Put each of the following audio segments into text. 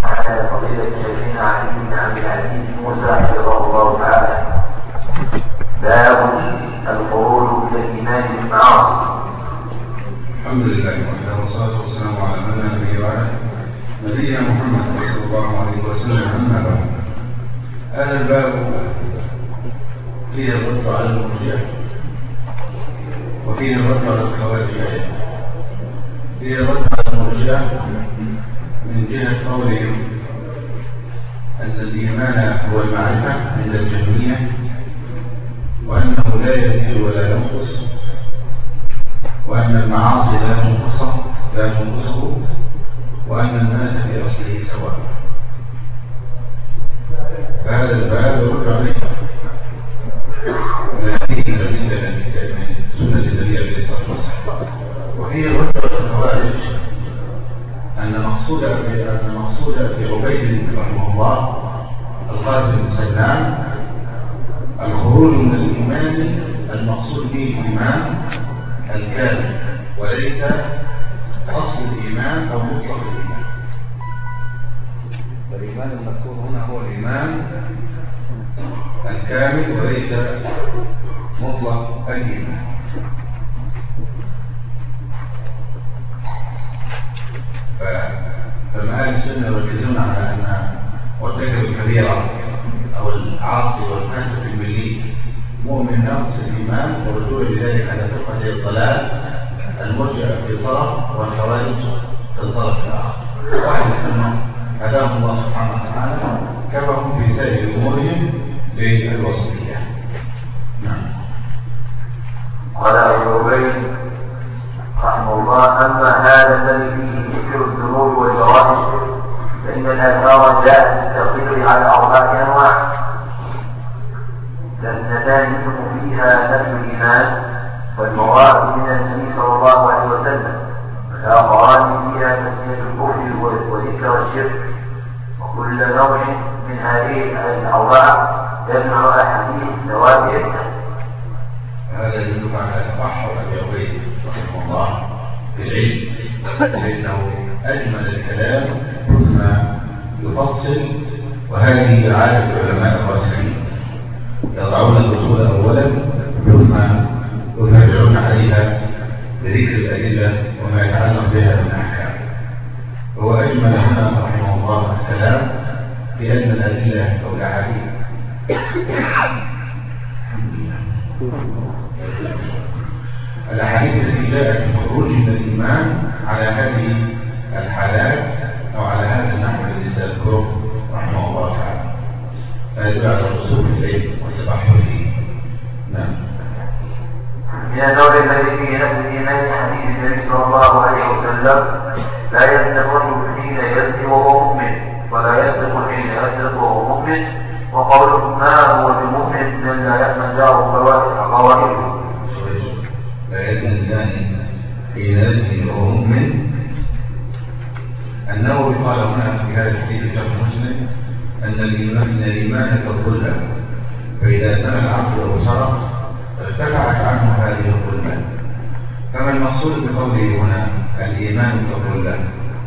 على فضيلة شيخنا علي بن عبد العزيز موسى حفظه الله تعالى. باب الخروج إلى الإيمان بالمعاصي. الحمد لله وحده والصلاة والسلام على من لا نبي بعده نبينا محمد صلى الله عليه وسلم. أما بعد، هذا الباب فيه الرد على المرجئة وفيه الرد على الخوارج، فيه الرد على المرجئة من جهة قولهم أن الإيمان هو المعرفة عند الجهمية، وأنه لا يزيد ولا ينقص، وأن المعاصي لا تنقصه، وأن الناس في أصله سواء. فهذا الباب يرد عليه فيه الأدلة من سنة النبي عليه الصلاة والسلام. وفيه الرد على الخوارج أن المقصود في عبيد رحمه الله القاسم بن سلام الخروج من الإيمان المقصود به الإيمان الكامل، وليس أصل الإيمان أو مطلق الإيمان. والإيمان المذكور هنا هو الإيمان الكامل وليس مطلق الإيمان. فما أهل السنة يركزون على أن مرتكب الكبيرة أو العاصي والفاسق الملي مؤمن ناقص الإيمان، والرجوع بذلك على فرقة الضلال المرجئة في طرف والخوارج في الطرف الآخر. واحد منهم هداهم الله سبحانه وتعالى كفاهم في سائر أمورهم بالوسطية. نعم. قال أبو عبيد رحمه الله: أما هذا الذي فيه ذكر الذنوب والجرائم فإن الآثار جاءت بالتقرير على 4 أنواع، الاثنتان منه فيها نفي الإيمان والمراد من النبي صلى الله عليه وسلم، والآخران فيها تسمية الكفر وذكر والشرك. وكل نوع من هذه ال4 يجمع أحاديث تواتر. هذا يدل على تبحر أبي عبيد رحمه الله في العلم، فإنه أجمل الكلام ثم يفصل، وهذه عادة العلماء الراسخين يضعون الأصول أولا ثم يتابعون عليها بذكر الأدلة وما يتعلق بها من أحكام. هو أجمل هنا رحمه الله الكلام بأن الأدلة أو الأحاديث التي جاءت بالخروج من الإيمان على هذه الحالات أو على هذا النحو الذي سأذكره رحمه الله تعالى، فيدل على الرسوخ في العلم والتبحر فيه. نعم. من النوع الذي فيه نفي الإيمان حديث النبي صلى الله عليه وسلم: لا يسرق الرجل حين يزني وهو مؤمن، ولا يسرق حين يسرق وهو مؤمن. وقوله: ما هو بمؤمن من لا يأمن جاره قوائده. لا يزني الزاني حين يزني وهو مؤمن. النووي قال هنا في هذا الحديث شرح مسلم أن الإيمان كالظلة، فإذا زنى العبد أو سرق ارتفعت عنه هذه الظلة. فما المقصود بقوله هنا الإيمان كالظلة؟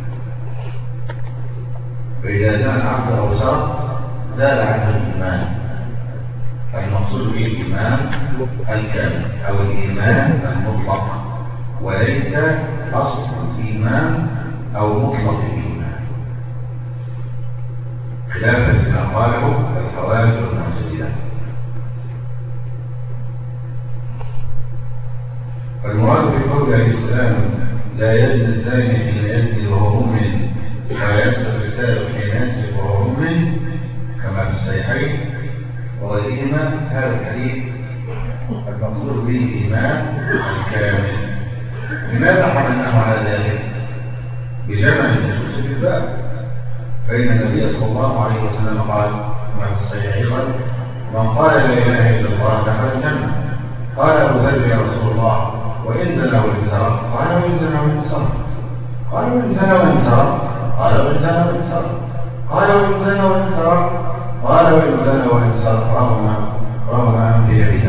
فإذا زنى العبد أو سرق زال عنه الإيمان. المقصود به الإيمان الكامل أو الإيمان المطلق، وليس أصل الإيمان أو مطلق الإيمان، خلافا لما قاله الخوارج والمعتزلة. فالمراد بقول عليه السلام: لا يزني الزاني حين يزني وهو مؤمن، ولا يسرق السارق حين يسرق وهو مؤمن، كما في الصحيحين وغيرهما. هذا الحديث المقصود به الإيمان الكامل. لماذا حملناه على ذلك؟ بجمع النصوص في الباب، فإن النبي صلى الله عليه وسلم قال كما في الصحيح أيضا: من قال لا إله إلا الله دخل الجنة. قال أبو ذر: يا رسول الله، وإن زنى وإن سرق؟ قال: وإن زنى وإن سرق. قال: وإن زنى وإن سرق؟ قال: وإن زنى وإن سرق. قال: وإن زنى وإن سرق؟ قال: وإن زنى وإن سرق. رغم أنف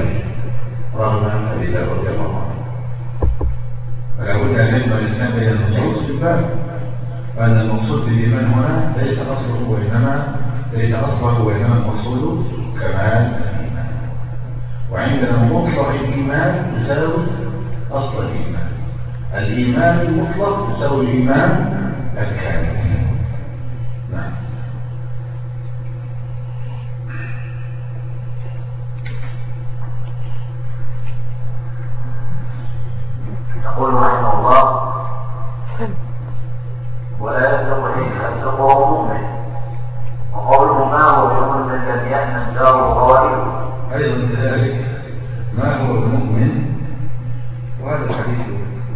أبي ذر رضي الله عنه. فلا بد أن يجمع الإنسان بين النصوص في الباب، وأن المقصود بالإيمان هنا ليس أصل ليس أصله وإنما المقصود كمال الإيمان. وعندنا مطلق الإيمان يساوي أصل الإيمان. الإيمان المطلق يساوي الإيمان الكامل. نعم. يقول رحمه الله: ولا يسرق حين يسرق وهو مؤمن. وقوله ما هو بمؤمن لم يأمن داره غوائبه. أيضا كذلك ما هو المؤمن، وهذا الحديث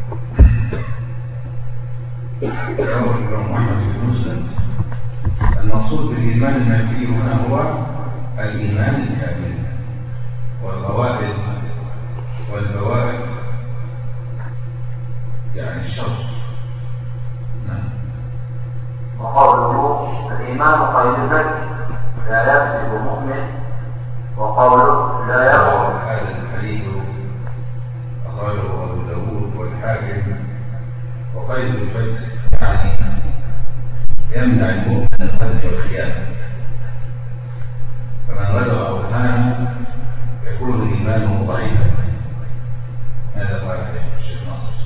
رواه الإمام أحمد بن مسلم. المقصود بالإيمان المنفي هنا هو الإيمان الكامل، والغوائب والبوائب يعني الشر. نعم. وقوله الإيمان قيد النفس لا يكذب مؤمن. وقوله لا يغفر. هذا الحديث أخرجه أبو داود والحاكم. وقيد الفتح يعني يمنع المؤمن القدر والخيانة، فمن غدر أو خان يكون إيمانه ضعيفا. هذا قال الشيخ ناصر.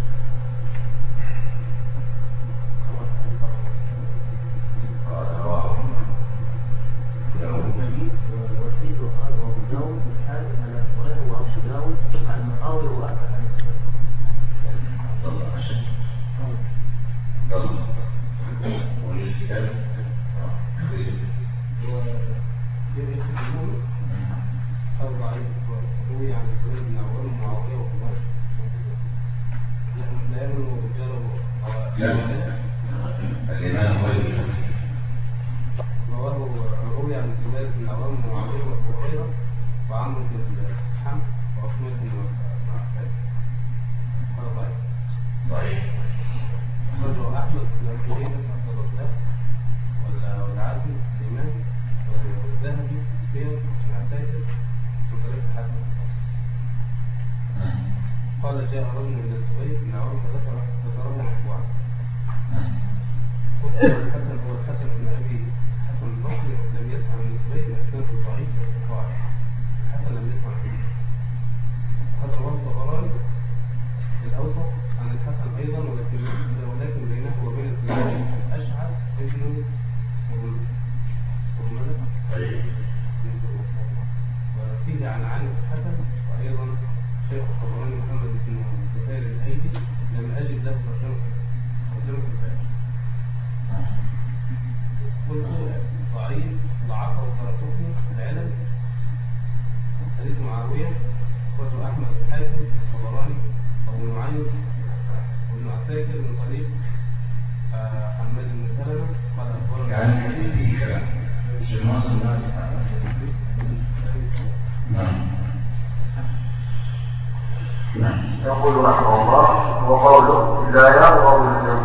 يقول رحمه الله: وقوله لا يرغب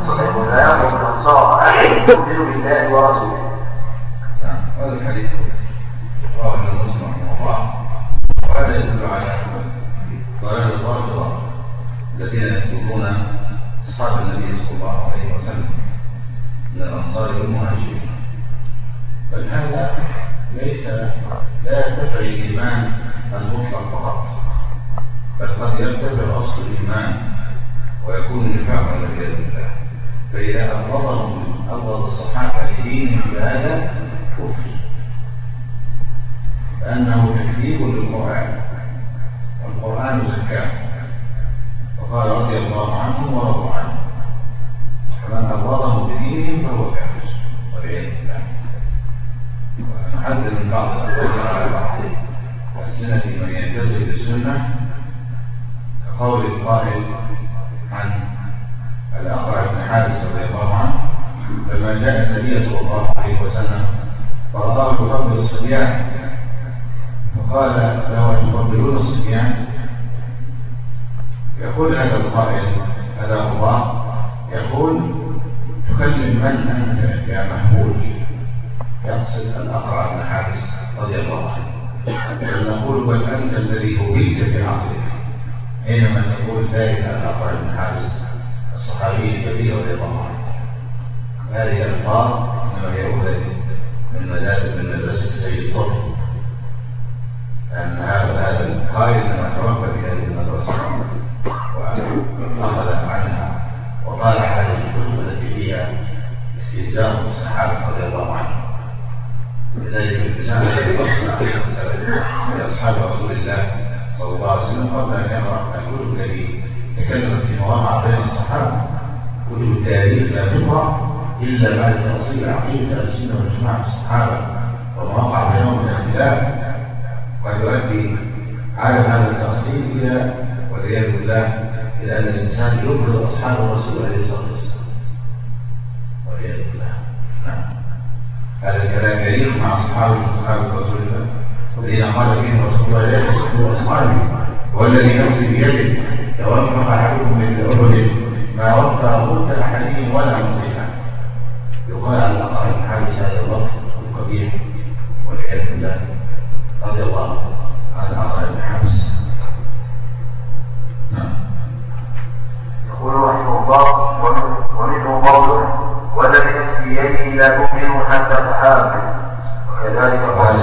الأنصار أحد يؤمن بالله ورسوله. هذا الحديث رواه مسلم رحمه الله. وهذا يدل على ضلال الرافضة الذين يقولون أصحاب النبي صلى الله عليه وسلم من الأنصار والمهاجرين. بل هذا ليس لا يرتفع الإيمان المطلق فقط، بل قد يرتفع أصل الإيمان ويكون نفاقا والعياذ بالله. فإذا أبغض الصحابة لدينهم بهذا كفر، لأنه تكذيب للقرآن، والقرآن زكاة. وقال رضي الله عنهم ورضوا عنه، فمن أبغضه بدينهم فهو كافر والعياذ بالله. ونحذر من بعض الأقوال على بعض ألسنة من ينتسب للسنة، كقول القائل عن الأقرع بن حارث رضي الله عنه لما جاء النبي صلى الله عليه وسلم فرآه يقبل الصبيان، فقال له: تقبلون الصبيان؟ يقول هذا القائل: هذا الله، يقول: تكلم من أنت يا محمود؟ يقصد الأقرع بن حارث رضي الله عنه. نقول: بل أنت الذي هويت بعقلك، حينما نقول ذلك الأقرع بن حارث الصحابي الكبير رضي الله عنه. هذه الألفاظ إنما هي أخذت من مدارس الصحابة رضي الله عنهم. لذلك الإنسان الذي يصنع لأصحاب رسول الله صلى الله عليه وسلم قبل أن يقرأ الكتب التي تكلمت في مواقع بين الصحابة. كتب التاريخ لا تقرأ إلا بعد تأصيل عقيدة السنة والجماعة في الصحابة ومواقع بينهم من الاختلاف، قد يؤدي عدم هذا التأصيل إلى والعياذ بالله إلى أن الإنسان يفرض أصحاب الرسول عليه الصلاة والسلام والعياذ بالله. هذا الكلام يليق مع أصحاب رسول الله الذين قال فيهم رسول الله لا تسبوا أصحابي والذي نفسي بيده لو أنفق أحدكم مثل أحد ما وفى مد أحدهم ولا نصيحة. يقال على الأقل حادث هذا اللفظ القبيح والعياذ بالله رضي الله عن الأقل بن حبس. يقول رحمه الله ومنه قوله والذي نفسي بيده لا تؤمن حتى تحابه، وكذلك قال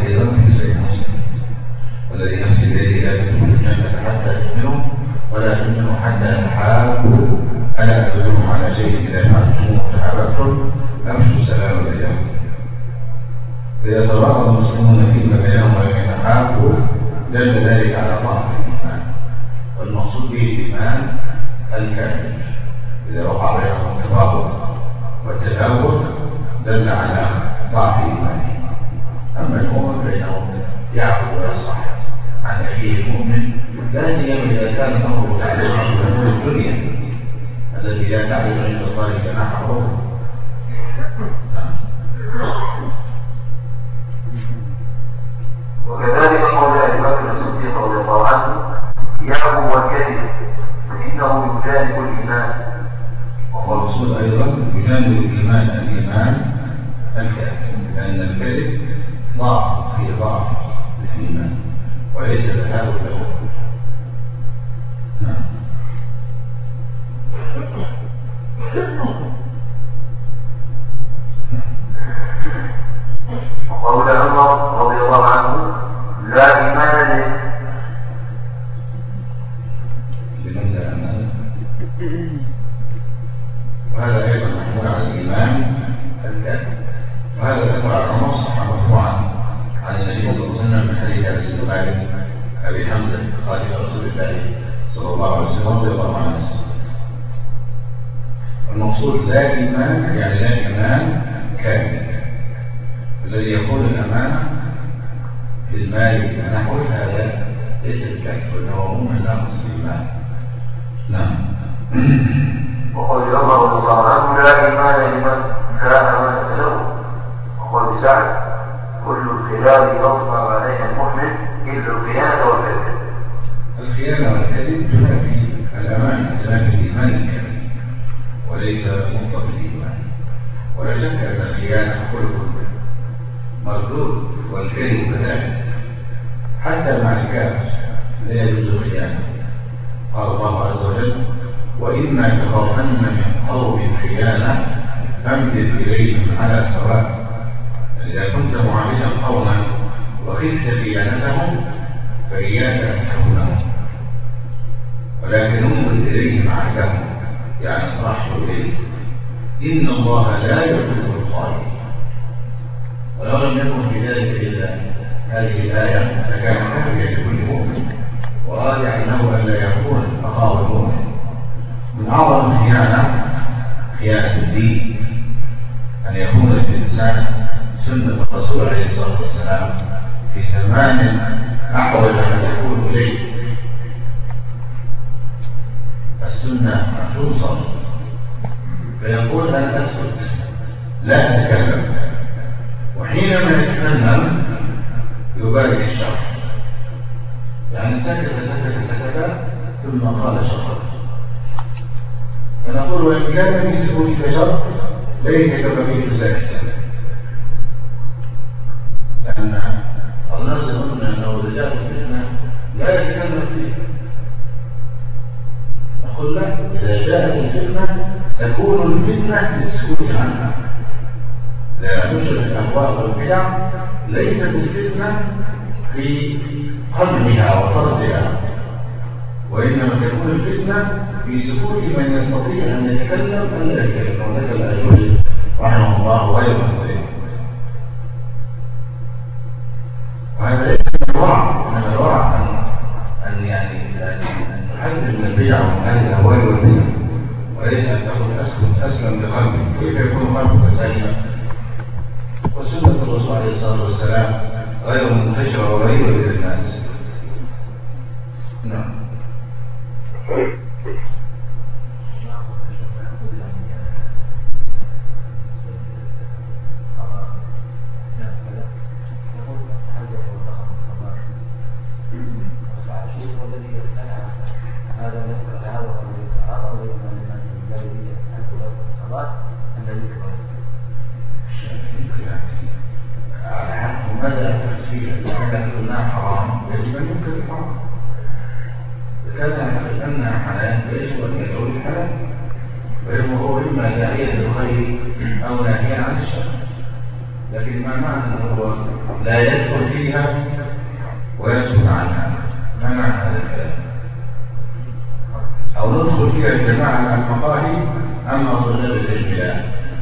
والذي نفسي بيده لا تؤمن الجنة حتى تؤمنوا ولا تؤمنوا حتى تحابوا ألا أدلكم على شيء إذا فعلتم وتحاببتم أمشوا السلام بينكم. إذا تباغض المسلمون فيما بينهم ولم يتحابوا دل ذلك على ضعف الإيمان، والمقصود به الإيمان الكامل. إذا وقع بينهم التباغض والتدابر دل على ضعف إيمانه. أما المؤمن بينهم يعبد ويصلح عن أخيه المؤمن، لا سيما إذا كان أمره تعليقا بأمور الدنيا التي لا تعلم عند الله جناح بعوضة. وكذلك قول أبي بكر الصديق رضي الله عنه يعبو والكذب فإنه يجانب الإيمان. والرسول أيضا يجانب الإيمان الكاذب، لأن الكذب ضعف في ضعف الإيمان وليس تحاول له. وقول عمر رضي الله عنه لا إيمان لمن لا أمان، وهذا أيضا محمول على الإيمان الكاذب. وهذا الأثر عن عمر صح مرفوعا عن النبي صلى الله عليه وسلم من حديث أنس بن مالك أبي حمزة خادم رسول الله صلى الله عليه وسلم رضي الله عنه. المقصود لا إيمان يعني لا إيمان كامل. الذي يقول الأمانة في المال نحو هذا ليس الكافر، وإنه مؤمن ناقص الإيمان. نعم. وقال عمر رضي الله عنه لا إيمان لمن لا أمانة له. وقال سعد كل الخلال يطلع عليها المؤمن إلا الخيانة والكذب. الخيانة والكذب تنافي الأمانة، تنافي الإيمان الكامل وليس مطلق الإيمان. ولا شك أن الخيانة خلق مردود والكذب كذلك، حتى مع الكافر لا يجوز الخيانة. قال الله عز وجل وإما تخافن من قوم خيانة فامدد إليهم على سواء. إذا كنت معاملا قوما وخفت خيانتهم فإياك أن تخونهم، ولكن انظر إليهم عهدهم يعني اطرحوا إليه. إن الله لا يحب الخائنين. ولو لم يكن في ذلك إلا هذه الآية لكان كافيا لكل مؤمن وراجع أنه أن لا يكون أخاه المؤمن. من أعظم الخيانة خيانة الدين، أن يكون الإنسان سنة الرسول عليه الصلاة والسلام في زمان أحوج ما تكون إليه. السنة محفوظة فيقول أن أسكت لا أتكلم، وحينما يتكلم يبارك الشر، يعني سكت ثم قال شر. فنقول وإن كان في سكوتك شر ليتك بقيت ساكتا، لأن الناس يظن أنه إذا جاءت الفتنة لا يتكلم فيه. نقول لا، إذا جاءت الفتنة تكون الفتنة للسكوت عنها. لا نشر الأهواء والبدع ليست الفتنة في قلبها وفرجها، وإنما تكون الفتنة في سكوت من يستطيع أن يتكلم أن لا يتكلم. وذلك لا يوجد رحمه الله غير مختلف. وهذا ليس من الورع، انما الورع ان ان تحذر من البدع ومن هذه الاهواء والبدع، وليس ان تكون اسلم بقلبك. كيف يكون قلبك سليما؟ وسنه الرسول عليه الصلاه والسلام غير منتشره وغريبه بين الناس. نعم. لا يدخل فيها ويسكت عنها. ما معنى هذا الكلام؟ أو ندخل فيها الجماعة مع المقاهي أما طلاب العلم لا.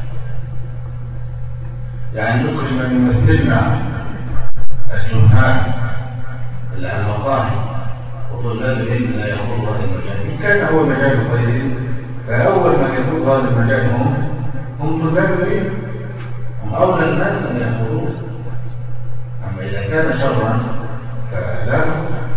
يعني ندخل من يمثلنا الجهال المقاهي وطلاب العلم لا يخوض هذا المجال. إن كان هو مجال خير فأول من يخوض هذا المجال هم طلاب العلم، هم أولى الناس أن يخوضوه. أما إذا كان شرا فلا.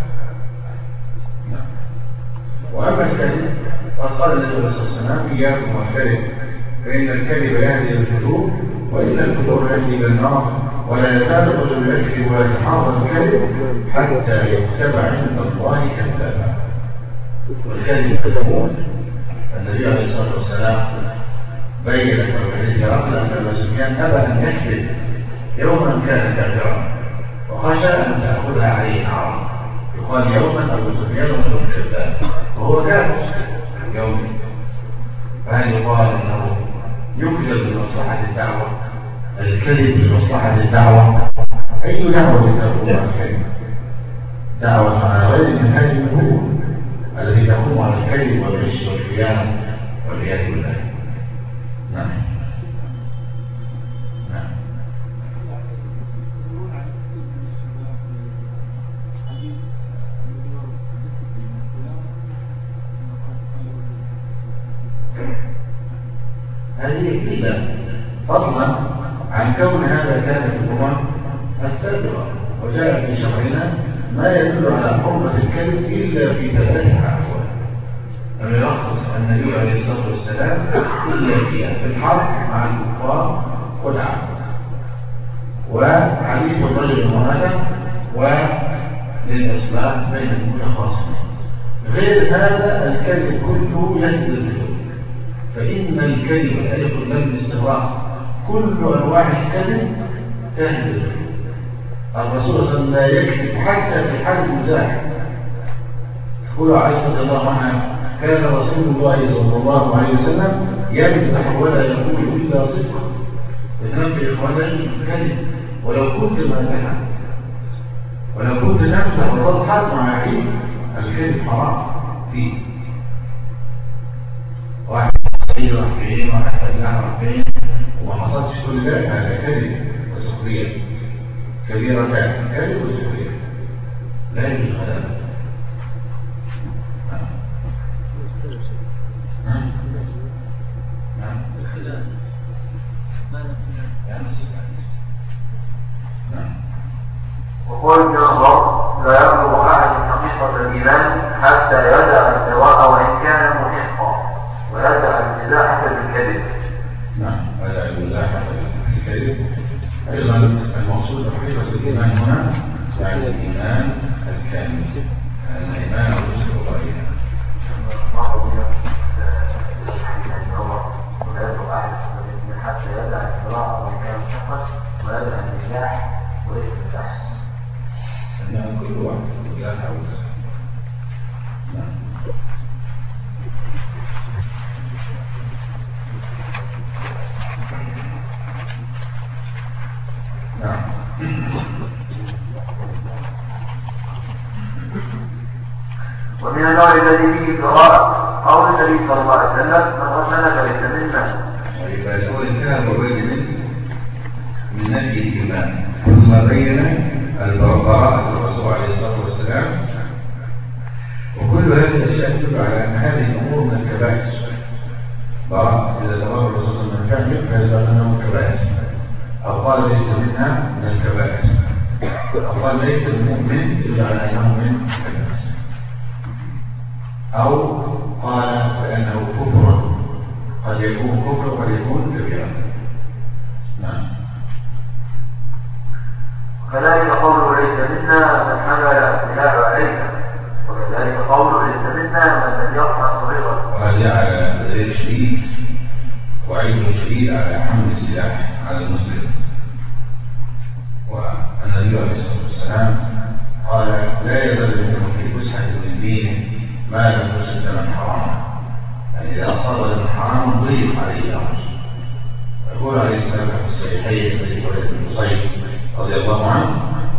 وأما الكذب قد قال النبي صلى الله عليه وسلم إياكم والكذب فإن الكذب يهدي الفجور وإن الفجور يهدي إلى النار ولا يزال الرجل يكذب ويتحرى الكذب حتى يكتب عند الله كذابا. والكذب كذبون. النبي عليه الصلاة والسلام بين في هرقل أن أبا سفيان أبى أن يكذب يوما كان كافرا وخشى أن تأخذها عليه العرب. يقال يوما أبو سفيان رجل كذاب وهو كافر يوم، فهل يقال أنه يكذب لمصلحة الدعوة؟ الكذب لمصلحة الدعوة؟ أي دعوة تقوم على الكذب؟ دعوة على غير منهج النبوة التي تقوم على الكذب والغش والخيانة والعياذ بالله. نعم. هذه كذبة فضلا عن كون هذا كان في الأمم السابقة، وجاء في شرعنا ما يدل على حرمة الكذب إلا في ثلاثة أحوال. لم يرخص النبي عليه الصلاة والسلام إلا فيها: في الحرب مع الكفار خدعة، وحديث الرجل المنافق، وللإصلاح بين المتخاصمين. غير هذا الكذب كله يهدي الفجور، فإن الكذب ألف لم استغراق كل أنواع الكذب تهدي الفجور. الرسول صلى الله عليه وسلم لا يكذب حتى في حال المزاح. يقول عائشة رضي الله عنها: كان رسول الله صلى الله عليه وسلم يمزح ولا يقول إلا صدقا. ينبه إخوانا الكذب ولو كنت مازحا، ولو كنت تمزح وتضحك مع أخيك، الكذب حرام فيه. واحد صحيح رفعين واحد فلاح رفعين وما حصلش كل ذلك، هذا كذب وسخرية كبيرة. كذب وسخرية لا يجوز هذا. وقل النظر لا يبلغ أحد حقيقة الإيمان حتى يدع الدواء وإن كان محقا، ويدع المزاحة بالكذب. نعم، ويدع المزاحة بالكذب. أيضا المقصود بحقيقة الإيمان هنا يعني الإيمان الكامل، أن الإيمان رسل الله. حتى يدع الدواء وإن كان محقا ويدع المزاح والاستفتاح. أنها كل واحد مزاحة وزاحة. نعم. ومن النوع الذي فيه قراءة قول النبي صلى الله عليه وسلم: من غسل فليس منا. يبقى الأول انتهى بواجب من نفي الإيمان، ثم بين البراءة الرسول عليه الصلاة والسلام. وكل هذه الأشياء تدل على أن هذه الأمور من الكبائر. براءة إذا تبرأ الرسول صلى الله عليه وسلم من فعله فيدل أنه من الكبائر، أو قال ليس منها من الكبائر، أو قال ليس المؤمن إلا على أنه من الكبائر، أو قال بأنه كفر، قد يكون كفر وقد يكون كبيرا. نعم. كذلك قوله ليس منا من حمل السلاح علينا، وكذلك قوله ليس منا من لم يرفع صغيرا. وهذا على دليل شديد وعيد شديد على حمل السلاح على المسلم. والنبي عليه الصلاة والسلام قال لا يزال المؤمن في فسحة من دينه ما لم يصب دما حراما، يعني إذا أصاب دما حراما ضيق عليه الأمر. يقول عليه السلام في الصحيحين الذي ولد بن قصي رضي الله عنه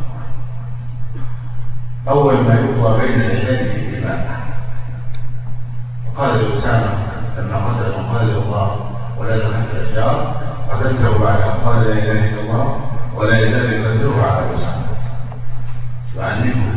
أول ما يقضى بين العباد في الدماء. قال لأسامة لما قتل من قال الله ولا تخف الأشجار قتلته بعد أن قال لا إله إلا الله ولا يزال يقدره على أسامة وعنفه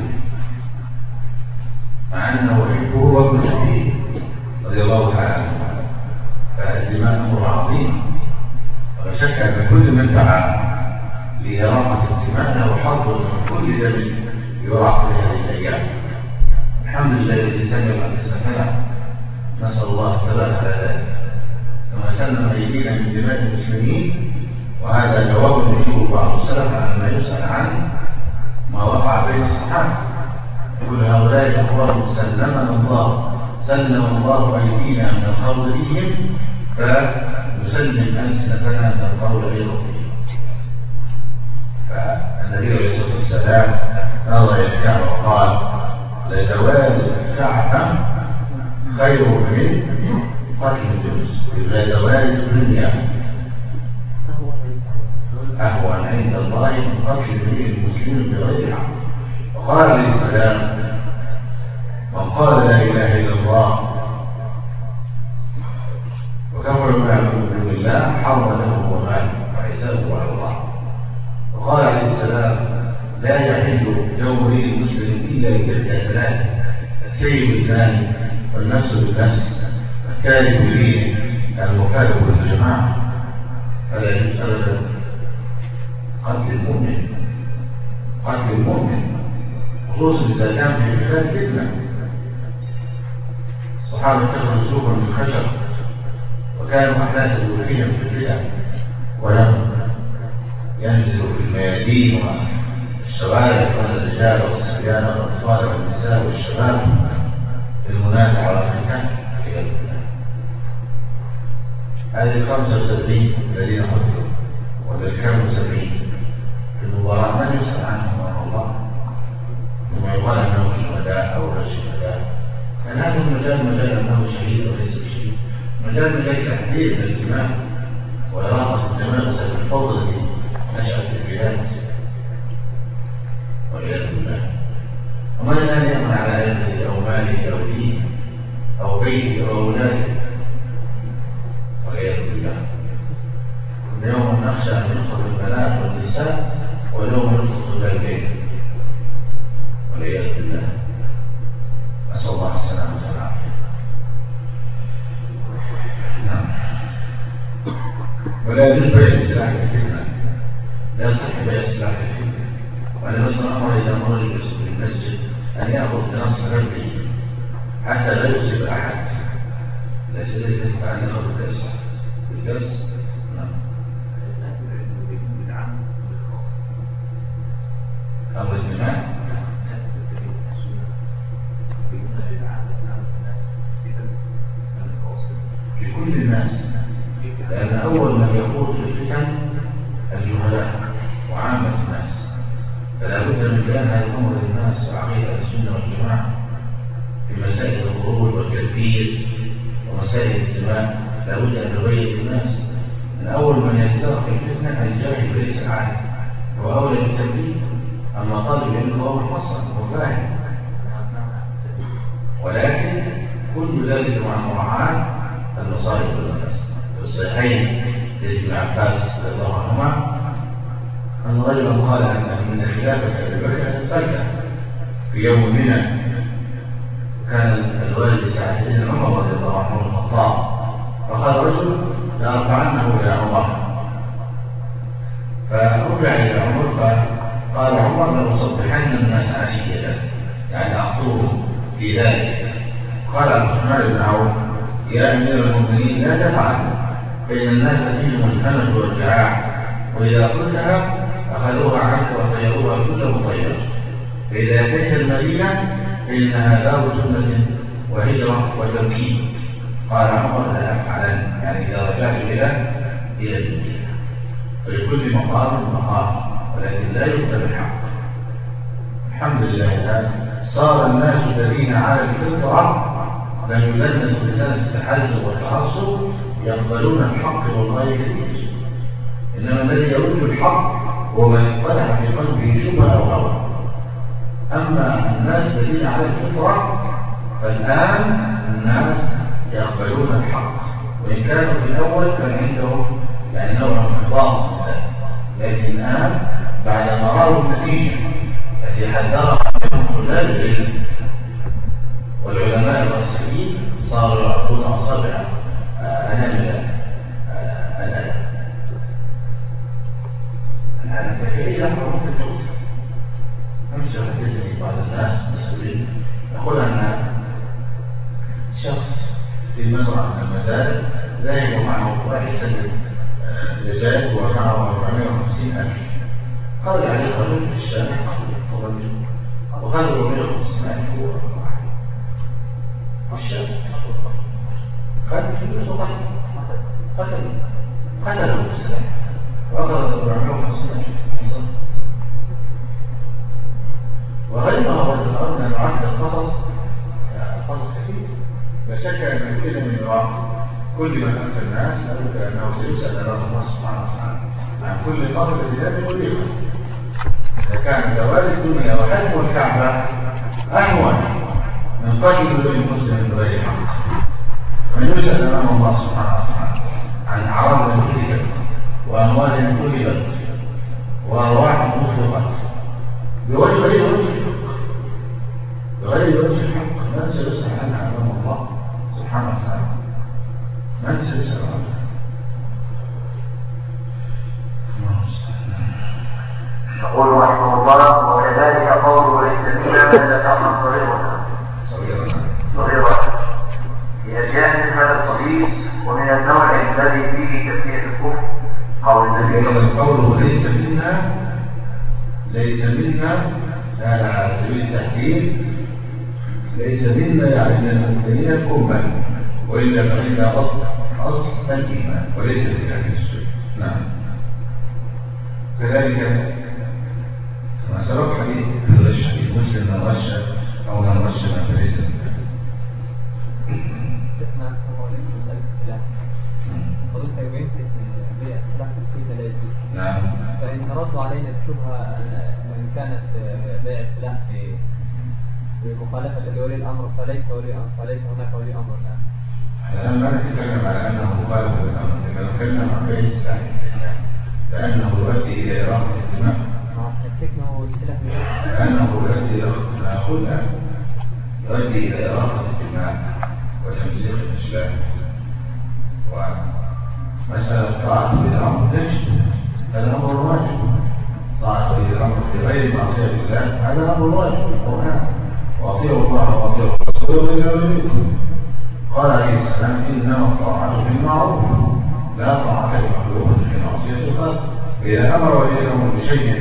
مع أنه يحبه وابن أخيه رضي الله تعالى عنه. فالدماء أمر عظيم، ولا شك أن كل من دعا لإراقة الدماء له حظ من كل دم يراق في هذه الأيام. الحمد لله الذي سلم ألسنتنا، نسأل الله الثبات على ذلك، كما سلم أيدينا من دماء المسلمين. وهذا جواب يشير بعض السلف على ما يسأل عنه ما وقع بين الصحابة، يقول هؤلاء أقوام سلم الله أيدينا من القول فيهم فنسلم ألسنتنا من القول أيضا فيهم. فالنبي عليه الصلاة والسلام نظر إلى الكعبة وقال لزوال الكعبة خير من قتل الجنس، لزوال الدنيا أهون عند الله من قتل المسلم بغير حق. وقال عليه السلام من قال لا إله إلا الله وكفر بما يعبد من دون الله حرم له وماله وحسابه على الله. وقال عليه السلام لا يحل يوم امرئ مسلم إلا بإحدى ثلاث: الثيب الزاني والنفس بالنفس والتارك لدينه المفارق للجماعة. فلا يجوز أبدا قتل المؤمن خصوصا إذا كان في خلال فتنة. الصحابة اتخذوا سوقا من خشب وكانوا أحداث الوحيدة في الفتن، ولم ينزلوا في الميادين والشوارع من الرجال والصبيان والأطفال والنساء والشباب للمنازعة والفتن. هذه 75 الذين قتلوا وذكروا 70 في المباراة من يسأل عنهم أمام الله، ثم يقال أنه شهداء أو غير شهداء. كان هذا مجال أنه شهيد وليس بشهيد، مجال تحديد الإيمان وإراقة الدماء بسبب الفوضى التي نشأت في البلاد والعياذ بالله. ومن الذي يأمن على يده أو ماله أو دينه أو بيته أو أولاده والعياذ بالله. يوم نخشى أن يدخل البنات والنساء ويوم يدخل البيت والعياذ بالله. نسأل الله السلامة والعافية. نعم. ولا يجوز بيع السلاح كثيرا، لا يصح بيع السلاح كثيرا. وأنا مثلا أمر إذا مر المسجد أن يأخذ بنص غيره حتى لا يصيب أحد، لا سيدة أن يأخذ بالدرس. نعم. أمر الدماء لكل الناس، لأن أول من يخوض في الفتن الجهلاء وعامة الناس، فلا بد من بيان هذا الأمر للناس وعقيدة السنة والجماعة في مسائل الخروج والتكفير ومسائل الدماء. لا بد أن نبين للناس أن أول من ينزرع في الفتنة الجاهل وليس العالم، هو أولى بالتنبيه. أما طالب العلم هو محصن وفاهم، ولكن كل ذلك مع مراعاة المصائب والمفاسد. الصحيحين لابن عباس رضي الله عنهما أن رجلا قال أن خلافة أبي بكر تتفكر في يوم منى، كان الوالد سعد بن عمر رضي الله عنه الخطاب، فقال رجل لأرفعنه إلى عمر، فرجع إلى عمر فقال عمر لأصبحن الناس عشية، يعني أخطوهم في ذلك. قال عبد الرحمن بن عوف يا أمير المؤمنين لا تفعل، فإن الناس فيهم الهمج والجعاع، وإذا قلتها أخذوها عنك وطيروها كل مطير، فإذا أتيت المدينة فإنها دار سنة وهجرة وتمكين. قال عمر لا أفعلن، يعني إذا رجعت إلى المدينة. فلكل مقام مقام، ولكن لا يكتب الحق. الحمد لله الآن صار الناس الذين على الفطرة لم يلنسوا بلنس التحزب والتعصب يقبلون الحق والله كثير، إنما الذي يرد الحق هو من انقلع في قلبه شبهة أو هوى. أما الناس الذين على الفطرة فالآن الناس يقبلون الحق، وإن كانوا في الأول كان عندهم يعني نوع من انحطاط، لكن الآن بعد ما رأوا النتيجة التي حذرها منهم طلاب العلم والعلماء الراسخين صاروا يعطون أصابع أنامل الآن. الآن تكرير أمر التوحيد. أمس حدثني بعض الناس مسؤولين يقول أن شخص في مزرعة من المزارع ذهب معه واحد سنة دجاج ومعه 450,000. قال عليه رجل في الشارع وقال 450,000 هو في الشارع، قال فلوس قتله السلام وأخذ 450,000. وغيرها رجل الأرض أن يعد القصص كثير، لا شك أن كل من يراقب كل من أفتى الناس أنه كأنه سيسأل الله سبحانه وتعالى عن كل قبر بذلك وليقل. فكان زوال الدنيا وحكم الكعبة أهون من قتل المسلم بغير حق، ومن يسأل أمام الله سبحانه وتعالى عن أعراض انتهكت وأموال انتهبت وأرواح مخلقت بغير وجه الحق، من سيسأل عنها أمام الله سبحانه وتعالى؟ من سيسأل عنها؟ يقول رحمه الله وكذلك قوله ليس منا من ذكرنا صغيرة لأجيال من هذا القبيل، ومن النوع الذي فيه تسمية الكفر قول النبي قوله ليس منا على سبيل التحديد، ليس منا يعني من المؤمنين كربا، وإلا فإن أصل الإيمان وليس من أهل السنة. نعم. كذلك ما سبق حديث الغش في مسلم من غش أو من غش ما فليس منه. نعم. فإن ردوا علينا الشبهة وإن كانت بيع السلاح في مخالفة لولي الأمر فليس هناك ولي أمر الآن. الآن ما نتكلم على أنه مخالف للأمر، نتكلم عن بيع السلاح لأنه يؤدي إلى إراقة الدماء. لأنه يؤدي إلى إراقة الدماء وتمزيق الإسلام. ومسألة طاعة ولي الأمر ليش؟ هذا أمر واجب. طاعة ولي الأمر في غير معصية الله هذا أمر واجب القرآن، وأطيعوا الله وأطيعوا الرسول وإلا منكم. قال عليه السلام إنما الطاعة بالمعروف لا طاعة لمخلوق في معصية الخالق. إذا أمر ولي الأمر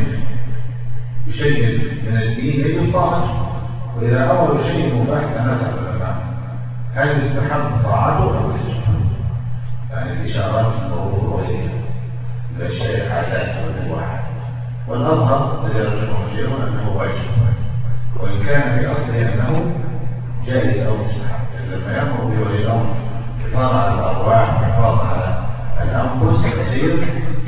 بشيء من الدين يجب طاعته، وإذا أمر بشيء مباح تنازع العلماء هل يستحب طاعته أو تجب؟ يعني الإشارات المرور وغيرها من الشيء العادات والنواحي، والأظهر الذي يرجحه الشيخون أنه واجب، وإن كان في أصله أنه جائز أو مستحب. لما يأمر بولي الأمر الحفاظ على الأرواح والحفاظ على الأنفس يصير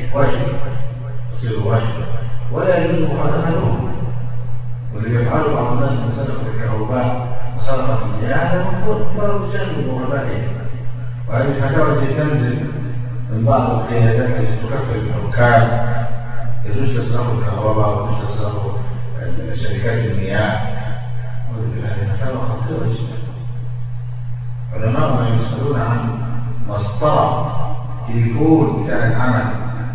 واجب ولا يجوز مخالفته. واللي يفعله بعض الناس من سرقة الكهرباء وسرقة المياه هذا مكبر جانب من غبائه، وهذه الفتاوى التي تنزل من بعض القيادات التي تكفر الحكام يجوز تصرف الكهرباء ويجوز تصرف شركات المياه. هذه مسألة خطيرة جدا. علماء يسألون عن مسطرة تليفون بتاع العمل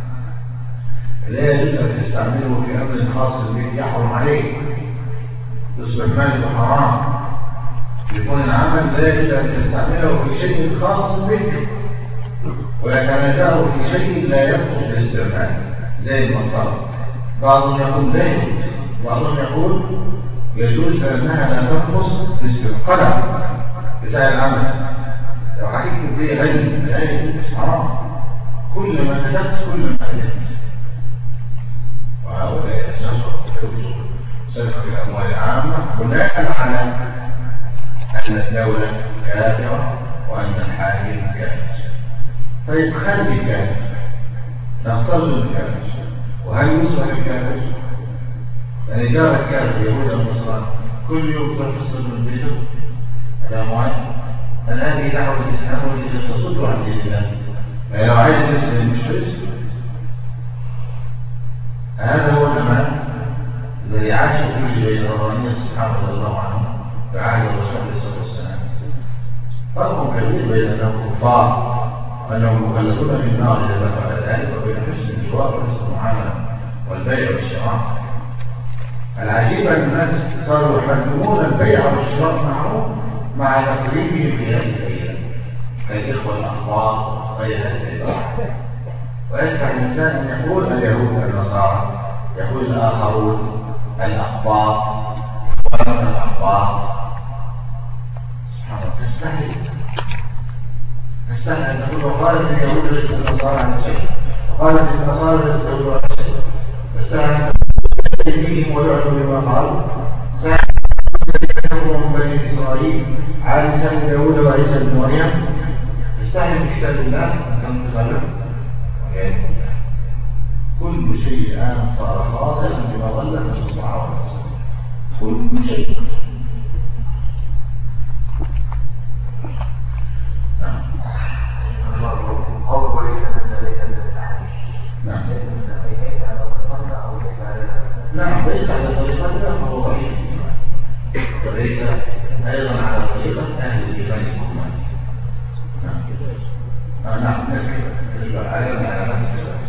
لا يجوز أن تستعمله في أمر خاص بك يحرم عليك، يصبح مال حرام. تليفون العمل لا يجوز أن تستعمله في شيء خاص بك ويتنازعه في شيء لا ينقص الاستعمال زي المسطرة. بعضهم يقول لا يجوز، بعضهم يقول يجوز لأنها لا تنقص الاستقلال بتاع العمل. لو حكيت به علم لا يجوز، حرام. كل ما كتبت كل ما كتبت. وهؤلاء يجوز سرقة الأموال العامة بناء على أن الدولة كافرة وأن الحاكم كافر. طيب خلي الكافر، نفترض الكافر، وهل يصبح الكافر؟ يعني جار الكافر يهود أو نصارى كل يوم تفصل من بيته على معين، أن هذه دعوة الإسلام والتي تصد عن دين الله. يعني لو عايز يسلم مش يسلم. هذا هو الأمان الذي عاش فيه بين الرسول الصحابة رضي الله عنهم في عهد الرسول عليه الصلاة والسلام. فرق كبير بين أنهم كفار وأنهم مخلدون في النار إذا فعل ذلك، وبين حسن الجوار وحسن المعاملة والبيع والشراء. العجيب أن الناس صاروا يحرمون البيع والشراء معهم مع تقريبهم في هذه الأيام كالإخوة الأخبار غير هذه الأيام. ويسمع الإنسان أن يقول اليهود النصارى، يقول الآخرون الأخبار ومن الأخبار. سبحان الله، تستحي أن تقول وقالت اليهود ليس النصارى عن شيء، وقالت النصارى ليس اليهود عن شيء. تستحي أن تقول فيهم ويعلم بما قالوا. من بني إسرائيل عيسى بن داود وعيسى بن مريم. تستحي بكتاب الله أن تغلب. كل شيء الآن صار خاطئا بما ظلت المصطلحات. كل شيء. نعم. قوله ليس من التحريش. نعم. ليس على طريقتنا أو ليس على. نعم، ليس على طريقتنا فهو ضعيف. وليس أيضا على طريقة أهل الإيمان الكمان. نعم. نعم. أيضا على نفس الكلام.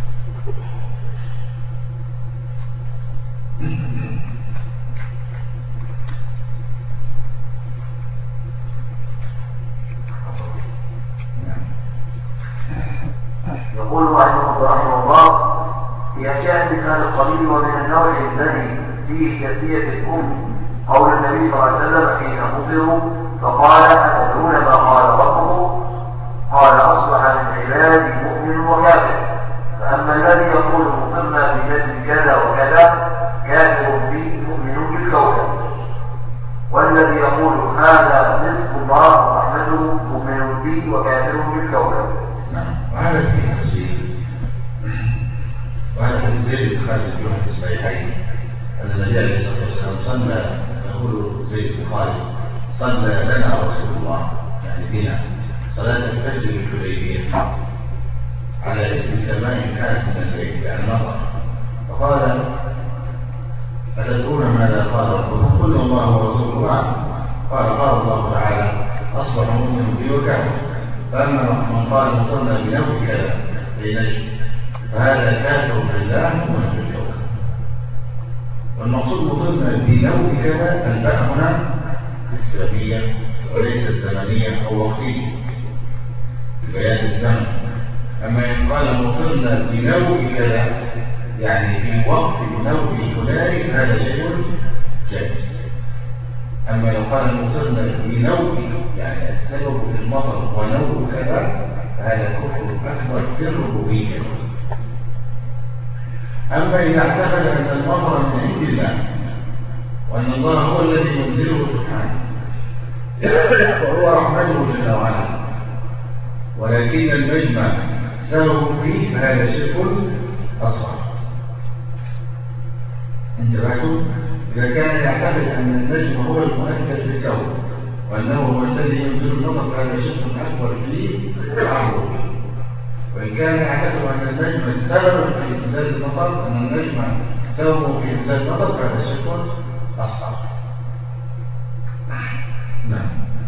يقول رحمه الله في أشياء من هذا القبيل ومن النوع الذي فيه تسلية الأم قول النبي صلى الله عليه وسلم حين مطروا فقال أتدرون ما قال ربه؟ قال أصبح من عبادي مؤمن وكافر. فأما الذي يقول مطرنا بجد كذا وكذا كافر بي مؤمن بالكوكب، والذي يقول هذا رزق الله ورحمته مؤمن بي وكافر بالكوكب. وهذا في تفسير، وهذا في زيد بن خالد في الصحيحين أن النبي عليه الصلاة والسلام صلى، يقول زيد بن خالد صلى لنا رسول الله يعني بنا صلاة الفجر الحديبية على إثر سماء كانت من الليل يعني مطر، فقال أتدرون ماذا قال ربكم؟ قلنا الله ورسوله أعلم. قال الله تعالى أصبح مسلم في وكافر. فأما من قال مطرنا بنوء كذا لنجم فهذا كافر بالله ومن بالكوكب. والمقصود مطرنا بنوء كذا الباء هنا السببية وليست زمنية أو وقتية في بيان الزمن. أما إن قال مطرنا بنوء كذا يعني في وقت النوء الفلاني هذا شيء جائز. أما لو قال مطرنا بنوء يعني السبب في المطر ونوء كذا فهذا كفر أكبر في الربوبية. أما إذا اعتقد أن المطر من عند الله وأن الله هو الذي ينزله سبحانه وهو رحمته جل وعلا، ولكن المجمع سبب فيه فهذا شرك أصغر. انتبهتم؟ إذا كان يعتقد أن النجم هو المؤثر في الكون وأنه هو الذي ينزل المطر فهذا شرك أكبر فيه تعرض. وإن كان يعتقد أن النجم السبب في إنزال المطر، أن النجم سببه في إنزال المطر، فهذا شرك أصغر. نعم.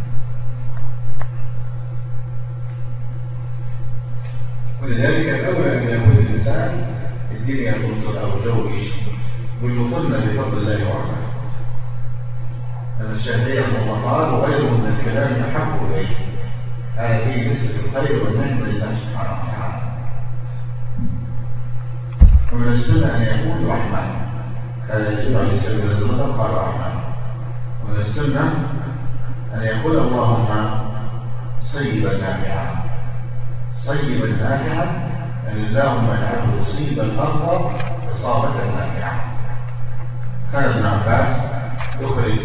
ولذلك الأولى أن يكون الإنسان الدنيا تمطر أو جو يشتي ويمطرنا بفضل الله وعلا. أن الشافعية المطار وغيره من الكلام يحب إليه، هذه نسبة الخير والنعمة لله سبحانه وتعالى. ومن السنة أن يكون رحمن، هذا يجب على السنة لازم تبقى رحمن. ومن السنة أن يقول اللهم صيبا نافعا، صيبا نافعا، يعني اللهم اجعله يصيب الأرض إصابة نافعة. كان ابن عباس يخرج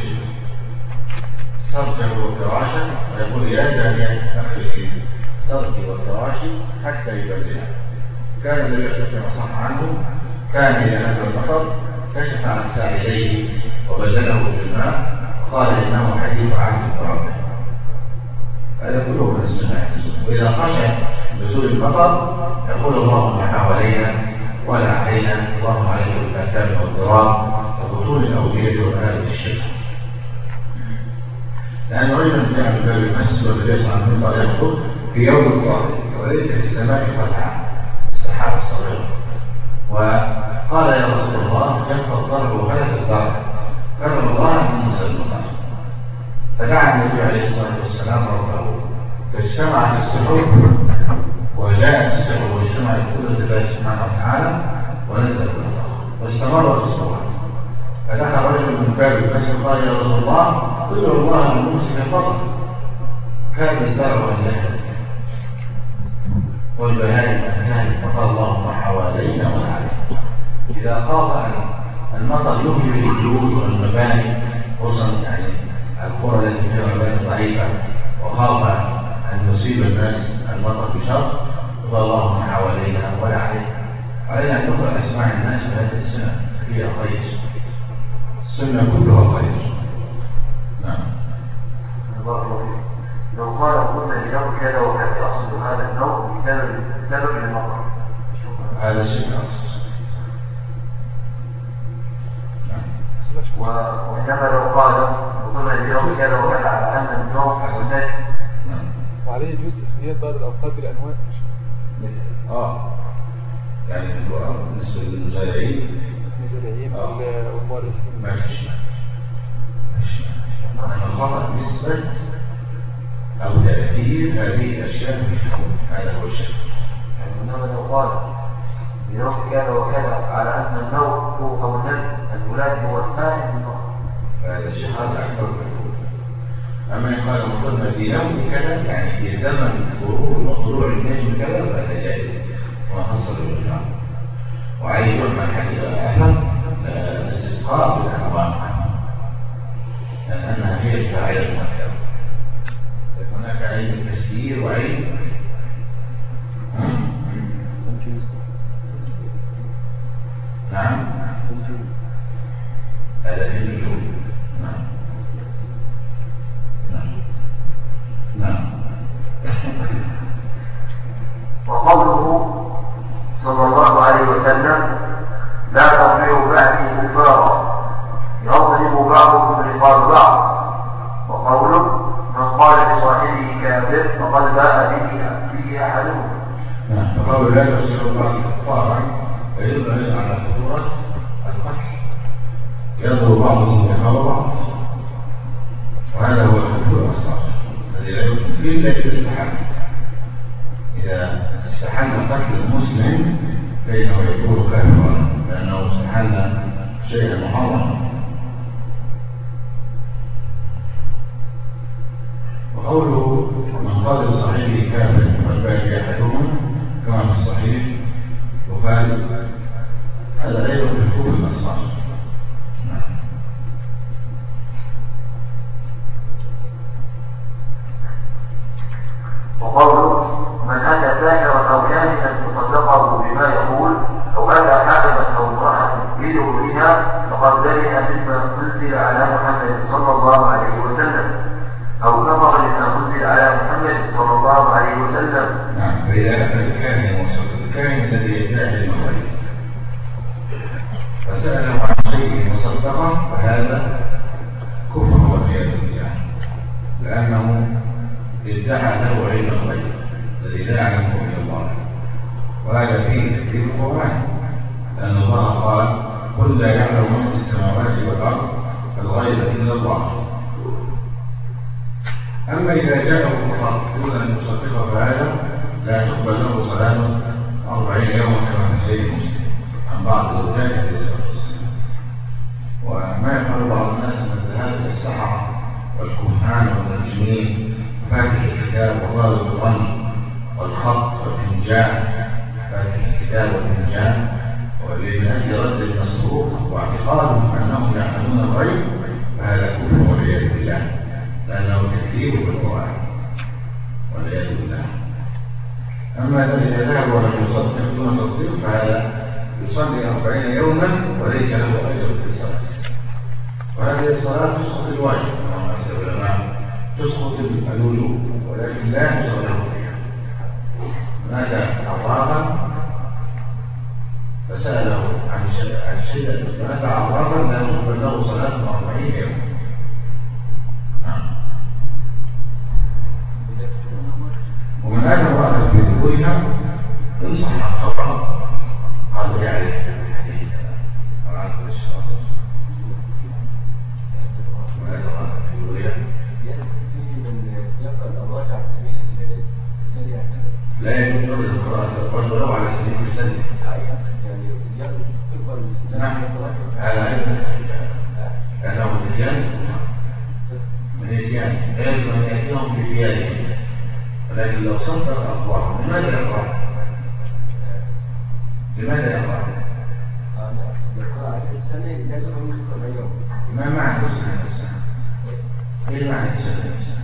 سرجه وفراشه ويقول يا جارية أخرج سرجي وفراشي حتى يبدلها. كان النبي صلى الله عليه وسلم صح عنه، كان إذا نزل المطر كشف عن ساعديه وبدله بالماء، قال إنه حديث عهد بربه. هذا كله من السنة. وإذا خشى نزول المطر يقول اللهم حوالينا ولا علينا، اللهم عليك بالآثام والضراب وبطون الأودية ومنابت الشفا. لأن علم جاء من باب المسجد والنبي صلى الله عليه وسلم يخطب في يوم الظاهر وليس في السماء قسعة، السحاب الصغير. وقال يا رسول الله يبقى الضرب وهلك الزرع، كرم الله من نزل المطر. فدعا النبي عليه الصلاة والسلام ربه فاجتمعت السحب وجاءت السحب واجتمعت قدرة الله سبحانه وتعالى ونزل المطر واستمر الأسبوع. فدخل رجل من باب المسجد قال يا رسول الله ادعو الله ان يمسك المطر، كان الزرع والنهر والبهائم كذلك، فقال اللهم حوالينا وعلينا. إذا خاف أن المطر يهلك البيوت والمباني، خصوصا يعني القرى التي فيها مباني ضعيفة، وخاف أن يصيب الناس المطر بشر، قال اللهم حوالينا ولا علينا. علينا أن نقرأ أسماع الناس في هذه السنة، فيها خير، السنة كلها خير. نعم. لو قال قلنا اليوم كذا وكان يحصل هذا النوع بسبب المطر، هذا شيء أصل. وإنما لو قال قلنا اليوم كذا وكان على أن النوع حسنات، وعليه يجوز تسميات بعض الأوقات بالأنواع. يعني بالنسبة للمزارعين والمؤرخين ماشي. الخطأ نسبة أو تأثير هذه الأشياء في الحكم، هذا هو الشيء. إنما لو قال يوم كذا وكذا على أن النوع هو أو النجم الفلاني هو الثاني من النوع، فهذا الشيء هذا أكبر من. أما يقال مقدمة في يوم كذا يعني في زمن غروب وطلوع النجم كذا فهذا جائز وحصل بالإسلام. وعيب من حديث أهل الاستسقاء بالأنواع لأنها هي الفاعلة المؤثرة. هناك عيب التسيير وعيب نعم هذا في النجوم. نعم نعم. وقوله صلى الله عليه وسلم لا تطيعوا بعدي كفارا يضرب بعضكم رقاب بعض، وقوله من قال لصاحبه كافر فقد باء به احدهم. فقالوا لا تفسر الله كفارا فيدل على خطورة القتل، يضرب بعضهم رقاب بعض، وهذا هو الكفر الأصغر الذي لا يكفر إلا إذا استحل. إذا استحل قتل المسلم فإنه يكون كافرا لأنه استحل شيئا محرما. وقوله من قال لصاحبه كافر فقد باء أحدهم كما في الصحيح وقال هذا غير الكفر الأصغر. وقوله من أتى ساحرا أو كاهنا فصدقه بما يقول أو أتى حاكما أو امرأة يدعو بها فقد برئ مما أنزل على محمد صلى الله عليه وسلم أو كفر بما أنزل على محمد صلى الله عليه وسلم. نعم. فإذا أتى الكاهن وصدق الكاهن الذي يدعي المغرب فسأله عن شيء وصدقه فهذا كفر والعياذ بالله، لأنه ادعى له علم الغيب الذي لا يعلمه إلا الله، وهذا فيه تكذيب القرآن، لأن الله قال قل لا يعلم من في السماوات والأرض الغيب إلا الله. أما إذا جاءه فقط دون أن يصدقه فهذا لا تقبل له صلاة 40 يوما كما في سيد مسلم عن بعض زوجات عليه الصلاة والسلام. وما يفعل بعض الناس من الذهاب إلى السحرة والكهان والمجنين فاتح الكتاب وطالب الظن والخط والفنجان، فاتح الكتاب والفنجان، ومن أجل رد المصروف واعتقادهم أنهم يعلمون الغيب، فهذا كفر والعياذ بالله، لأنه تكذيب بالقرآن والعياذ بالله. أما الذي ذهب ولم يصدق دون تصديق فهذا يصلي 40 يوما وليس له أجر في الصلاة، وهذه الصلاة تسقط الواجب كما قال العلماء، تسقط الوجوب ولكن لا يصلح فيها. مات عرافا فسأله عن الشدة، مات عرافا لا تقبل له صلاة 40 يوما. ومن أجل امرأة في ذكورها إن صح الخبر قالوا يعرف الحديث وعن كل الشخص. ومن أجل امرأة في ذكورها لا يجوز القراءة ولو على سبيل السنة. نعم على علم كانوا رجال من رجال لازم أن يأتيهم برجالهم، ولكن لو صدق أخبارهم لماذا يقرأ؟ ما معنى سنة السنة؟ إيه معنى سنة السنة؟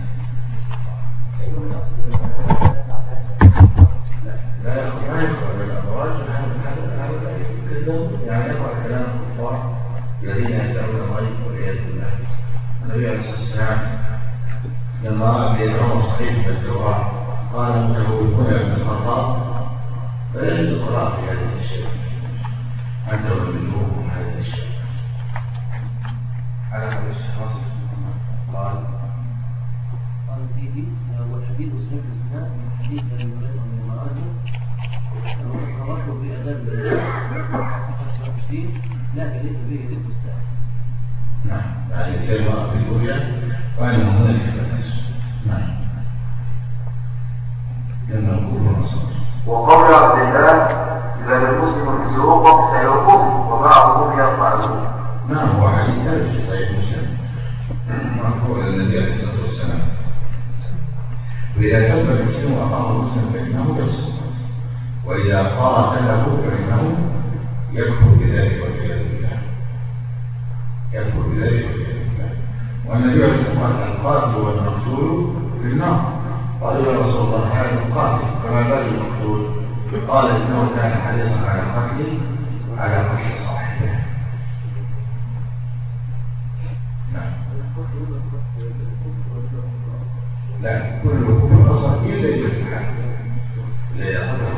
لا يقرأ بالأبراج، يعني يقرأ كلام الكفار الذين يدعون الغيب والعياذ بالله. النبي عليه الصلاة والسلام لما رأى بيدعون صحيح التوراة قال انه يكون ابن الخطاب فلا يجوز القراءة في هذا الشيء حتى لو منهم هذا الشيء. على هذا الشخص قال فيه والحديث سنة الإسلام من حديث أبي هريرة من المراجع وقرأته بأداب التشريع لا يليق به ذكر الساعة. نعم يعني كلمة في الأولى وأنه هناك بأس. نعم لأنه كفر أصلا. وقول عبد الله سبب المسلم الفسوق وقتلوهم وبعضهم يفعلون. نعم هو حديث ثابت في صحيح مسلم مرفوع إلى النبي عليه الصلاة والسلام. وإذا سب المسلم أخاه المسلم فإنه يفسق، وإذا قاتله فإنه يكفر بذلك والعياذ بالله. يكفر بذلك والعياذ بالله. والنبي عليه الصلاة والسلام قال القاتل والمقتول في النار. قالوا يا رسول الله هذا القاتل فما بال المقتول؟ قال إنه كان حريصا على قتل صاحبه. نعم لا كل كفر أصلا إلا إذا استحق لا يأخذها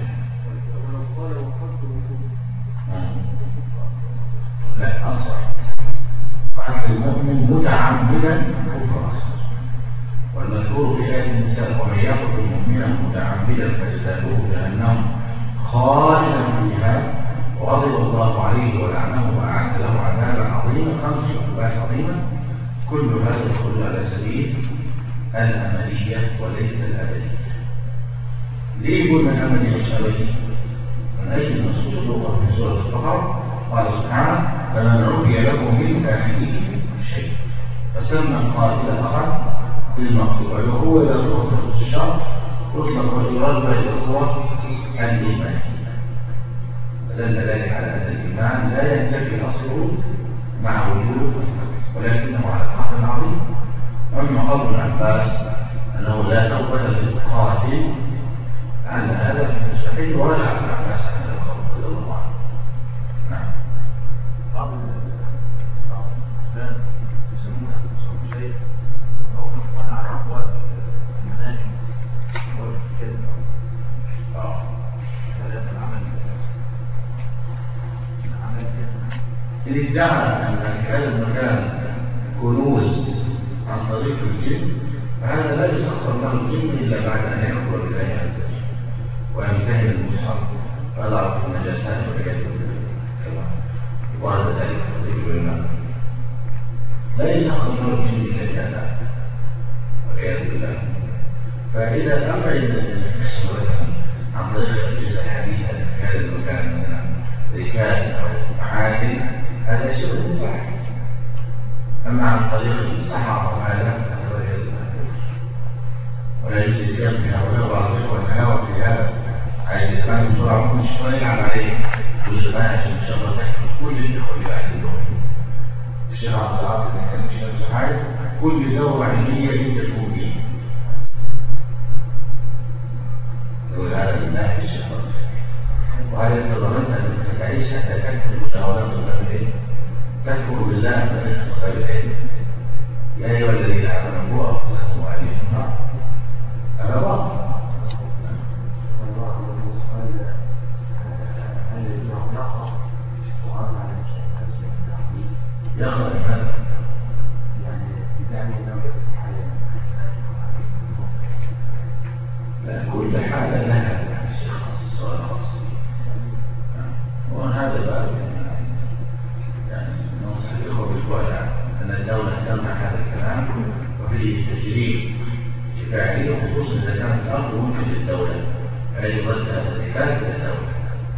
لا أصلا قتل المؤمن متعمدا كفر أصلا. والمذكور في آية النساء ومن يقتل مؤمنا متعمدا فجزاؤه جهنم خالدا فيها وغضب الله عليه ولعنه وأعد له عذابا عظيما 5 عقوبات عظيمة. كل هذا يدخل على سبيل الأملية وليس الأبدية. ليه يقول من أملية مش أبدية؟ من أجل نصوص الأخرى في سورة البقرة قال سبحانه فمن عفي له من أخيه شيء فسمى القاتل أخا بالمقتول، وهو إذا تطلق الشر يطلق والإرادة بالإخوة الإيمان. فدل ذلك على أن الإيمان لا ينتفي أصله مع وجود ولكنه على حق عظيم. أما قول ابن عباس أنه لا توبة للقاتل عن هذا صحيح ورجع ابن عباس عن هذا القول رضي الله عنه. نعم. بعض الإسلام يسمونها تصوف شيء أو على أقوال المناهج والكلمة إن ادعى أن هذا المكان كنوز عن طريق الجن فهذا لا يسخر له الجن إلا بعد أن يكفر بالله عز وجل ويمتهن المصحف ويضع في النجاسات والعياذ بالله ورد ذلك في العلماء لا يسخر له الجن إلا بهذا والعياذ بالله. فإذا أمر الكشف عن طريق الجزء الحديثة في هذا المكان مثلا ركاز أو معادن هذا شيء مباح. أما عن طريق الصحراء وهذا ولا يجوز الكلام في هؤلاء بعض الإخوة يتهاون في هذا عايز يتعلم بسرعة كل شوية يلعب عليه كل ما عشان شغل كل الإخوة اللي قاعدين الشيخ عبد العاطي اللي كان بيشتغل في حاجة كل دورة علمية أنت تكون فيه يقول هذا من ناحية الشيطان وهذا يتضمن أن تعيش حتى تكتب مجاورات الأمرين تكفر بالله فإن تختار العلم يا أيها الذين آمنوا أنفسكم وأهليكم نارا هذا باطل. يقرأ هذا يعني بزعم أنه لا كل حالة لها شخص وخاص وهذا بقى يعني ننصح الإخوة بالوضع أن الدولة تمنع هذا الكلام وفيه تجريب كفاية خصوصا إذا كانت الأرض ممكن للدولة أي ضد هذا الكلام للدولة.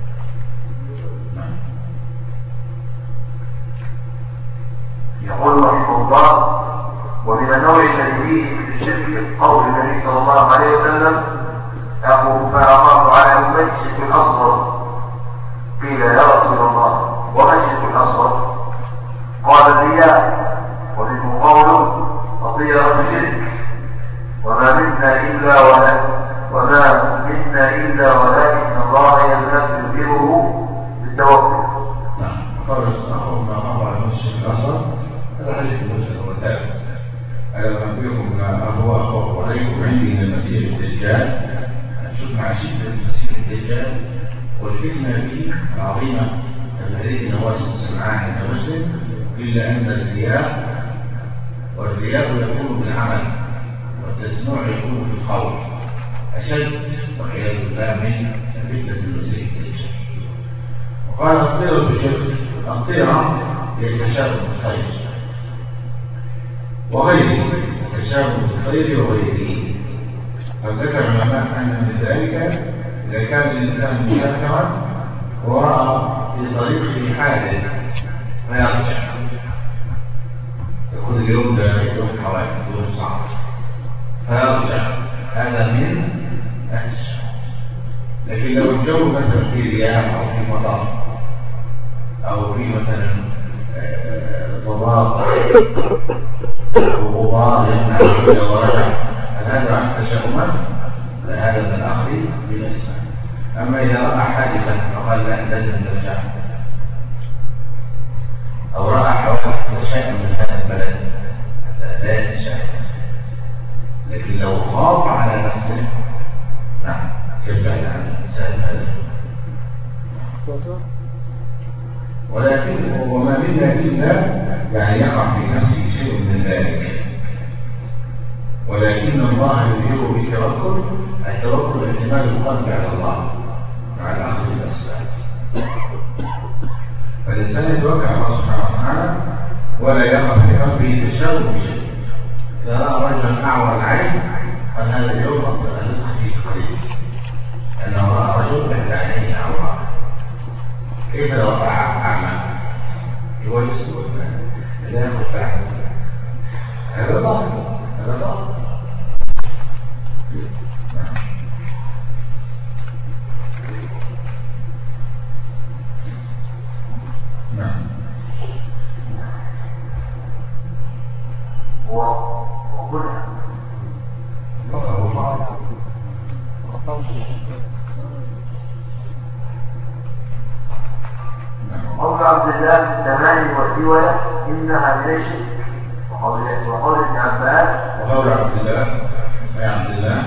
يقول رحمه الله ومن النوع الذي فيه من الشرك قول النبي صلى الله عليه وسلم فأخاف على أمتي الشرك الأصغر. قيل يا رسول الله وما الشرك الأصغر؟ قال الرياء ومنه قول فطيرة الشرك وما منا إلا ولكن الله يغفره بالتوكل. قال الصحابة ما أخاف على أمتي الشرك الأصغر هذا حديث المسلم والتابع ألا أخبركم ما هو أخاف عليكم عندي من المسيح الدجال. شوف مع شدة المسيح الدجال والفتنة به العظيمة الحديث نواس سمعان عند مسلم إلا أن والرياء يكون بالعمل والتسمع يكون في القول أشد والعياذ بالله من فتنة المسيح الدجال. وقال الطيرة بشرك الطيرة هي التشابه بالخير وغيره التشابه بالخير وغيره. فذكر العلماء أن من ذلك إذا كان الإنسان مشاكرا ورأى في طريقه حادث فيرجع يقول اليوم ده يوم حوادث يوم صعب فيرجع هذا من أهل الشر. لكن لو الجو مثلا في رياح أو في مطر أو في مثلا ضباب أو غبار يمنع ورجع هذا عن التشاؤمات هذا من الآخرين بنفسه. أما إذا رأى حادثا فقال لا لازم نرجع أو رأى حوادث شيئا من هذا البلد لا يتشاءم. لكن لو خاف على نفسه نعم يبعد عن الإنسان هذا. ولكن وما منا إلا يعني يقع في نفسه شيء من ذلك ولكن الله يدير بتوكل التوكل اعتماد القلب على الله مع الأخذ بالأسباب. فالإنسان يتوكل على الله سبحانه وتعالى ولا يقع في قلبه تشاؤم بشيء. إذا رأى رجلا أعور العين قال هذا اليوم أفضل أن يصح فيه قليل أنه رأى رجل تحت عينيه أعور. كيف لو رأى أعمى يوجس لا يأخذ فاحل هذا ظاهر هذا ظاهر. نعم قول عبد الله التماني والدولة إنها من الشرك وقول ابن عباس وقول عبد الله يا عبد الله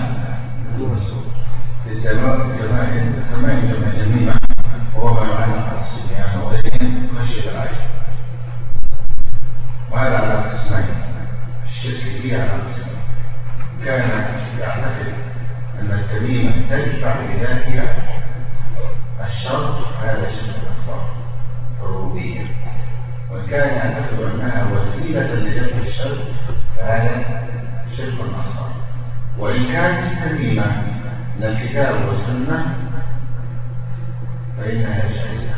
التماني جمع جميعا وهو ما يعلق على الصبيان وغيرهم خشية العيش كان يعتقد أن التميمة تدفع بذاتها الشرط هذا شرك أكبر الربوبية، وكان يعتقد أنها وسيلة لدفع الشرك فهذا شرك أصغر. وإن كانت التميمة من الكتاب والسنة فإنها شركة،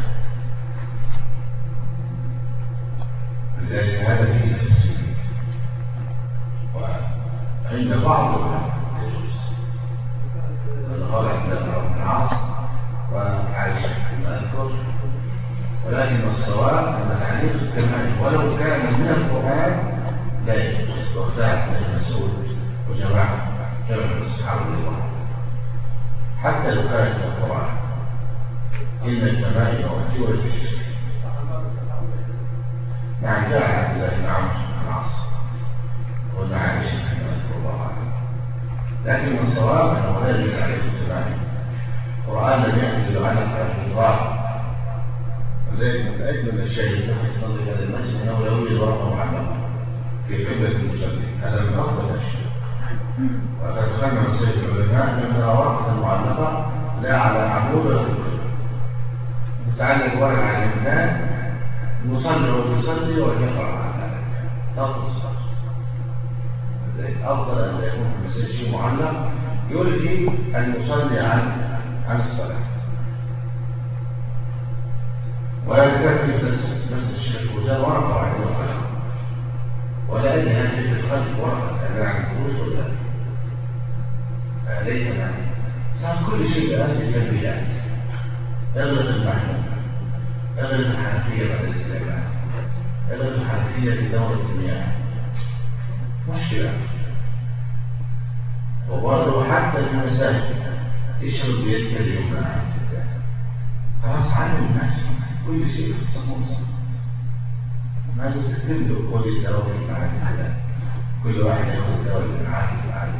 لذلك هذا فيه تفسير. وعند بعض العلماء يجوز قال عند ابن العاص وعائشة كما أذكر، ولكن الصواب أن تعليق التمام ولو كان من القرآن لا يجوز، واختلف ابن مسعود وجماعة من الصحابة رضي الله عنهم حتى لو كانت من القرآن إن التمائم موجودة في الشرك. نعم جاء عبد الله بن عمرو بن العاص وابن عائشة كما أذكر الله عنه، لكن الصواب أنه لا يجوز عليه التمائم. القرآن لم يأتي بمعنى الإضافة، ولذلك من أجمل الشيء الذي يصلي هذا المسجد أنه لا يوجد ورقة معلقة في قبلة المصلي، هذا من أفضل الأشياء. وقد خمم سيد العلماء بأنها ورقة معلقة لا على عمود ولا في القبلة، تتعلق ورقة على الإنسان المصلي ويصلي ويقرأ على ذلك تطلق الصلاة. لذلك أفضل أن يكون في المسجد شيء معلق يلهي أن يصلي عن الصلاة. ولا يكفي نفس الشيء وجاء ورقة واحدة وخلق، ولا أدري هل في الخلق ورقة تعبير عن الفلوس ولا ليس يعني صار كل شيء الآن بالتنبيهات. اغلق المحكمة، اغلق الحنفية بعد الاستعمال، اغلق الحنفية في دورة المياه، مشكلة. وبرضه حتى المساجد يشرب بيدك اليمنى، خلاص علم الناس كل شيء في الصموس، ما يستخدم كل الدواء المعادي، كل واحد يأخذ دواء المعادي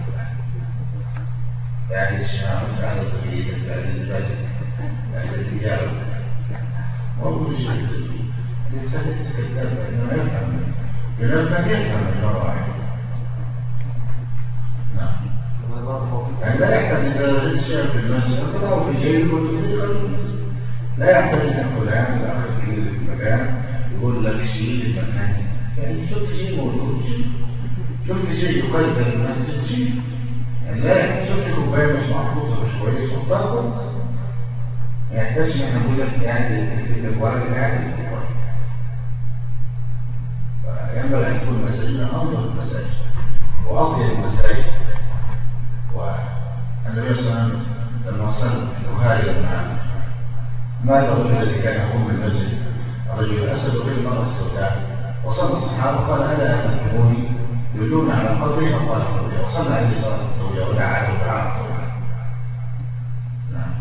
يعني الشام على الطبيعي بعد الباسل بعد التجارة وكل شيء. الإنسان يتكلم فإنه يفهم المرة واحدة. نعم يعني لا يحتاج إذا وجدت الشيء في المسجد أو في جيب لا يحتاج أن فلان الآخر في المكان يقول لك شيء للمكان، يعني شفت شيء موجود، شفت شيء يقدر المسجد شيء، يعني لا شفت كوباية مش محطوطة مش كويس وتضغط، ما يحتاجش ان نقول لك يعني الورق يعني ينبغي ان يكون مساجدنا انظف المساجد واطيب المساجد. والنبي صلى الله عليه وسلم لما صلى البخاري مع ماذا الرجل الذي كان يقوم من المسجد الرجل الاسد وغير المرأة السوداء، وصلى الصحابة قال الا تفهموني يدلون على قبري فقال قبري، وصلى عليه صلاة الطويلة ودعاه ودعاه طويلة. نعم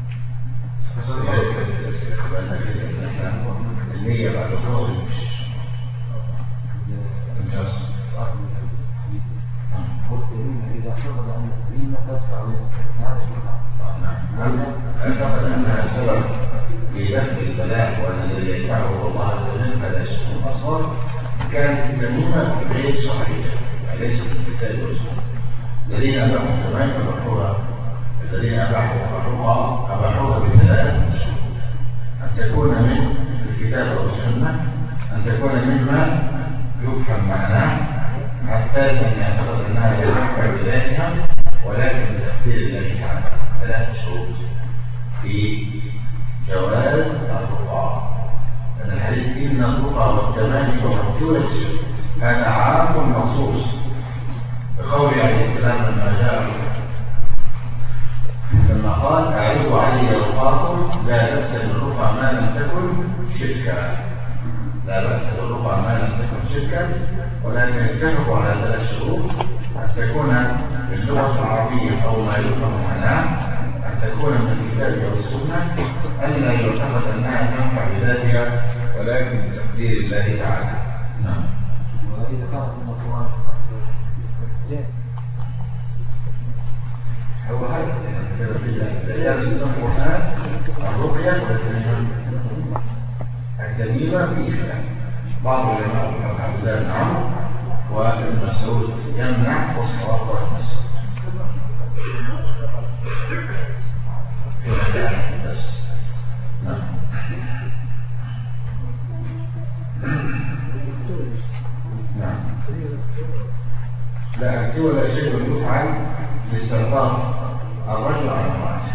النية بعد الظهر مش إذا حصل أن التميمة تدفع للاستثناء. أعتقد أنها سبب لدفع البلاء وأن الذي يدفعه الله عز وجل هذا شيء أصغر. كانت التميمة غير صحيحة ليست في الكتاب والسنة. الذين أباحوا التمائم أباحوها، الذين أباحوها بثلاث شروط: أن تكون من الكتاب والسنة، أن تكون مما يفهم معناه، الثالث أن يعتقد أنها ينفع بذاتها ولكن بتقدير الله تعالى. ثلاث شروط في جواز الرقى. أن الحديث إن الرقى والتمائم موجودة في الشرك هذا عام مخصوص بقول عليه السلام لما جاء لما قال أعرضوا علي رقاكم لا بأس بالرقى ما لم تكن شركا، لا بأس بالرقى ما لم تكن شركا، ولكن اتفقوا على ثلاث شروط: أن تكون باللغة العربية أو ما يفهم معناه، أن تكون من الكتاب والسنة، أن لا يعتقد أنها تنفع بذاتها ولكن بتقدير الله تعالى. نعم. وإذا كانت من القرآن هو هذا الذي القرآن الرقية والتميمة في خلاف. بعض العلماء عبد الله بن عمرو وابن مسعود يمنع والصواب والنصر. بس نعم. نعم. لا دي ولا شيء يفعل لاسترضاء الرجل على امرأته.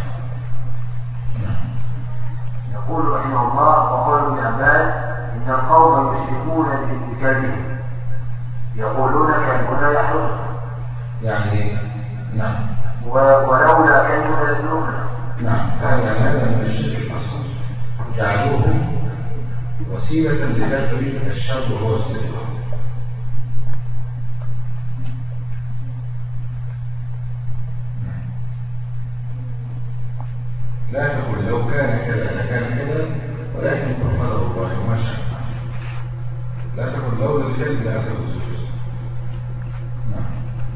يقول رحمه الله وقال ابن عباس إن القوم يشركون بكلمهم يقولون كلمنا يحرم يعني نعم. ولولا كلمنا يسرقنا. نعم هذا من الشرك الأصغر، جعلوه وسيلة لدفع الشر وهو السرقة. لا تقول لو كان كذا لكان كذا، ولكن قل قدر الله وما شاء. لا تقول لولا الكلب لأخذ الزوج. نعم.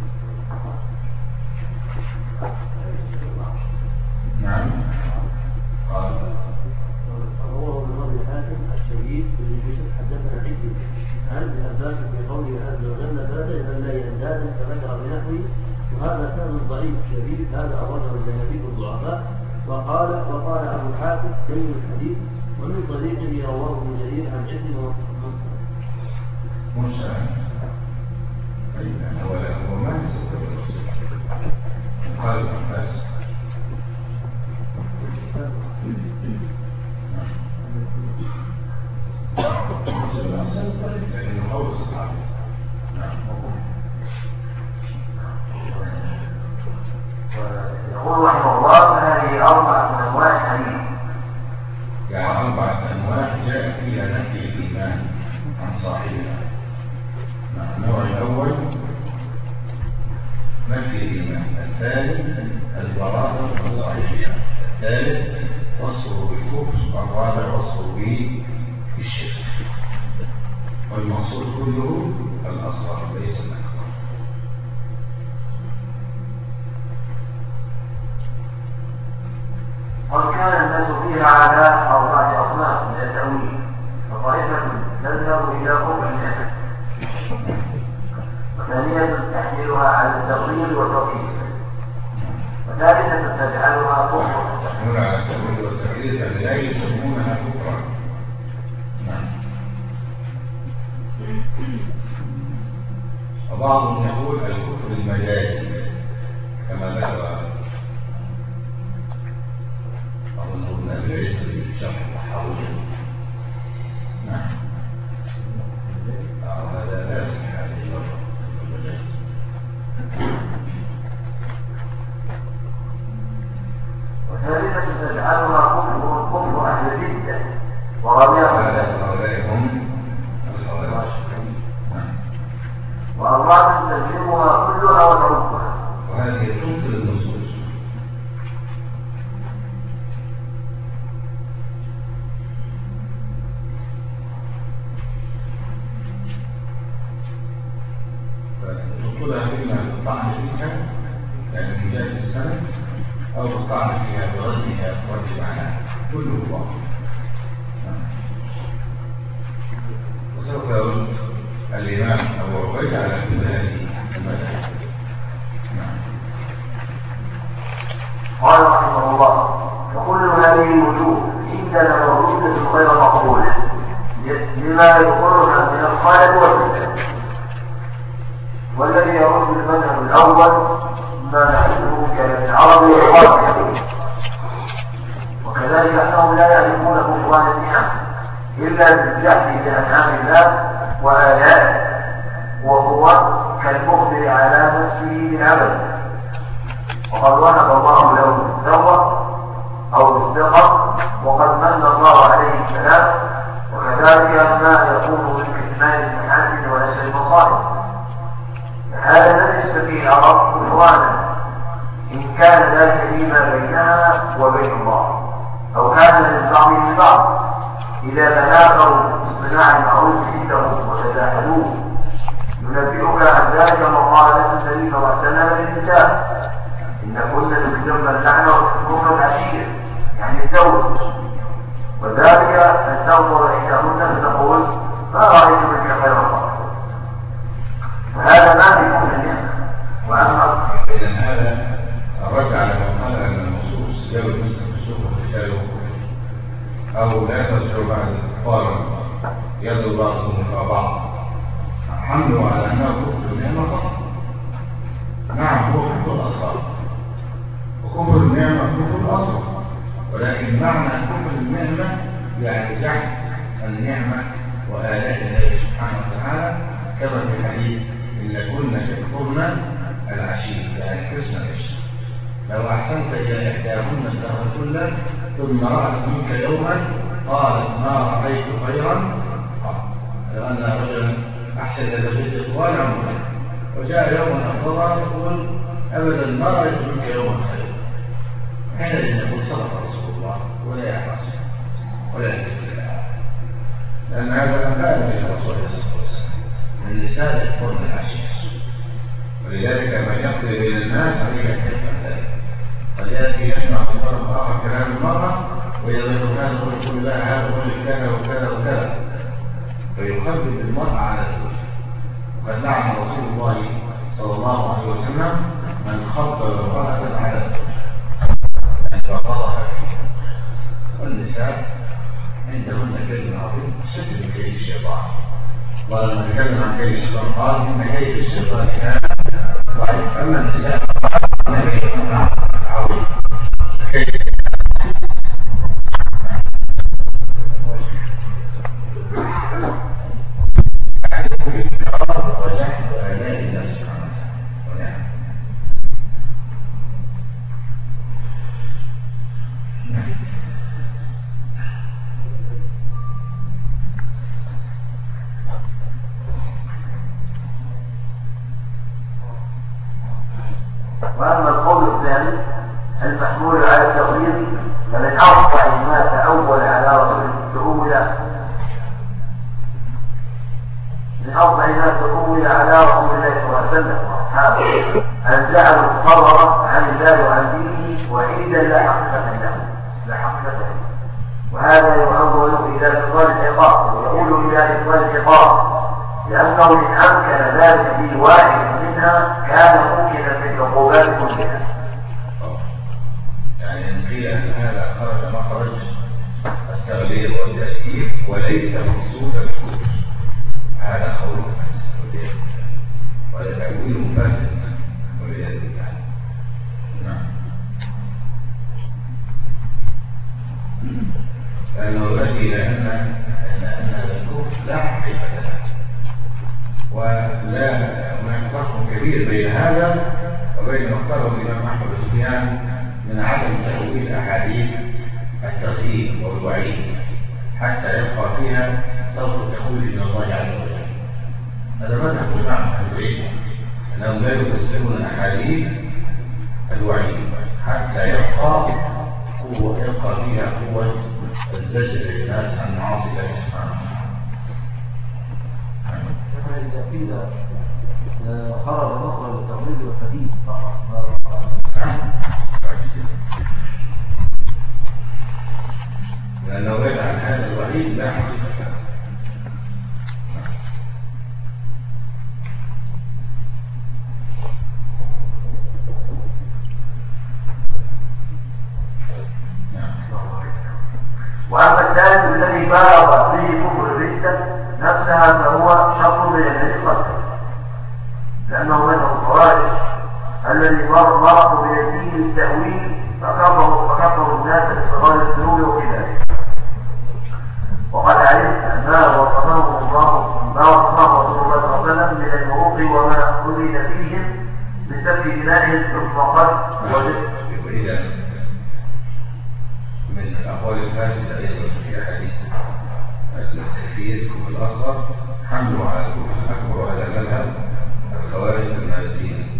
نعم. قال رواه ابن ابي حاتم الشهيد بن بشر حدثنا عكرمة عن ابن عباس في قوله عز وجل بات اذا لا ينداد فذكر بنحوه وهذا سند ضعيف شديد هذا اورده الذهبي الضعفاء وقال ابو حاتم كلمه الحديث ومن طريقه رواه ابن جرير عن عكرمة موسى. طيب هو ما يسوي الرسول قال عباس لأنه قول الصحابي. يقول رحمه الله فهذه أربعة من أنواع الحديث. يعني 4 أنواع جاء فيها نفي الإيمان عن صاحبها. النوع الأول نفي الإيمان، الثالث البراءة عن صاحبها، الثالث وصفه بالكفر، الرابع وصفه بالشرك. والمقصود كله الأصغر ليس الأكبر. وكان الناس فيها على 4 أصناف من التأويل، فطائفة تذهب إلى كفر الناس، وثانية تحملها على التغيير والتوحيد، وثالثة تجعلها كفرا. تحمل على التأويل والتغيير لا يسمونها كفرا. نعم. وبعضهم يقول الكفر المجازي كما ذكر أظن ابن العز في شرح التحاوي. نعم. هذا لا يصح هذه اللفظة المجازي. وثالثة تجعلها كفر أهل الردة ورابعة هؤلاء هم الخوارج. والرابع تجربها كلها وتردها، وهذه تبطل النصوص. فتبطلها إما بالطعن فيها يعني في جهة السند، أو بالطعن فيها بردها برد معناها، كله باطل. وسوف يقول الإمام أبو عبيدة على كل هذه المذاهب. قال رحمه الله وكل هذه الوجوه عندنا موجودة غير مقبولة لما يقولها من الخالد والفتن، والذي يرد المذهب الأول ما نحسبه كابن عربي والقرآن، وكذلك أنهم لا يعرفون كفران النعم إلا بالجهل بأنعام الله وآلائه، وهو كالمخبر على نفسه بالعمل، وقد وهب الله له الثروة أو الثقة وقد من الله عليه السلام، وكذلك ما يكون من كتمان المحاسن ونشر المصائب. هذا الذي يسميه العرب كفرانا إن كان ذلك فيما بينها وبين الله، أو كان للبعض لبعض إذا تناقضوا باصطناع المعروف عندهم وتجاهلوه. ينبئك عن ذلك مقالة النبي صلى الله عليه وسلم للنساء إن كنا تكتبن اللعنة وتكتبن العشير يعني الزوج، وذلك أن تنظر إحداهن فتقول ما رأيت منك خير الله، وهذا ما بيكون النعمة. وأما إذن هذا الرجع على من قال يدعو بعضهم إلى بعض حملوا على أنه كفر النعمة فقط. نعم هو كفر أصغر، وكفر النعمة كفر أصغر، ولكن معنى كفر النعمة يعني جحد النعمة وآلاء الله سبحانه وتعالى، كما في الحديث إن كنا يكفرن العشير يعني كرسنا العشر. لو أحسنت إلى إحداهن الدهر كله ثم رأت منك يوما قالت ما رأيت خيرا، لو أن رجلا أحسن زوجته طوال عمره وجاء يوما أفضل يقول أبدا ما رأيت منك يوما خيرا، حينئذ يقول صدق رسول الله ولا يحرص ولا يكفر، لأن هذا لا يجوز الرسول صلى الله عليه وسلم. النساء يكفرن العشير، ولذلك من يقضي بين الناس عليه أن يفعل ذلك. قد يأتي يسمع في طرف آخر كلام المرأة ويظن هذا ويقول لا هذا يقول كذا وكذا وكذا، فيخبر المرأة على زوجها. وقد لعن رسول الله صلى الله عليه وسلم من خبر امرأة على زوجها أن فقضها فيها. والنساء عندهن كلمة عظيمة ستر من كيد الشيطان. ولما نتكلم عن كيد الشيطان قال إن كيد الشيطان كان ضعيف، أما النساء فإن كيدهن عظيم. وأما القول الثاني المحمول على التغليظ فمن أرفع ما تأول على رسول على رسول الله صلى الله عليه وسلم وأصحابه أن جعلوا مقررة عن الله وعن دينه وعيدا لا حقيقة له، وهذا يؤول إلى إبطال العقاب ويؤول إلى إبطال العقاب، لأنه إن أمكن ذلك في واحد منها كان ممكنا في العقوبات كلها. يعني إن قيل أن هذا خرج مخرج التغليظ والتأكيد وليس مقصود الكفر، هذا قول فاسد وهذا تأويل فاسد والعياذ بالله. نعم. لأنه يؤدي إلى أن الكفر لا حقيقة له، ولا هناك فرق كبير بين هذا وبين ما اختاره الإمام أحمد بن سفيان من عدم تأويل أحاديث الترهيب والوعيد حتى يبقى فيها صوت التخويف من الله عز وجل. هذا مذهب الإمام أحمد بن سفيان أنهم لا يفسرون أحاديث الوعيد حتى يبقى فيها قوة الزجر للناس عن معاصي الله سبحانه وتعالى. إذا قيل خرج مخرج التغليظ والتأكيد لأنه بعد عن هذا الوعيد لا حقيقة له. وأما الثالث الذي بالغ به كفر الردة نفسها فهو شر من الذي قبله، لأنه مثل الخوارج الذي مرضوا بيديه التأويل فكفروا الناس بصغار الذنوب وكذلك. وقد علمت أن ما وصفه رسول الله صلى الله عليه وسلم من المروق وما أريد فيهم بسبب دمائهم ثم قد من الأقوال الفاسدة أيضا في أحاديث التكفير الكفر الأصغر حمله على الكفر الأكبر وهذا مذهب الخوارج المالكيين.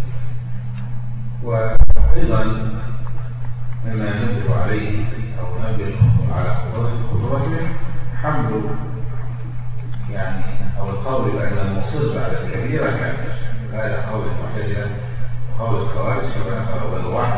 وأيضا مما ينبه عليه أو ينبه على خطورته حمله يعني أو القول بأن المصر على الكبيرة كافر، هذا قول المعتزلة وقول الخوارج كما قالوا الواحد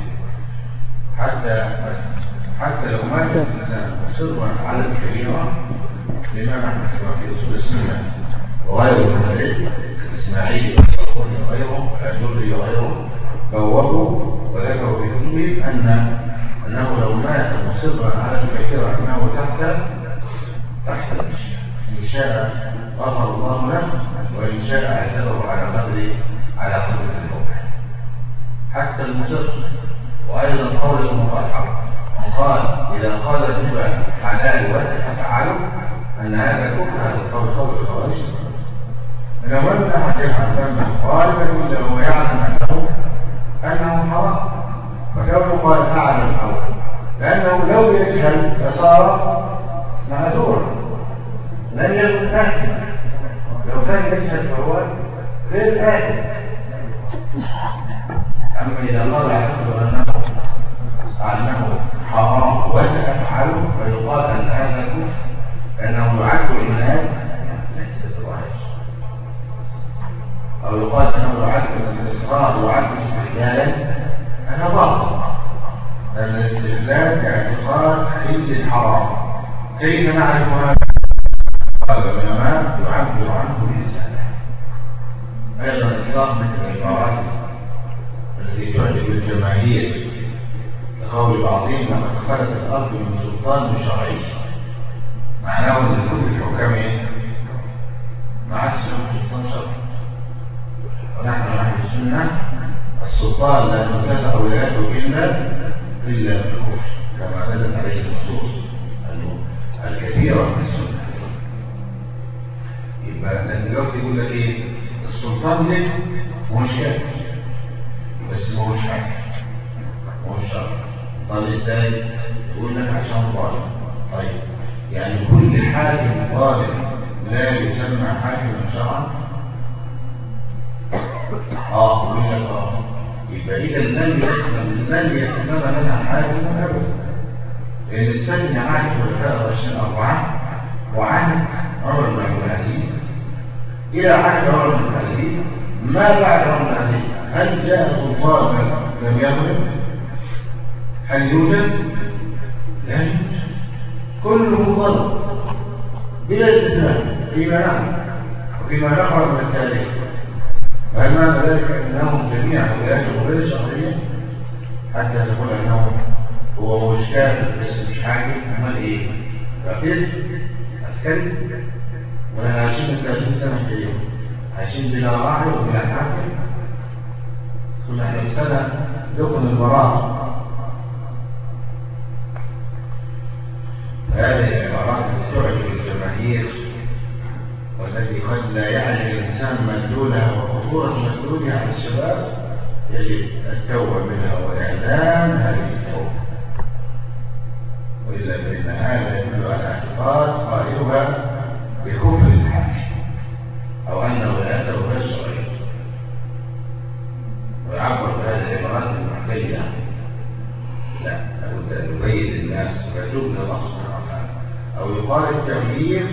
حتى لو مات الإنسان مصرا على الكبيرة لما نحن في أصول السنة وغيره من العلم الإسماعيلي والصفوني وغيره والأجري وغيره بوابوا وذكروا في كتبهم أنه لو مات مصرا على الكبيرة أنه تحت المشيئة إن شاء غفر الله له وإن شاء عذبه على قدر الموقع حتى المسر. وأيضا قول المطلع قال إذا قال الربا حلال وتفعله أن هذا كفر، هذا قول الخوارج. لو أن أحد يفعل غالبا إلا هو يعلم أنه حرام، فكونه قال أعلم حرام، لأنه لو يجهل فصار معذورا لن يكون آثما. لو كان يجهل فهو غير آثم. أما إذا قال أنه حرام وسيفعله فيقال أن هذا كفر، لأنه يعد العناد ليس الواجب، أو يقال أنه يعد الإصرار ويعد استحلالا، هذا باطل. لأن الاستحلال اعتقاد حل الحرام. كيف نعرف هذا؟ قال العلماء يعبر عنه بلسانه. أيضا إطلاق مثل العبارات التي تعجب الجماهير لقول بعضهم لقد خلت الأرض من سلطان شرعي، معناه أن كل الحكام ما عادش له سلطان شرعي. ونحن أهل السنة السلطان لا تنتزع ولايته إلا بالكفر، كما دلت عليه النصوص الكثيرة من السنة. يبقى دلوقتي يقول لك إيه؟ السلطان ده مش كافر بس ما هوش حاكم، ما هوش شرعي. طب ازاي؟ يقول لك عشان ظالم. طيب يعني كل حاكم ظالم لا يسمى حاكما شرعا؟ يقول لك يبقى إذا لن يسمى لنا حاكم أبدا، لأن استثنى عن الخلفاء الراشدين الأربعة وعن عمر بن عبد العزيز إلى عهد عمر بن عبد العزيز. ما بعد عمر بن عبد العزيز هل جاء سلطان لم يظلم؟ هل يوجد؟ لا يوجد، كله ظلم بلا استثناء فيما نعلم وفيما نقرأ من التاريخ. وهل معنى ذلك أنهم جميعا ولايتهم غير شرعية حتى تقول أنه هو مش كافر بس مش حاكم؟ أمال إيه؟ فقير؟ عسكري؟ ولا عايشين 30 سنة في اليوم عايشين بلا راعي وبلا حاكم؟ كل 20 سنة يقن البراءة. هذه العبارات التي تعجب الجماهير والتي قد لا يعرف الإنسان مدلولها وخطورة مدلولها على الشباب، يجب التوبة منها وإعلان هذه التوبة، وإلا فإن هذا يدل على اعتقاد قائلها بكفر الحاكم أو أن ولايته غير شرعية. ويعبر بهذه العبارات المحتجة لا، لابد أن نبين للناس ويتوب إلى الله سبحانه وتعالى. أو يقال التغيير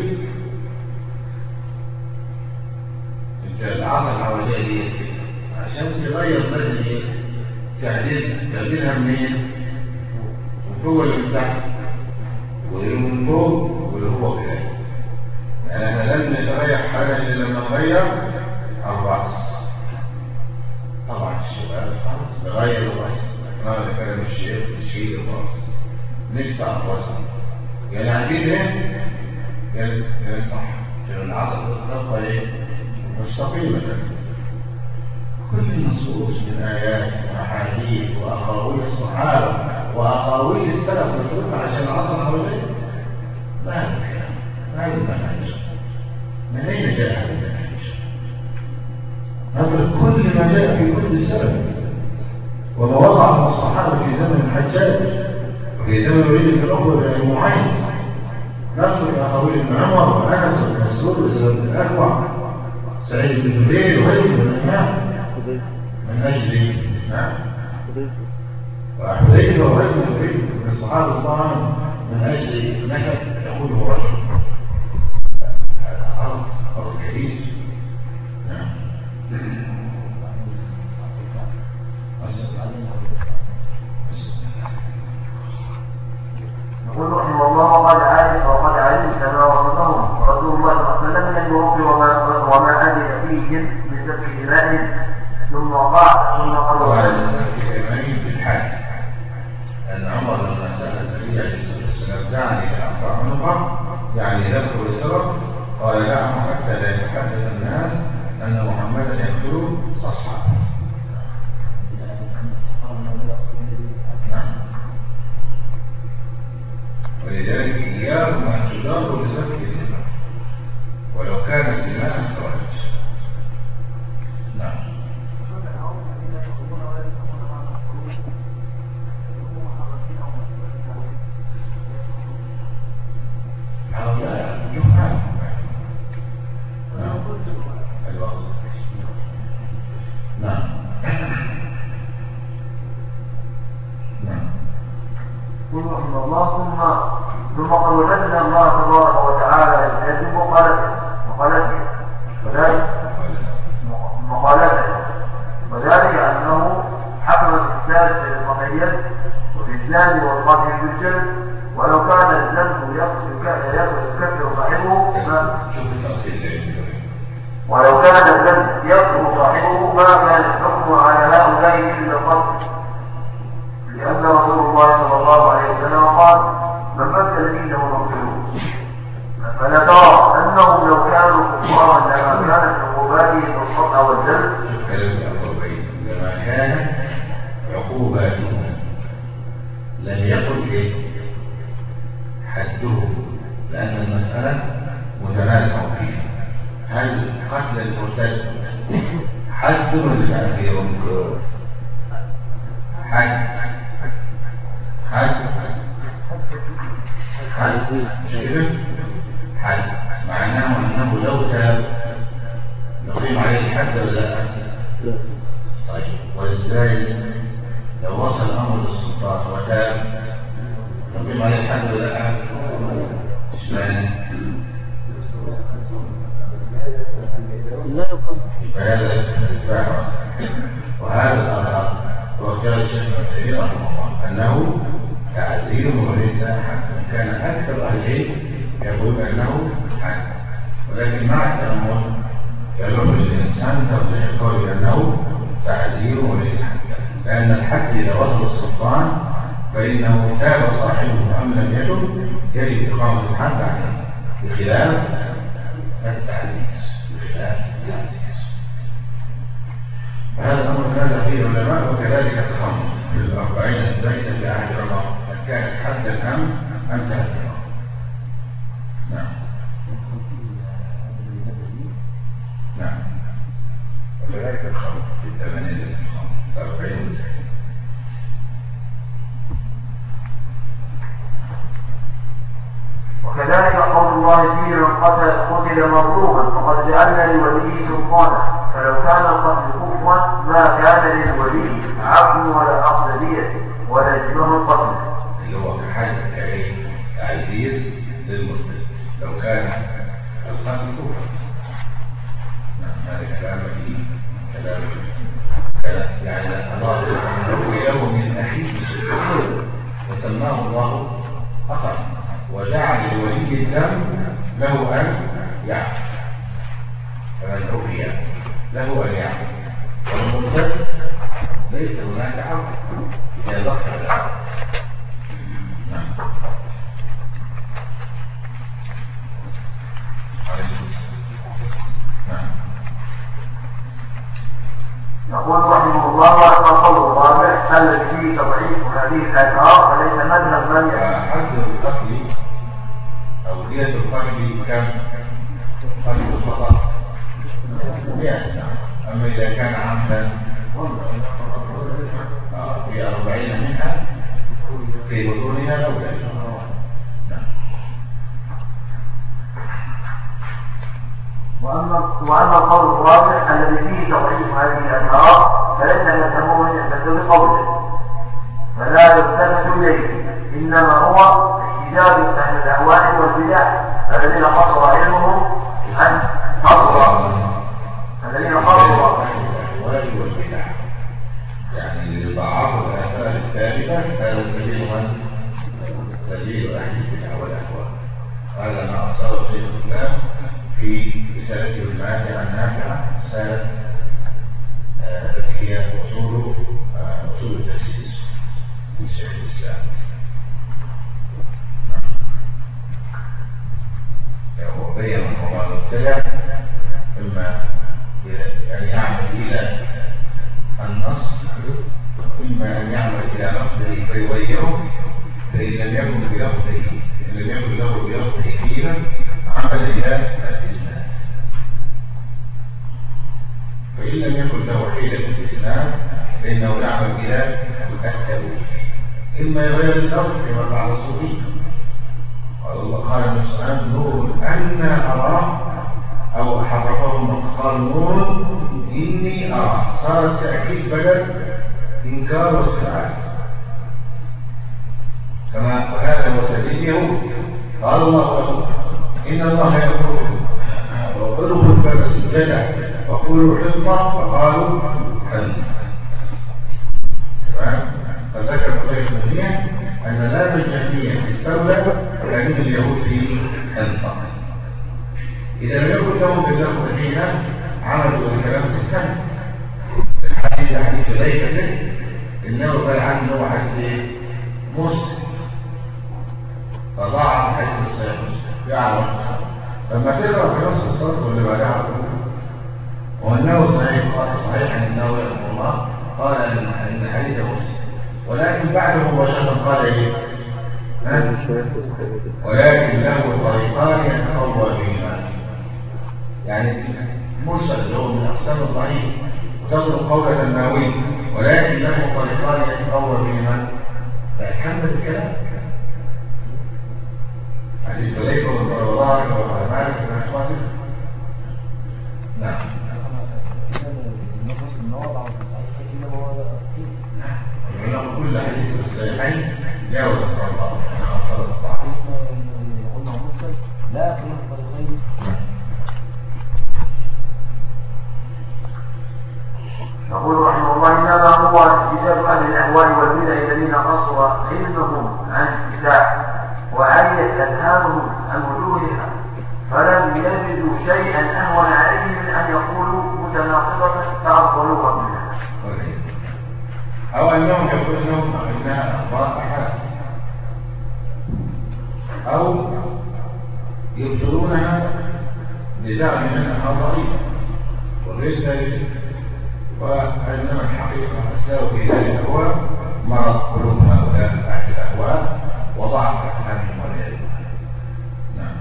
العصر العوجية دي عشان تغير لازم تعديلها منين؟ من فوق اللي من تحت ومن فوق واللي هو كده. يعني احنا لازم نتغير حاجة اللي لما نغير الرأس. طبعا الشباب نغير الرأس، نغير كلام الشيخ نشيل الرأس نفتح الرأس. يعني عديد ايه؟ يفتح عشان العصر تبقى ايه؟ مستقيمة. كل النصوص من آيات وأحاديث وأقاويل الصحابة وأقاويل السلف تدل عشان العصر حواليه. ما هذا الكلام؟ ما هذا المنهج؟ من أين جاء هذا المنهج؟ نترك كل ما جاء في كل السلف وما وضعه الصحابة في زمن الحجاج وفي زمن الوليد بن عقبة بن معين. نترك أقاويل ابن عمر وأنس بن مسعود وزيد بن الأكوع سعيد بن جبير وغيره من الإمام من أجل وحذيفة وغيره من الصحابة الله من أجل نكت يقوله رجل. هذا أرض كبير. يقول رحمه الله وقد علمت ما وصفهم رسول الله صلى الله عليه وسلم من الوقت وما أذن فيهم من سفك دمائهم ثم قالوا على سفك دمائهم بالحال. أن عمر لما سأل النبي عليه الصلاة والسلام دعني لأقطع عنقه يعني ذبحه لسبب، تابعهم حتى لا يتحدث الناس أن محمدا يقتل أصحابه. ولذلك إياكم أن تداروا لسفك الدماء ولو كانت دماء خرجت. نعم. هؤلاء جهال. نعم. يقول رحمه الله ثم قد وجدنا الله تبارك وتعالى يجب وذلك أنه حكم في السادس المقيد وفي الزاني والقاتل بالجلد ولو كان الذنب يكفر صاحبه ما كان الحكم على هؤلاء إلا القتل، لأن رسول الله صلى الله عليه وسلم قال من بدل دينه مقتول. فلا ترى أنهم لو كانوا كفارا لما كانت عقوباتهم القطع والجلد لما كانت عقوباتهم لم يقل حده، لأن المسألة متنازع فيها. هل قتل المرتد حد ولا تعزير؟ حد معناه أنه لو تاب نقيم عليه الحد ولا لا؟ طيب وإزاي لو وصل الأمر للسلطات وتاب نقيم عليه الحد ولا لا؟ اشمعنى؟ فهذا استدفاع وهذا الأمر واختار الشيخ الشهير رحمه الله أنه تعزير وليس حد. كان أكثر العلم يقول أنه حد، ولكن مع التأمل يلوح الإنسان تصديق القول أنه تعزير وليس حد، لأن الحد إذا وصل السلطان فإنه تاب صاحبه أم لم يتب يجب إقامة الحد عليه، بخلاف التعزيز. هذا الأمر تنازع فيه العلماء، وكذلك الخمر في الأربعين الزائدة في عهد عمر كانت حدا أم تأثيرا. نعم. نعم. وكذلك الخمر في الثمانين الأربعين الزائدة. وكذلك قول الله فيه من قتل مظلوما فقد جعلنا لوليه سلطانا، فلو كان القتل كفرا ما كان للولي عفو ولا أخذ دية ولا يجبه القتل، اللي هو كحاجة تعزير للمسلم لو كان القتل كفرا. هذا كلام يعني الله يوم من أخيه وسماه الله أخر، وجعل لولي الدم له أن يعفو، فمن عفي له أن يعفو، والمرتد ليس هناك عفو إذا ضحى العفو. يقول رحمه الله وأما القول الرابع الذي فيه تضعيف هذه الآثار فليس مذهب من حد القتل أو دية القتل كم؟ قتل الخطأ 100 سنة، أما إذا كان عمدا في 40 منها في بطونها الأولى. وأما القول الرابع الذي فيه تضعيف هذه الآثار فليس مذهب من يعتد بقوله فلا يلتفت إليه، إنما هو احتجاج أهل الأهواء والبدع الذين قصر علمهم أن الذين قصروا الأهواء والبدع، يعني ضعاف الآثار الثالثة هذا سبيل أهل البدع والأهواء. هذا ما أصاب شيخ الإسلام في رسالته الماتعة النافعة رسالة هي أصول التفسير لشيخ الإسلام. وبين وما ابتدع إما أن يعمل إلى النص إما أن يعمل إلى لفظه فيغيره، فإن لم يكن بلفظه إن لم يكن له بلفظه حيلة عمل إلى الإسناد، فإن لم يكن له حيلة في الإسناد فإنه يعمل إلى التأويل، إما يغير اللفظ كما فعل الصوفي قال النبي صلى الله عليه وسلم نور أنا أراه، أو حرفه من قال نور إني أراه، صار التأكيد بدل إنكار واستعانة. كما هذا هو سبيل اليهود، قال الله له إن الله يقول وادخلوا الباب سجدا وقولوا حطة فقالوا حطة. فذكر قضية الدنيا أن لا مجانية استولى لكن اليهود في الفقر. إذا لم يكن لهم باللفظ حين عملوا الكلام في السنة الحديث ليس إنه قال عنه حديث مسلم فضاعف حديث مسلم يعرف لما تقرأ في نفس السطر اللي بعدها وأنه صحيح أنه يقول الله قال إن حديث مسلم، ولكن بعده مباشرة قال إيه؟ ولكن له طريقان يتقوى بهما، يعني مرسل اللي هو من أقسام الضعيف وتصل قولة الناوي، ولكن له طريقان يتقوى بهما، فكمل الكلام حديث إليك وضرب ظهرك وضرب مالك وما أخواتك. نعم كل حديث الصحيحين جاوز الله لا في الطريقين. يقول رحمه الله إنما هو كتاب أهل الأهواء والبدع الذين قصر علمهم عن اتساع وعيت أذهانهم عن وجوهها، فلم يجدوا شيئا أهون عليهم من أن يقولوا متناقضة فأفضلوها منها، أو أنهم يقولون إنها أخبار أحاد، أو يبطلونها بزعم أنها ضعيفة وغير ذلك، وإنما الحقيقة السبب في ذلك هو مرض قلوب هؤلاء أهل الأهواء وضعف أفهامهم والعياذ بالله. نعم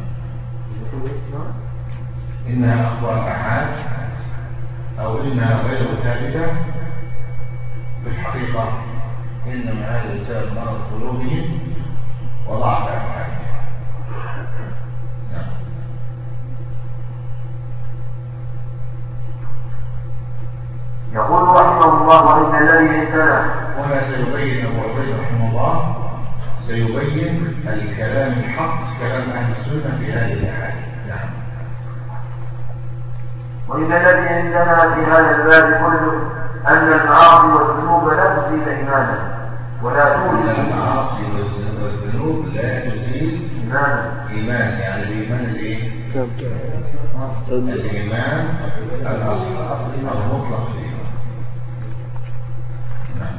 إنها أخبار أحاد أو إنها غير ثابتة، بالحقيقة إنما هذا السبب مرض قلوبهم وضعف أفهامهم. يقول رحمه الله وإن الذي اهتدى. وما سيبين أبو عبيد رحمه الله سيبين الكلام الحق كلام أهل السنة في هذه الأحاديث. نعم. وإن الذي عندنا في هذا الباب كله أن المعاصي والذنوب لا تزيد إيمانا ولا توجد المعاصي والذنوب لا تزيد إيمان، يعني الإيمان الإيه؟ الإيمان الأصل المطلق الإيمان. نعم.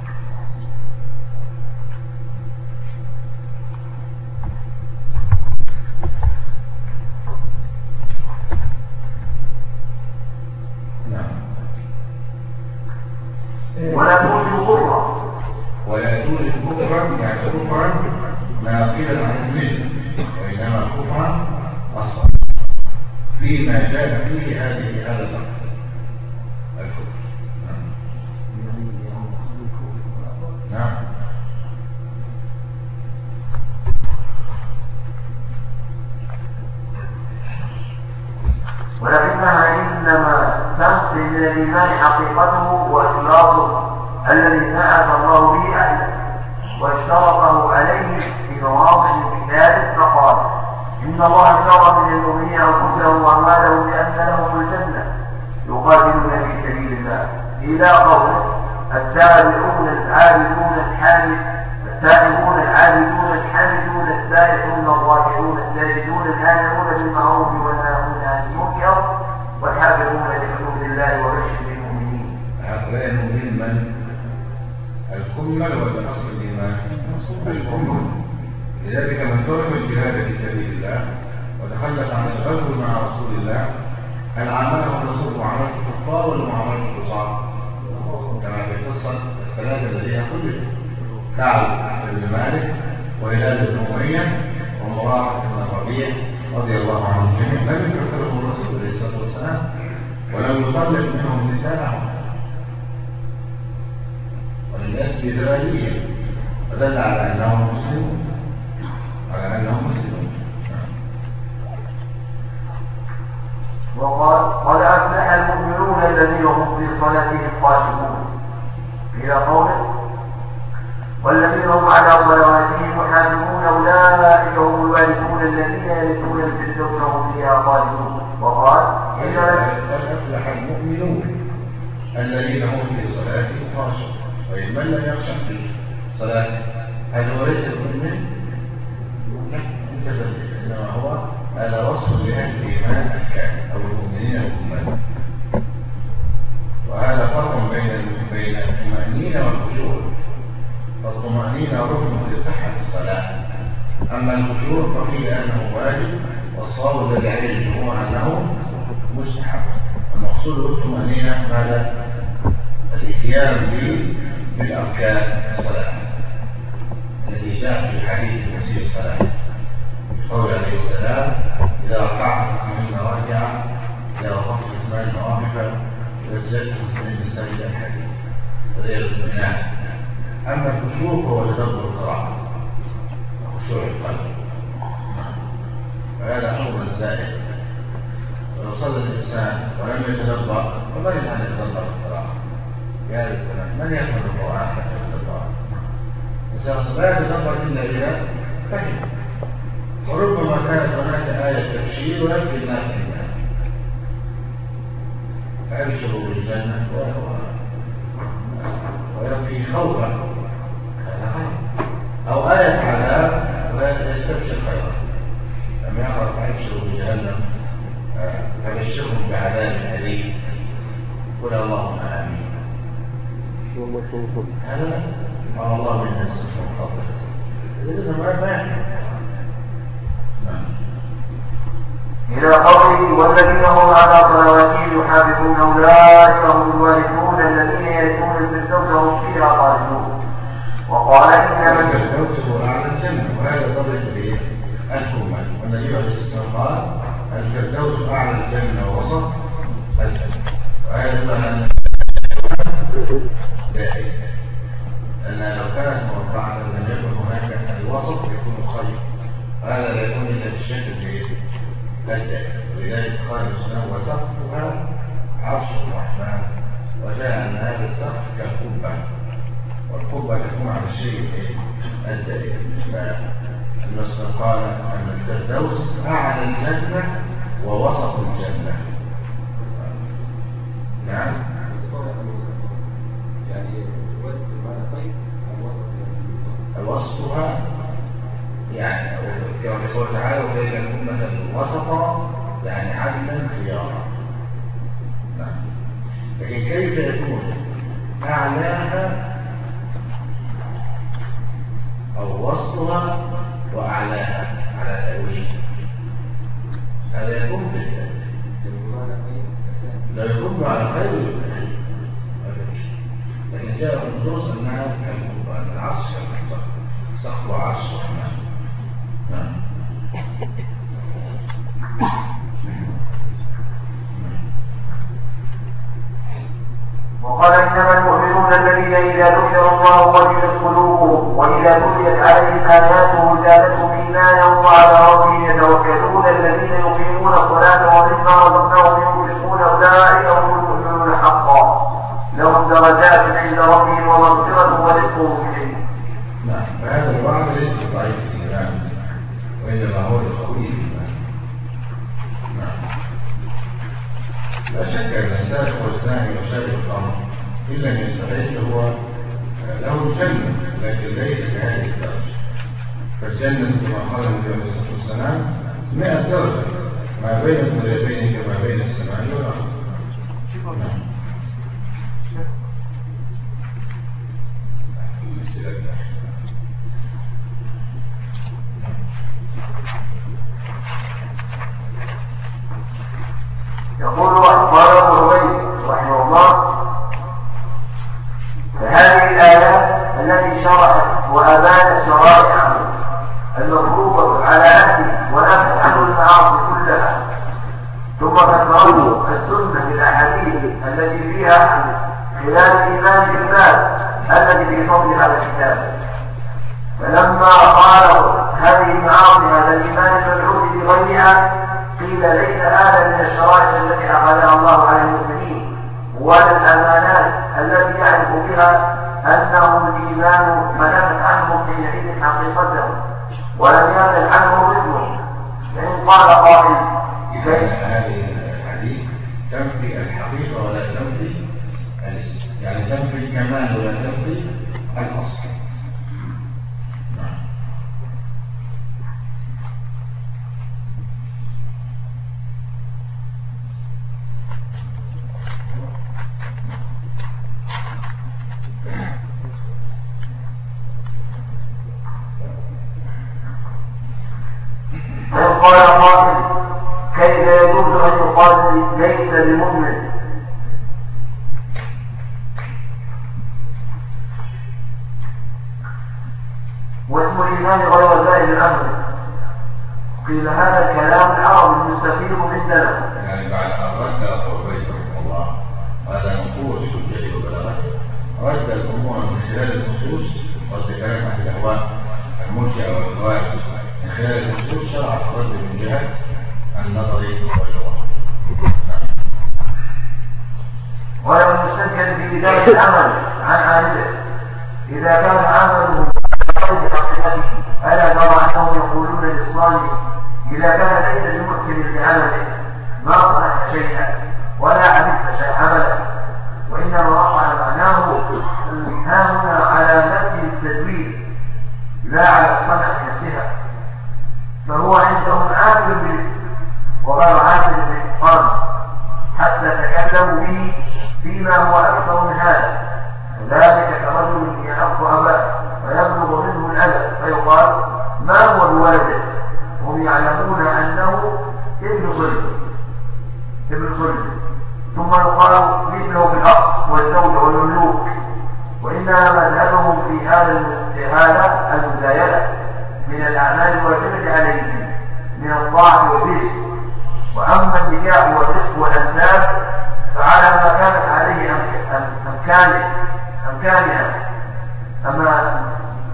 ولا توجد كفرا، ولا توجد كفرا يعني كفرا ناقلا عن المله، وإنما كفرا أصلا فيما جاء فيه هذا الأمر الكفر. نعم. ولكنها إنما تنقل من الإيمان حقيقته وإخلاصه الذي بعث الله به أهله واشترطه عليه في مواضع الكتاب، فقال إن الله اشترى من المؤمنين أنفسهم وأموالهم بأن لهم الجنة يقاتلون في سبيل الله، إلى قوله التائبون العابدون الحامدون السائحون الراكعون الساجدون الآمرون بالمعروف والناهون عن المنكر والحافظون لحدود الله وبشر المؤمنين. هؤلاء المؤمنين من؟ الكمل ولا أصل الإيمان؟ الكمل. لذلك من طلب الجهاد في سبيل الله وتخلف عن الغزو مع رسول الله، هل عامله الرسول معاملة الكفار ولا معاملة الكفار؟ كما في قصة الثلاثة الذين خلفوا، كعب بن مالك وهلال بن أمية ومراحة بن الربيع رضي الله عنهم جميعا، لم يكفرهم الرسول عليه الصلاة والسلام ولم يطلق منهم نساءهم والناس بذرالية، ودل على أنهم مسلمون وقال قد أفلح المؤمنون الذين هم في صلاتهم خاشعون إلى قوله والذين هم على صلواتهم يحافظون أولئك هم الوارثون الذين يرثون الفردوس هم فيها خالدون. وقال قد أفلح المؤمنون الذين هم في صلاتهم خاشعون. طيب من لم يخشع في صلاته هل هو ليس المؤمن؟ لا، انتبه، انما هو هذا وصف لأهل الإيمان الكامل أو المؤمنين والمؤمنين، وهذا فرق بين الطمأنينة والخشوع. فالطمأنينة ركن لصحة الصلاة، أما الخشوع فقيل أنه واجب، والصواب الذي عليه الجمهور أنه مستحب. المقصود بالطمأنينة ماذا؟ الاتيان بالأركان الصلاة الذي جاء في الحديث المسيح الصلاة قول عليه السلام إذا ركعت فإن راجعا، إذا وقفت اثنين واقفا، إذا سجدت اثنين سجدا الحديث غير الاطمئنان. أما الخشوع فهو تدبر القراءة وخشوع القلب، وهذا أمر زائد. ولو صلى الإنسان ولم يتدبر فما يمكن أن يتدبر القراءة في هذا الزمان. من يفهم القرآن حتى يتدبر؟ الإنسان لا يتدبر إلا إذا فهم، وربما كانت هناك آية تبشير ويكفي الناس منها، أبشروا بالجنة ويكفي خوفا، هذا خير، أو آية عذاب ويستبشر خيرا. لم يعرف أبشروا بجهنم فبشرهم بعذاب أليم، قل اللهم آمين. هذا قال الله من نفسه من فضله، إذن ما إلى قوله والذين هم على صلواتهم يحافظون أولئك هم الوارثون الذين يرثون الفردوس هم فيها خالدون. وقال إنما الفردوس هو أعلى الجنة، وهذا ضرب به الكمال، والنبي عليه الصلاة والسلام قال الفردوس أعلى الجنة ووسط الجنة، وهذا معنى جائز، لأن لو كانت مربعة لم يكن هناك الوسط يكون خير، وهذا لا يكون إلا بالشكل الدائم. ولذلك قال الإسلام وسقفها عرش الرحمن، وجاء أن هذا السقف كالقبة، والقبة تكون على الشيء الدائم. فالنص قال أن الفردوس أعلى الجنة ووسط الجنة. نعم، يعني وسط المعنى طيب الوسطها يعني كما يقول تعالى وكيف الأمة وسطا يعني عدلا خيارا. لكن كيف يكون أعلاها أو وسطها وأعلاها على تأويل؟ هذا يكون لا يكون على خير، لكن جاء النصوص أنها كالقرآن العرش سقف عرش الرحمن. وقال إنما المؤمنون الذين إذا ذكر الله وجلت قلوبهم وإذا تليت عليهم آياته زادتهم إيمانا وعلى ربهم يتوكلون الذين يقيمون الصلاة ومما رزقناهم ينفقون أولئك هم المؤمنون حقا لهم درجات عند ربهم ومغفرة ورزق كريم. نعم، فهذا الوعد ليس ضعيف الإيمان، وإنما هو القوي الإيمان. لا شك أن السارق والزاني وشارب الخمر إن لم يستغل هو له الجنة، لكن ليس كهذه الدرجة. فالجنة كما قال النبي عليه الصلاة والسلام 100 درجة ما بين الدرجتين كما بين السماء والأرض. يقول قال ابن عبيد رحمه الله: فهذه الآيات التي شرعت وأبانت شرائعه المفروضة على أهله ونفت عنه المعاصي كلها، ثم فسرته السنة بالأحاديث التي فيها خلال الإيمان بالله الذي في صدر هذا الكتاب. فلما قالوا هذه المعاصي هذا الإيمان المبعوث بغيرها قيل ليس هذا من الشرائع التي أخذها الله على المؤمنين ولا الأمانات التي يعرف بها أنه الإيمان فنفت عنهم حينئذ حقيقته ولم يزل عنه مثله. فإن قال قائل هذه الحديث تنفي الحقيقة ولا تنفي الاسم، يعني تنفي الكمال ولا تنفي الأصل. فإن قال قائل كيف يجوز أن يقال ليس بمؤمن؟ واسم الإيمان غير زائد الأمر. قيل هذا الكلام العربي المستفيد عندنا، يعني بعد أن رد أبو عبيد رحمه الله هذا من قوة حجته وبلاغته رد الأمور من خلال النصوص، رد كلام أهل الأهواء المرجئة والخوارج من خلال النصوص شرع الرد من جهة النظري والجواب. ولو مستنكر في بداية العمل عن عائلته إذا كان عمله ألا ترى أنهم يقولون للصالح إذا كان ليس بمحكم بعمله ما صنع شيئا ولا عملت شيء عملا، وإنما وقع معناه هنا على نفي التدوير لا على الصنع نفسها، فهو عندهم عامل بالاسم وغير عامل بالإتقان حتى تكلموا به فيما هو أكثر من هذا. ذلك كرجل يحق أباه فيبلغ منه الأدب فيقال ما هو بولده، هم يعلمون أنه ابن صلب، ثم يقال مثله بالأخ والزوج والمملوك. وإنما مذهبهم في هذا المزايدة من الأعمال الواجبة عليهم من الطاعة والبر. وأما النكاح والرزق والأنساب فعلى ما كانت عليه أمكانها. أما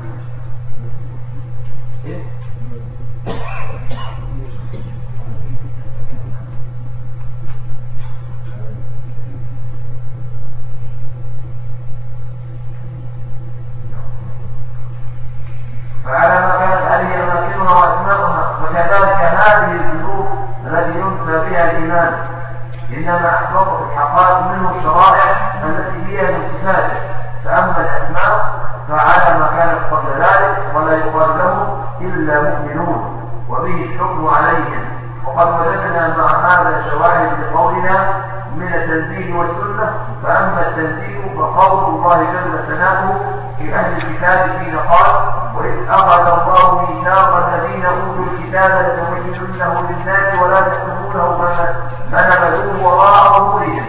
فعلى ما كانت عليه أماكنها وأسماؤها. وكذلك هذه الذنوب التي ينفى بها الإيمان إنما أحفظت الحقائق منه الشرائع التي هي من صفاته. فأما الأسماء فعلى ما كانت قبل ذلك ولا يقال لهم إلا مؤمنون وبه الحكم عليهم. وقد وجدنا مع هذا شواهد لقولنا من التنزيل والسنة. فأما التنزيل فقول الله جل ثناؤه في أهل الكتاب حين قال: وإذ أخذ الله ميثاق الذين أوتوا الكتاب لتبيننه للناس ولا تكتمونه فنبذوه وراء ظهورهم.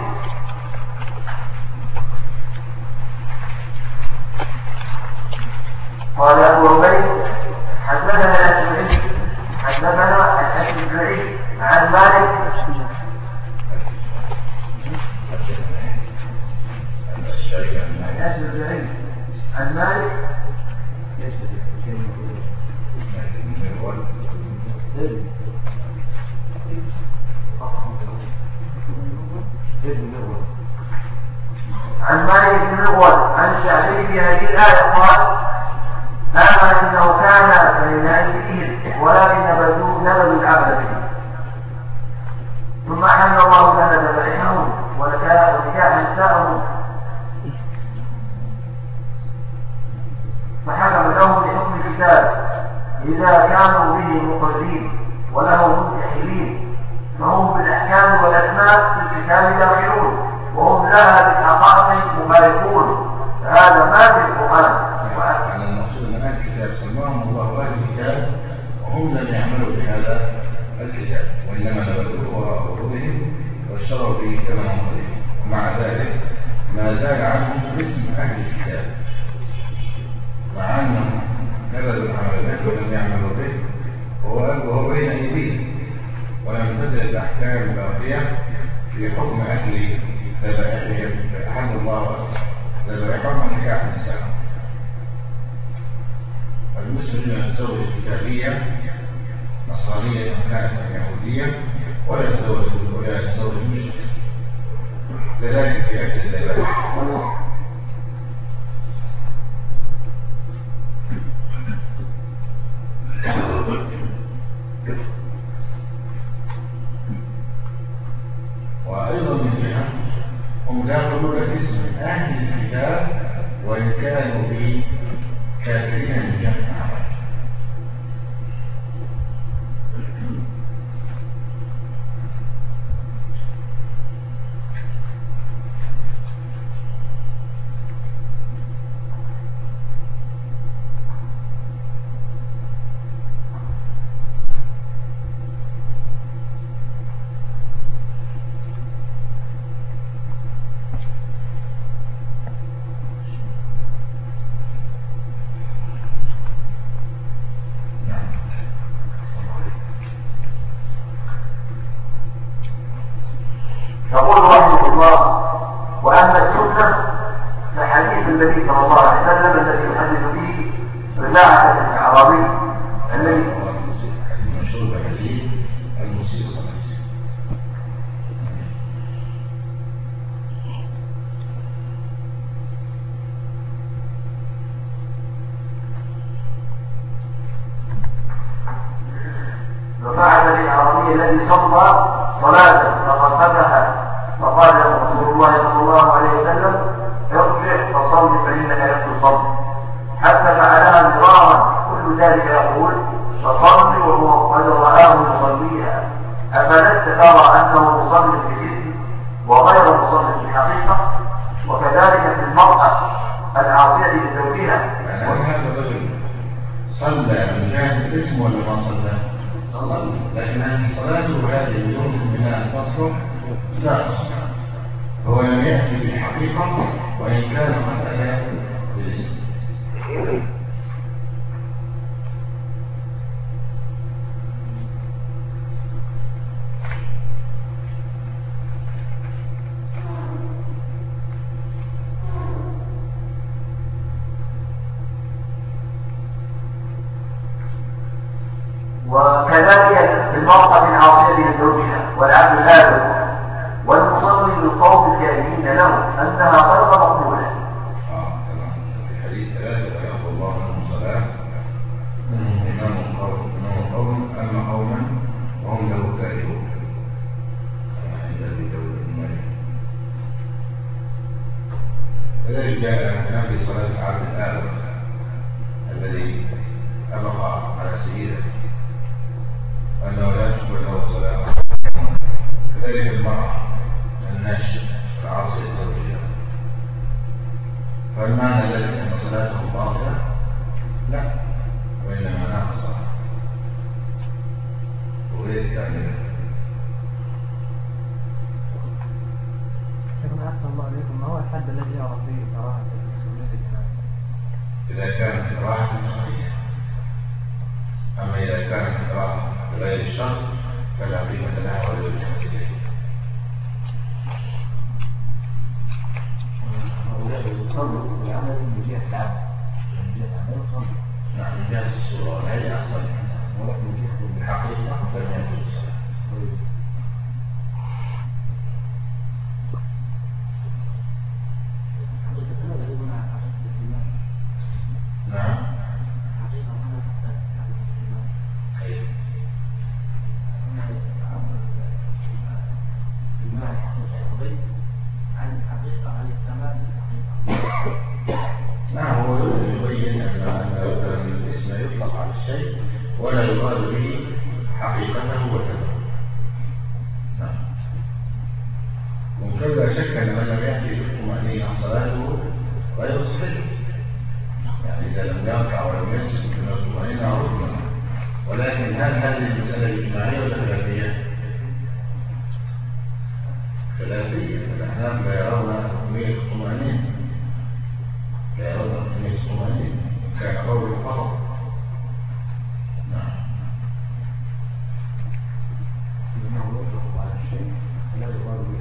قال أبو عبيد: حدثنا الأشعري عن مالك عن مالك بن مغول عن الشعبي في هذه الآية قال: أما إنه كان فلنائبهم ولكن نبذوا العمل به. ثم أحل الله لنا ذبائحهم ونكاح نساءهم فحكم لهم بحكم الكتاب إذا كانوا به مقرين وله منتحلين، فهم بالأحكام والأسماء في الكتاب داخلون وهم لها بالحقائق مخالفون. فهذا ما في القرآن. على المقصود من أهل الكتاب سماهم الله أهل الكتاب وهم لم يعملوا بهذا الكتاب وإنما نبذوه وراء ظهورهم واشتروا به ثمنا قليلا، ومع ذلك ما زال عنهم اسم أهل الكتاب، مع أنهم كذبوا العملات ولم يعملوا به وهو بين أيديهم، ولم تزل الأحكام الباقية في حكم أهل ذبائحهم أحد الله ذبائحهم نكاح النساء. المسلم يتزوج الكتابية نصرانية كانت يهودية ولا يتزوج المشرك، كذلك في أكل الذبائح. وأيضا من جهة هم يأخذون اسم أهل الكتاب وإن كانوا به كافرين من جهة العمل. يقول رحمه الله: وأما السنة فحديث النبي صلى الله عليه وسلم الذي يحدث به رفاعة بن الأعرابي الذي المشهور بحديث المسيء صلاته. رفاعة بن الأعرابي الذي صلى صلاة فقد فقال له رسول الله صلى الله عليه وسلم: ارجع فصل فإنك لم تصل، حتى فعلها مرارا، كل ذلك يقول: فصل وهو قد رآه يصليها، أفلست ترى أنه مصل بجسم وغير مصل بحقيقة؟ وكذلك في المرأة العاصية لزوجها. هذا الرجل صلى من جهة الاسم ولا ما صلى؟ صلى، لكن صلاته هذه بدون اطمئنان تصلح لا تصلح، هو لم يأتي بالحقيقة وإن كان قد أتى بالاسم. وكذلك المرأة العاصية لزوجها والعبد الآدم والمصلي بالقوم الكائنين له أنها غير مقبولة. في حديث 3 يأخذ الله منهم صلاة، منهم إمام قوم أما قوما وهم له كارهون. كذلك جاء في صلاة العبد الآدم الذي أبقى على سيده أنه لا تقبل له صلاة. كذلك المرأة الناشئة العاصية زوجها، فالمعنى ذلك أن صلاته باطلة؟ لا، وإنما ناقصة وغير كاملة. شيخنا أحسن الله عليكم، ما هو الحد الذي يعرف به كراهة سنة الجنازة؟ إذا كانت كراهة صحيحة، أما إذا كانت كراهة بغير الشرط فلا قيمة لها ولا يوجد إليه. يصلوا بعمل من جهة العبد، من جهة عمل يصلوا. نعم، من جهة الصورة وهذه أحسن من جهة الحقيقة فلا يجوز الصلاة. نعم. نعم، هو يبين أن الاسم يطلق على الشيء ولا يراد به حقيقته وتمامه. نعم. ومن لا شك أن من لم يأتي بالطمأنينة صلاته غير صحيح، يعني إذا لم يركع ولم يسجد من الطمأنينة ركنا. ولكن هل هذه المسألة اجتماعية ولا خلافية؟ خلافية. الأحناف لا يرون حكمية الطمأنينة، لا يرون حكمية الطمأنينة، كان قول الفرق. نعم. إنه يطلق على الشيء لا يقال به.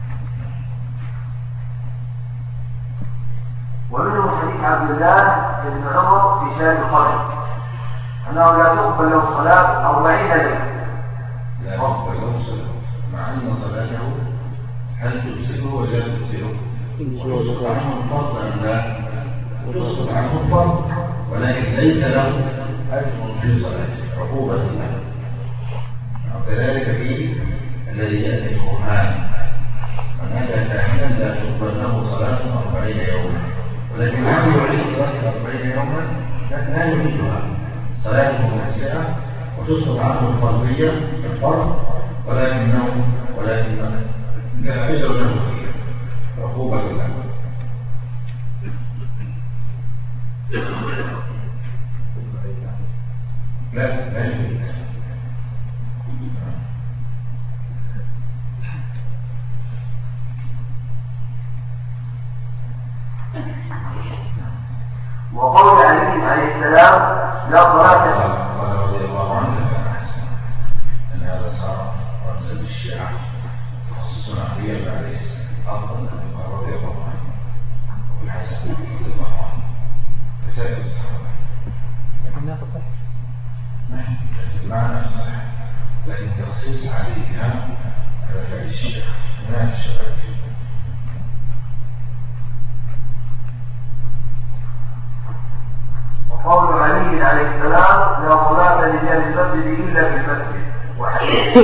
ومنه حديث عبد الله بن عمر في شان القبر أنه لا تقبل له صلاة 40 ليلة. لا تقبل له صلاة، مع أن صلاته هل تفسده ولا تفسده؟ تسقط عنه الفرض أم لا؟ تسقط عنه الفرض، ولكن ليس له أجر في صلاته، عقوبة له. وكذلك في الذي يأتي القرآن من أتى كاهنا لا تقبل له صلاة 40 يوما، ولكن هل يعيد صلاة 40 يوما؟ لا يعيدها، صلاته مجزئة وتسقط عنه الفرضية الفرض، ولكن لا أجر له فيها، عقوبة له. لا يعيد. وقول علي عليه السلام لا صلاة. قال رضي الله عنه كان أحسن أن هذا صار رمزا للشيعة، خصوصا علي عليه السلام أفضل من رضي الله عنه والحسن رضي الله عنه كسائر الصحابة. لكنها تصح. المعنى صحيح، لكن تخصيص عليها على فعل الشيعة ما الشباب. وقول علي عليه السلام لا صلاة لجان المسجد إلا في المسجد. وحديث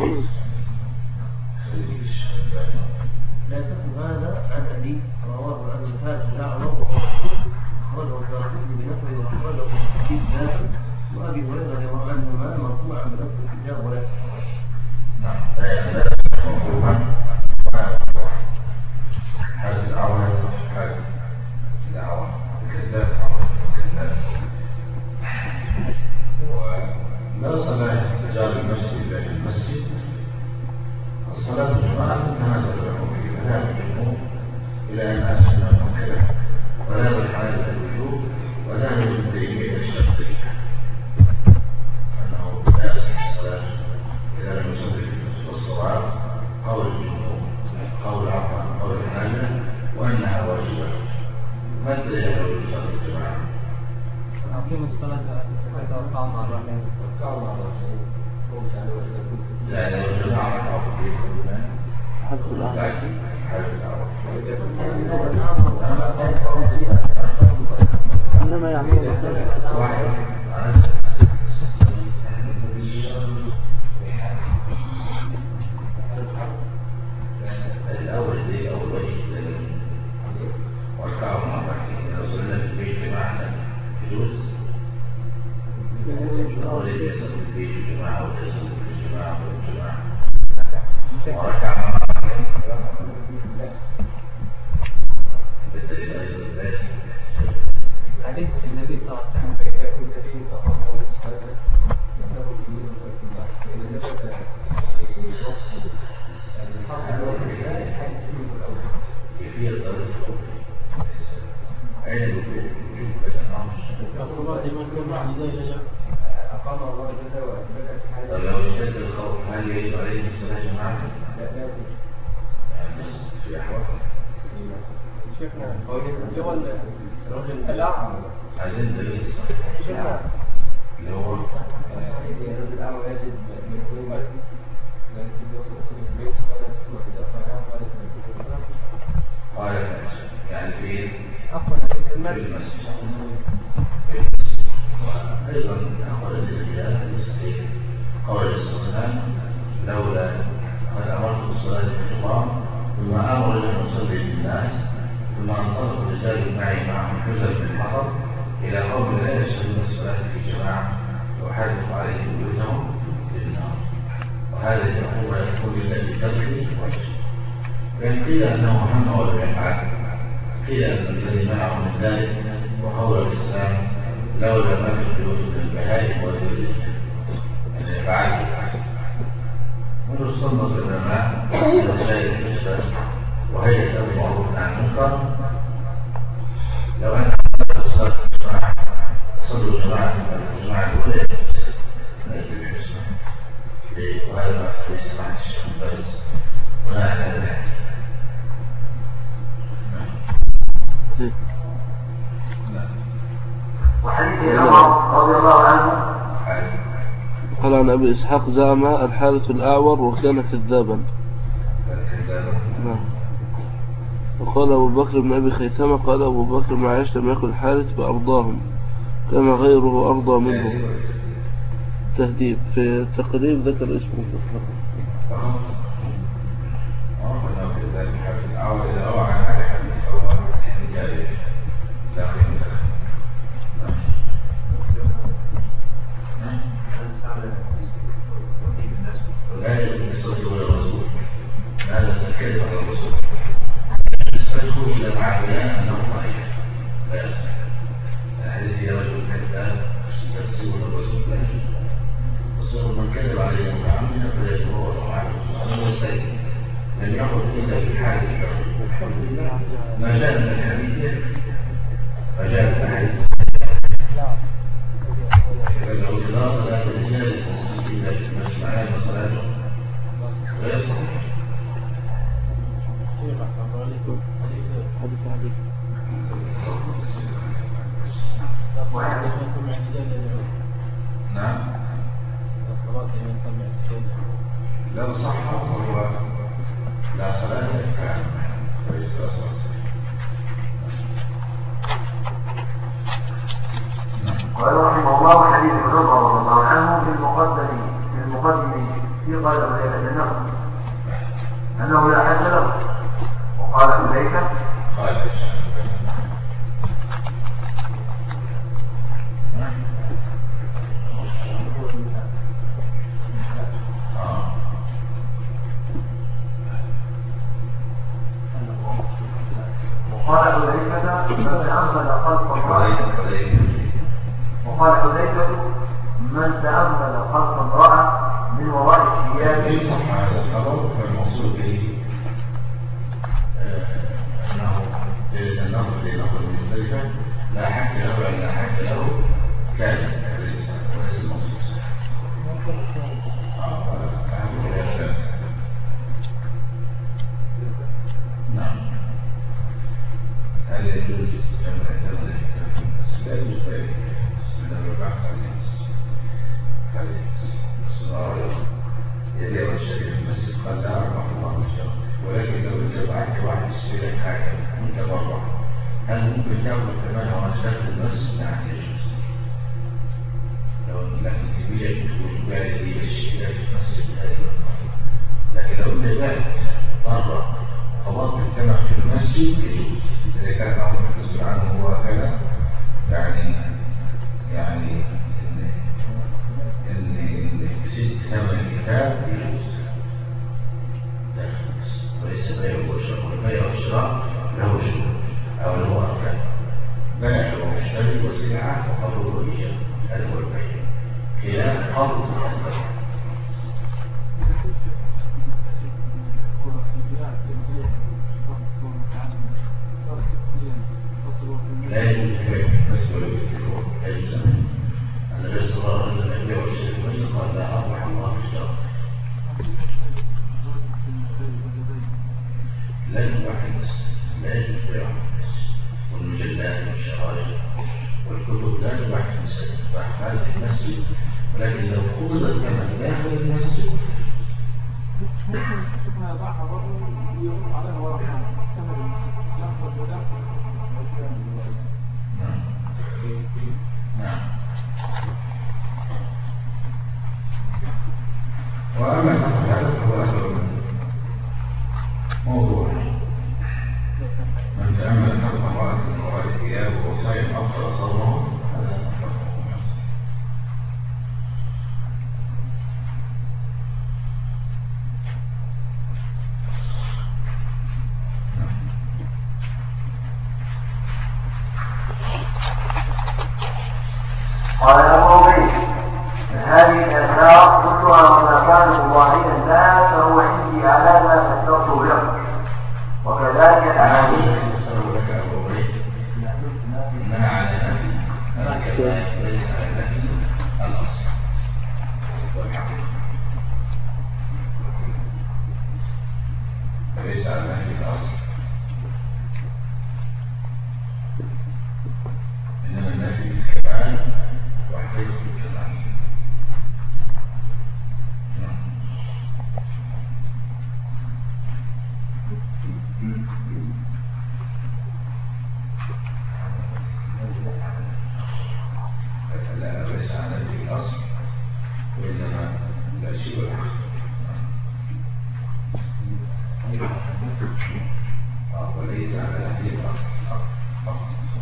لا يصح هذا عن علي رواه عن هذا الأعرج أخرجه الدارقطني بنحوه وأخرجه في كتاب وأبي هريرة رواه عنهما مرفوعا بلفظ الكتاب ولا نعم. لا يصح مرفوعا هذا الأعرج هذا الأعرج الكذاب ولا صلاة رجال المسجد إلا في المسجد. الصلاة الجماعة تتناسب لهم في مذهب الجمهور إلى أن أشهد المنكرة ولا بالحال الوجوب، وذهب ابن تيمية الشرقي أنه لا يصح الصلاة إذا لم يصلي في المسجد، والصواب قول الجمهور قول عفوا قول الحاجة وأنها واجبة. ما الدليل لو يصلي الجماعة؟ أقيم الصلاة وأربع مرات. لا لو الجماعة أو في لكن إنما يعملون واحد الأول دي أول وجه واركعوا مع بعض. لو صلنا في البيت جماعة يجوز، أول اللي يصل في البيت جماعة ويصل في الجماعة والجماعة وركع مع بعض بالدليل أيضا لا يصل. حديث النبي صلى الله عليه وسلم يقول النبي صلى الله عليه وسلم كيفية صلاة أين الوجوب؟ طب لو اشتد الخوف هل يجب عليه الصلاة جماعة؟ لا في أحوال عايزين دليل الصلاة اللي هو قال يعني في المسجد. أيضا أخبر الرجال بالصحيح قول الإسلام لولا قد أمرت بالصلاة في الحرام ثم آمر أن أصلي للناس ثم انطلق الرجال معي معهم حزن بالمطر إلى قوم لا يشهدون الصلاة في جماعة وحرق عليهم بيوتهم بالنار. وهذه العقوبة يقول الذي تبكي وإن قيل أنه هم ولم يفعل، قيل أن الذي منعه من ذلك وقول الإسلام لولا ما في البيوت كالبهائم والذرية أن يفعل منذ سنة العلماء المسائل الإسلام وهيئة المعروف عن المنكر لو أن صلوا جماعة الأولى وهذا ما يسمعش بس ولا أحد وحديث عمر رضي الله عنه قال عن أبي إسحاق زعم الحارث الأعور وكان كذابا. نعم. وقال أبو بكر بن أبي خيثمة قال أبو بكر بن عائشة لم يكن الحارث بأرضاهم كان غيره أرضى منه. تهديد في التقريب ذكر اسمه. لا يتصل ولا الرسول هذا الكلمة على الرسول يستدخل إلى العقلاء أنه ضعيف لا يصح الحديث يا رجل كذاب يتصل ولا الرسول لا يجوز الرسول من كذب عليه متعمدا فلا يتبوأ عنه هذا السيد لم يأخذ إلا في حال ما جاء من الحديث فجاء من الحديث لو لا صلاة الرجال إلا في معناه صلاته لا يصح. نعم لو صح وهو لا صلاة كان فليس صلاة. قال رحمه الله حديث ابن عمر رضي الله عنه في المقدم في قال ليلة النقل أنه لا حد له وقال حذيفة وقال حذيفة من تأمل خلق امرأة من وراء الثياب ليس هذا الخبر فالمقصود به أنه لنقل مختلفة لا حق له ولا حق له كان ليس المقصود نعم هذا يجوز لا يجوز ذلك يدعو الشريف المسجد قال لا أربح الله الشرف ولكن لو جاء عنك واحد الشريف حاكم متبرع هل ممكن تأخذ كمان وأشتغل المسجد؟ نعم يجوز لو لكن كبير تكون بالي لي الشريف المسجد لكن لو جاء مرة خلاص تجتمع في المسجد يجوز إذا كان أمر الرسول عنه هو كذا يعني إن ست ثمن الكتاب يجوز وليس بيع وشراء والبيع والشراء له شروط أو له أركان بيع ومشتري وسلعة وقبول وإيجاب هذا هو البيع خلاف قبض البيع لا يجوز بيع مسؤول بالتلفون لا يجوز النبي صلى الله عليه وسلم يبيع ويشتري قال لا أربح الله الشرف لا يباح المسجد لا يجوز بيع والمجلات والشرائط والكتب لا تباع في المسجد تباع في المسجد ولكن لو قبضت كما داخل المسجد نعم وأما هذا فهو أثر موضوع من تأمل خلق امرأة من وراء الثياب وصيد أفضل صوره هذا قال أبو عبيد هذه الأثار كلها وما كان مضاهيا لها على ما فسرته لكم. وكذلك الأحاديث إنما على نفي ليس على نفي الأصل والحقيقة، ليس على نفي الأصل، إنما النفي بالكمال وحقيقة الكمال. لا ليس على نفي الأصل، وإنما لا شيء وليس على نفي الأصل فقط.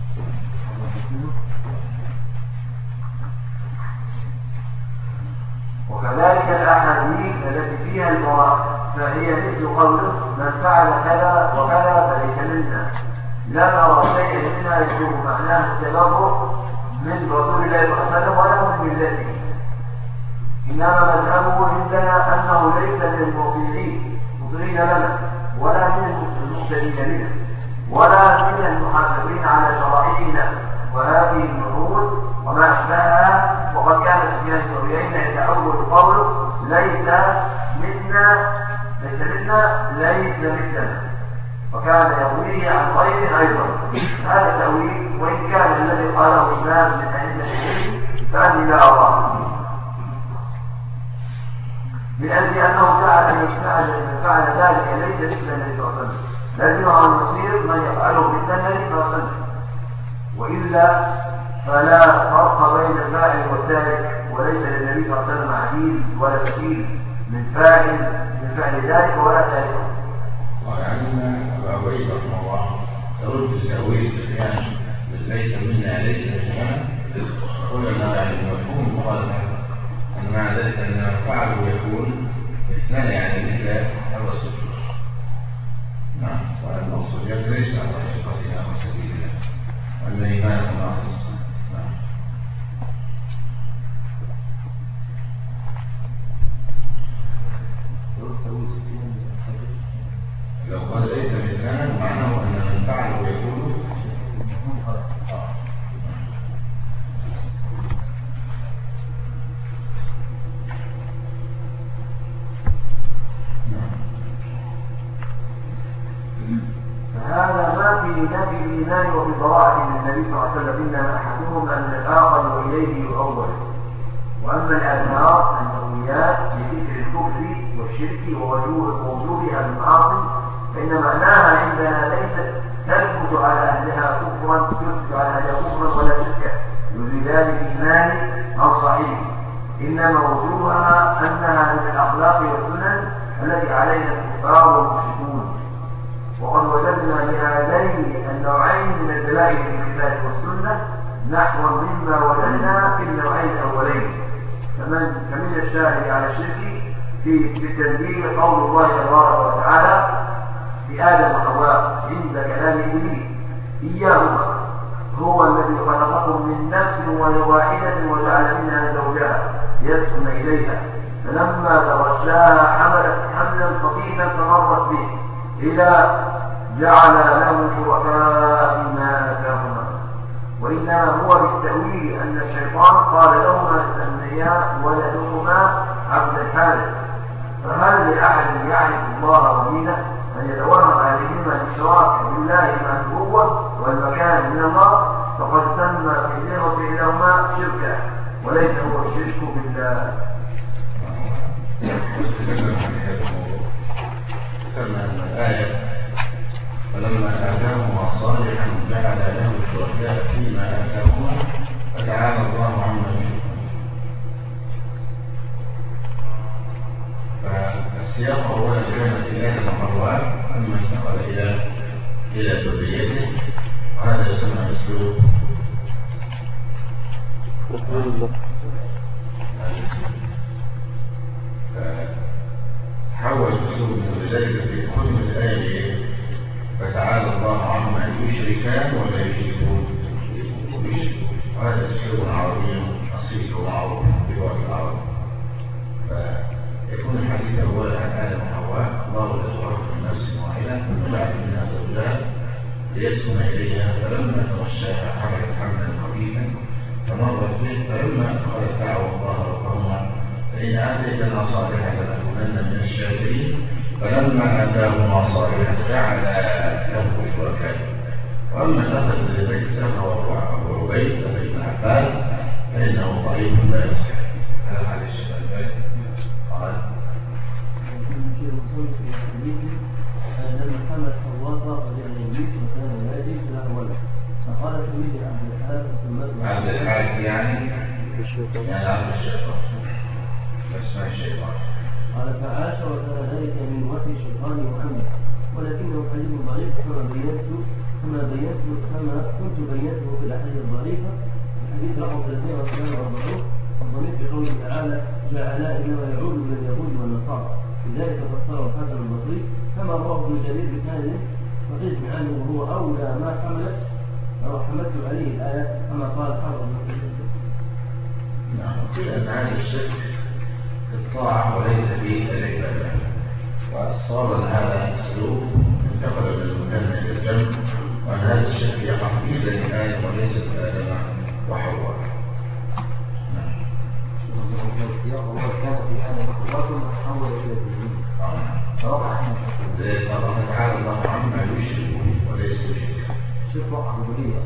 وكذلك الأحاديث التي فيها المراد فهي مثل قوله من فعل كذا وكذا فليس منا، لا نرى شيئا منها يشبه معناه التبرؤ من رسول الله صلى الله عليه وسلم ولا من ملته، إنما مذهبه عندنا أنه ليس من المطيعين لنا ولا من المقتدين بنا ولا من المحافظين على شرائعنا وهذه النصوص وما أشبهها. وقد كان سفيان بن عيينة يتأول قوله ليس منا ليس مثلنا، وكان يرويه عن غيره أيضا. هذا تأويل، وإن كان الذي قاله إمام من أئمة العلم فأني لا أراه، من أجل أنه فعل ذلك ليس مثل النبي صلى الله عليه وسلم، لازم عن المصير من يفعله مثل النبي صلى الله عليه وسلم، وإلا فلا فرق بين الفاعل والتارك، وليس للنبي صلى الله عليه وسلم عزيز ولا كفيل من فعل ذلك ولا تاركه. وعلم أبا عبيدة رحمه الله ترد التأويل سفيان ليس منا ليس منا، قلنا يعني مفهوم مخالف، أن معنى ذلك أن فعله يكون اثنان يعني مثل الرسول. نعم، وأن الرسول ليس على طريقتنا وسبيلنا، وأن إيمانه ناقص. لو قال ليس مثلنا معناه أن من فعله يكون فهذا ما في نفي الإيمان وفي براءة من النبي صلى الله عليه وسلم، إنما أحدهم أن الآخر وإليه يؤول. وأما الأذهار المرويات لذكر الكفر والشرك ووجوبها المعاصي فإن معناها عندنا ليست تثبت على أهلها كفرا ولا شركا يزيدان الإيمان أو صحيح، إنما وجوبها أنها من الأخلاق والسنن التي عليها الكفار والمشركون. وقد وجدنا لهذين النوعين من الدلائل في الكتاب والسنة نحو مما وجدنا في النوعين الأولين، فمن الشاهد على الشرك في التنزيل قول الله تبارك وتعالى في آدم وحواء عند كلام إبليس إياهما هو الذي خلقكم من نفس واحدة وجعل منها زوجها يسكن إليها فلما تغشاها حملت حملا خفيفا فمرت به إلى جعل له شركاء فيما آتاهما. وإنما هو بالتأويل أن الشيطان قال لهما سميا ولدهما عبد الحارث، فهل لأحد يعرف الله ودينه أن يتوهم عليهما الإشراك بالله مع النبوة والمكان من الله؟ فقد سمى فعلهما شركا وليس هو الشرك بالله. ذكرنا أن الآية فلما آتاهما صالحا جعل له شركاء فيما آتاهما فتعالى الله عما يشركون. فالسياق أولا كانت إله وحواء ثم انتقل إلى ذريته، وهذا يسمى أسلوب حول أسلوب من ذلك في كل الآية فتعالى الله عما يشركان ولا يشركون، وهذا أسلوب عربي أصيل ومعروف بلغة العرب. فيكون الحديث أولا عن آدم وحواء وحواء الله يتورط من نفس واحدة وجعل منها زوجها ليسكن إليها فلما تغشاها حملت حملا خفيفا فمرت به فلما أدخلت دعوى الله ربهما فإن آتيتنا صالحا لنكونن من الشاكرين فلما آتاهما صالحا جعل له شركاء. وأما الأخذ لبيت سفر وأبو عبيد فابن عباس فإنه ضعيف لا يصح. هذا حديث الشيخ الألباني قال لما حملت حواء رجع يميت وكان يجد له ولد فقال تريد عبد الحارث سمته عبد الحارث يعني عبد الشيطان اسمه الشيطان. قال فعاش وكان ذلك من وحي شيطان محمد ولكنه حديث ضعيف كما كنت بينته في الأحاديث الضعيفة الحديث رقم 342 الضمير في قوله تعالى جعل إنما يعود من اليهود والنصارى لذلك فسره الحسن البصري كما رواه ابن جرير بسند صحيح عنه وهو أولى ما حملت عليه الآية كما قال حافظ ابن نعم قيل أن هذا الشرك في الطاعة وليس في العبادة وصار هذا السلوك انتقل من المكان إلى الجنب وأن هذا الشرك يقع في بني آدم وليس في آدم وحواء. كان في هذا مخلوقات محول إلى الدين الله تعالى الله عما يشركون وليس يشرك شرك عبودية.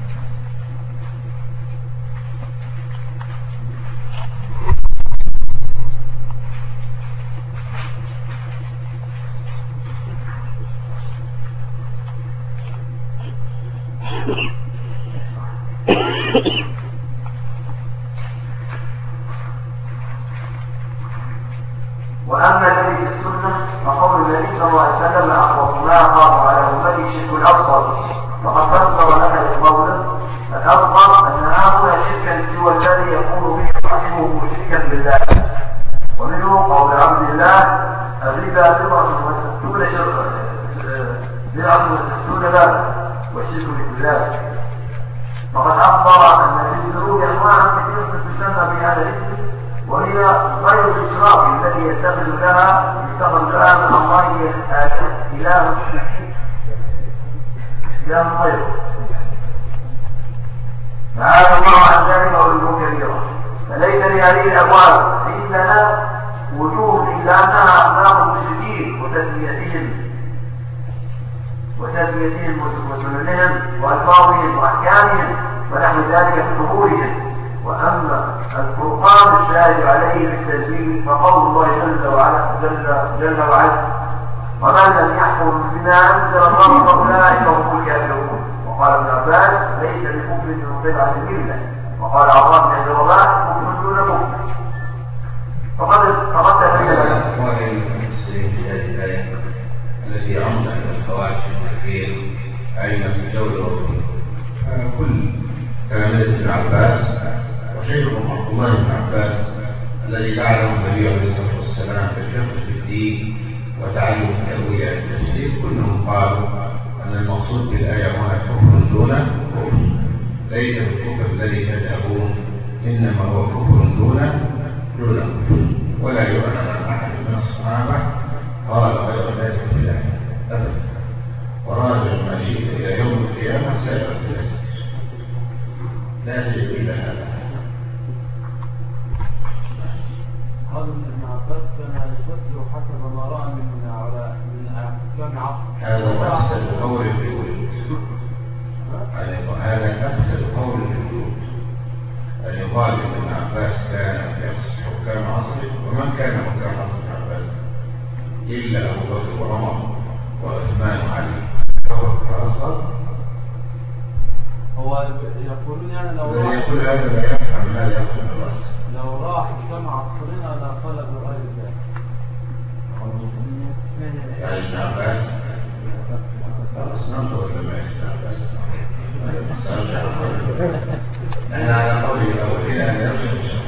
وأما الذي في السنة فقول النبي صلى الله عليه وسلم أخوف ما أخاف على أمتي الشرك الأصغر فقد فسر لنا بقوله الأصغر أن هؤلاء شركا سوى الذي يقول به صاحبه مشركا بالله. ومنه قول عبد الله الربا بضعة وستون بابا والشرك بالله. فقد أخبر أن في الذنوب أنواعا كثيرة تسمى بهذا الاسم وهي غير الإشراك الذي يتخذ لها من الله إله غيره فهذا الله عن ذلك علوم كبيرة فليس لهذه الأبواب عندنا وجوه إلا أنها أخلاق المشركين وتسميتهم وسننهم وألفاظهم وأحكامهم ونحو ذلك في ظهورهم. وأما القرآن الشاهد عليه بالتنزيل فقول الله جل وعلا ومن لم يحكم بما أنزل الله فأولئك هم الكافرون. وقال ابن عباس ليس بكفر من بدعة الملة. وقال عطاء بن أبي رباح كفر دون كفر. فقد تبين المسلمين في هذه الآية التي عمد عند الخوارج الكثير أين في الجولة كل تلاميذ ابن عباس وشيخهم عبد الله بن عباس الذي تعلم النبي عليه الصلاة والسلام في الفقه في الدين وتعلم تأويل التفسير كلهم قالوا أن المقصود بالآية هنا كفر دون كفر ليس الكفر الذي تذهبون إنما هو كفر دون كفر ولا يعلم أحد من الصحابة قال غير ذلك في الآية أبدا. وراجع ما شئت إلى يوم القيامة سائر التفسير لا تجد إلا هذا. هذا ابن عباس كان يفسر حسب ما رأى من حكام عصر. هذا أحسن قول في الوجود. هذا أحسن قول في الوجود. أن يقال ابن عباس كان يفسر حكام عصره ومن كان حكام عصر ابن عباس إلا أبو بكر وعمر وعثمان وعلي. هو يقولون يعني لو يقول هذا لا يفهم ما لا يفهم الرأس. لو راح سمع عصرنا لا قال بغير ذلك. ابن عباس خلاص ننظر لما ابن عباس أنا على قولي الأول إلى أن يرجع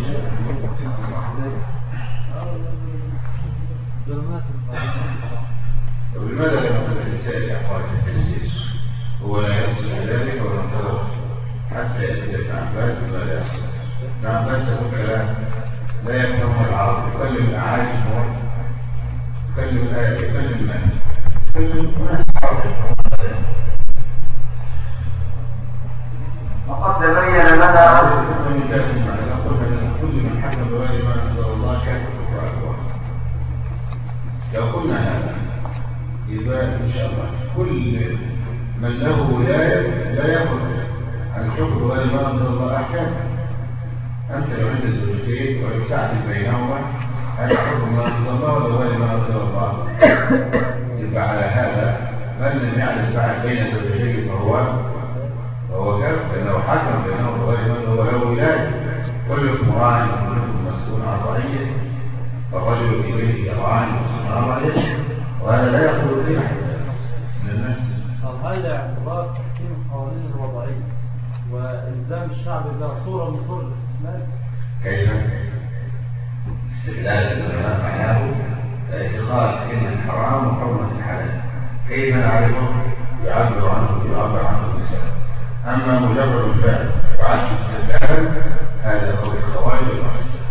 ولماذا لم يكن الإنسان يقال التفسير هو لا يقصد ذلك وننتظر حتى يأتي ابن عباس بما لا يقصد. ابن عباس يقول لا يفهم العرب يكلم الأعاجم يكلم الآية يكلم من؟ يكلم الناس. وقد تبين لنا كل من حكم بغير ما أنزل الله كافر بالقرآن. لو قلنا هذا يبقى إن شاء الله كل من له ولاية لا يأخذ عن حكم بغير ما أنزل الله أحكام. أنت لو عندك زوجتين وتعدل بينهما هل حكم ما أنزل الله ولا غير ما أنزل الله؟ يبقى على هذا من لم يعدل بعد بين زوجتين فهو كافر، لأنه حكم بينهم بغير ما هو له ولاية. كلكم راع وكلكم مسؤول عن رعيته، فالرجل في بيته راع ومسؤول عن رعيته، وهذا لا يقول فيه أحد من الناس. طب هل اعتبار تحكيم القوانين الوضعية وإلزام الشعب إلى صورة من صور الاستثمار؟ كيف؟ استدلال العلماء معناه اعتقاد ان الحرام وحرمة الحلال. كيف نعرفه؟ يعبر عنه اللسان. اما مجرد الفعل وعدم استدلالا هذا قول الخوارج والمعتزلة.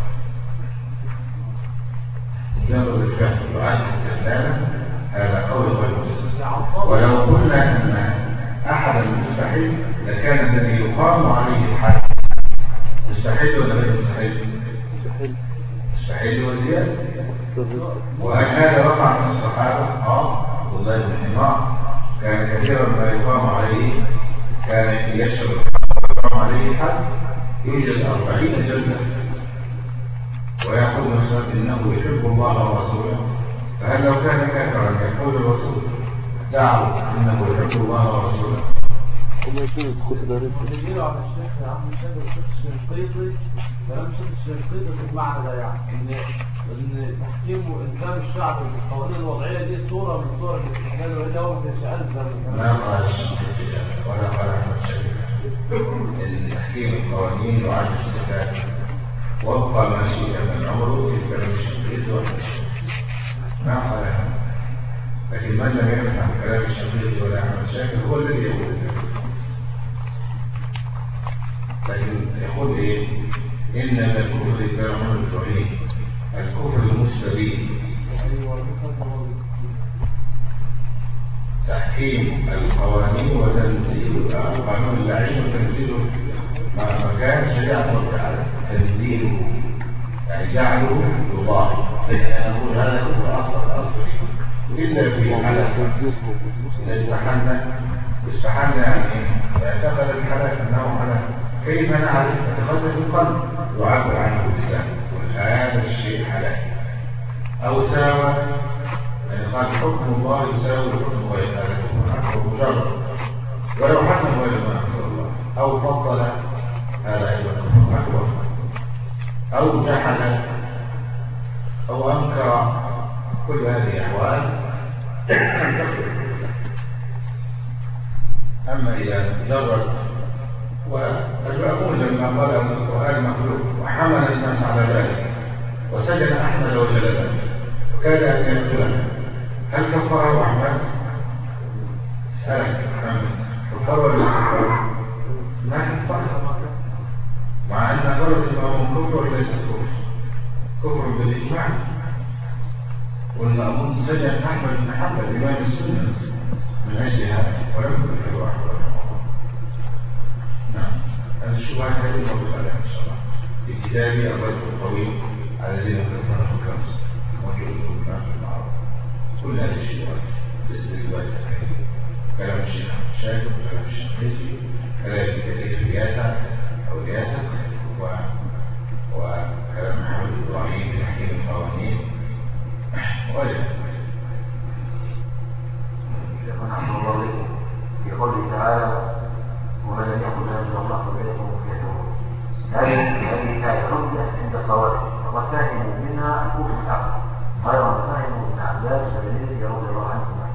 مجرد الفعل وعدم استدلالا هذا قول المعتزلة. ولو قلنا ان احدا مستحيل لكان الذي يقام عليه الحد مستحيل ولا غير مستحيل؟ مستحيل وزيادة. وهل هذا وقع من الصحابة؟ عبد الله بن حمار كان كثيرا ما يقام عليه، كان يشرب يقام عليه حد يوجد 40 جلدة ويقول نفسه انه يحب الله ورسوله. فهل لو كان كافرا يقول الرسول دعوا انه يحب الله ورسوله؟ وتجيله على الشيخ عبد الشهد والشيخ الشنقيطي كلام الشيخ الشنقيطي في المعنى ده، يعني ان تحكيم والزام الشعب بالقوانين الوضعيه دي صوره من صور الاستحلال، والا هو ما كانش الزم. ما قال الشنقيطي ولا قال احمد شاكر ان تحكيم القوانين وعدم الاستحلال وابقى ما شئت من عمره في كلام الشنقيطي ما قال احمد. لكن من لم يفهم كلام الشنقيطي ولا احمد شاكر هو الذي يقول ذلك. لكن يقول ايه؟ ان الكفر الكافر الفعلي الكفر المستبين تحكيم القوانين وتنزيل القانون اللعين وتنزيله مكان شريعة الله تعالى، تنزيله يعني جعله يضاهي. نقول هذا كفر اصل الا في حالة استحلنا يعني اعتقد الحلال انه حلال. كيف نعرف؟ اعتقاد القلب يعبر عنه اللسان هذا الشيء حلال او ساوى، يعني قال حكم الله يساوي حكم غير هذا حكم مجرد، ولو حكم غير ما انزل الله او فضل هذا ايضا حكم اكبر، او جحد او انكر، كل هذه احوال. اما اذا جرد والباقون لما قال ان القران مخلوق وحمل الناس على ذلك وسجن احمد وجلده وكاد ان يقتله، هل كفره احمد؟ سالك محمد كفره ولا كفره؟ ما كفره، مع ان قالت الامام كفر ليس كفر بالاجماع. والمأمون سجن احمد بن حنبل امام السنه من اجل هذا ولم يكفره احمد. هذا الشبهات هذه موجودة عليها إن شاء الله في كتابي الرجل الطويل على الذين كفروا في الكنز موجود في المعروف. كل هذه الشبهات باستقبال كلام الشيخ شاكر وكلام الشيخ حجي كلام كثير الرياسة أو الرياسة وكلام محمد إبراهيم في تحكيم القوانين وغيره. شيخنا عبد الله في قوله تعالى ومن لم يكن أنزل الله فبيته مفيته، هذه الآية رمزة عند الخوارج وفهموا منها الكفر الأكبر غير ما فهموا ابن عباس وابن رضي الله عنهما.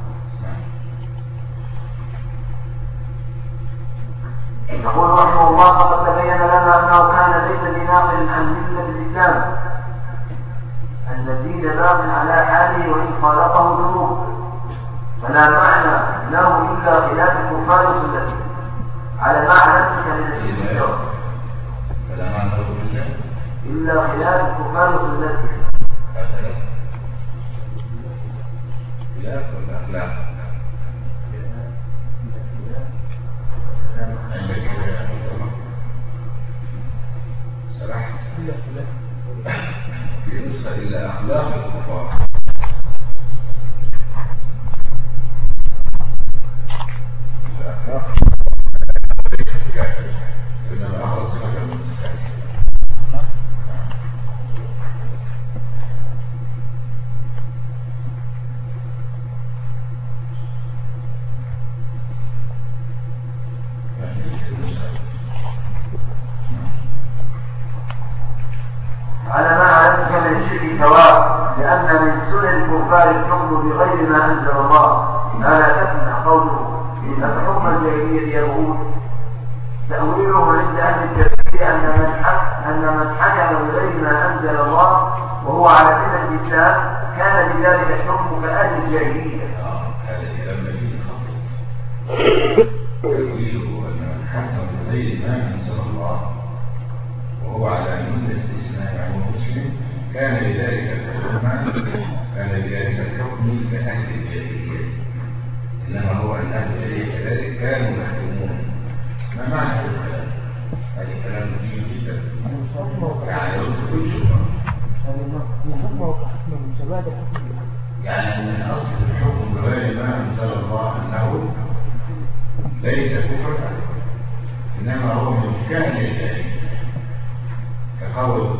يقول رحمه الله فقد تبين لنا أنه كان ليس بناقل عن ملة الإسلام، أن الدين باق على حاله وإن خالطه ذنوب، فلا معنى له إلا خلاف الكفار وسنته على معنى من الشرك، فلا معنى له إلا خلاف الكفار وسنته خلاف ولا أخلاق؟ عندك سرحت في نسخة إلا أخلاق الكفار. الأخلاق ليست كافرة، إنما أخذ صفة من الصفات. على ما علمت من الشرك سواء، لأن من سنن الكفار الحكم بغير ما أنزل الله، ما لا تسمع قوله إن حكم الجاهلية يقول. تأويله عند أهل التفسير أن من حكم بغير ما أنزل الله وهو على ملة الإسلام كان بذلك الحكم كأهل الجاهلية. هذا كلام نبي تأويله أن من حكم بغير ما أنزل الله وهو على ملة الإسلام يعني مسلم كان بذلك الحكم كأهل الجاهلية. إنما هو أن أهل الجاهلية كذلك كانوا يحكمون. ما معنى هذا الكلام؟ هذا الكلام مهم جدا، يعني كل شبهة يعني من أصل الحكم بغير ما أنزل الله أنه ليس كفرا، إنما هو من كان الجاهلية، كقول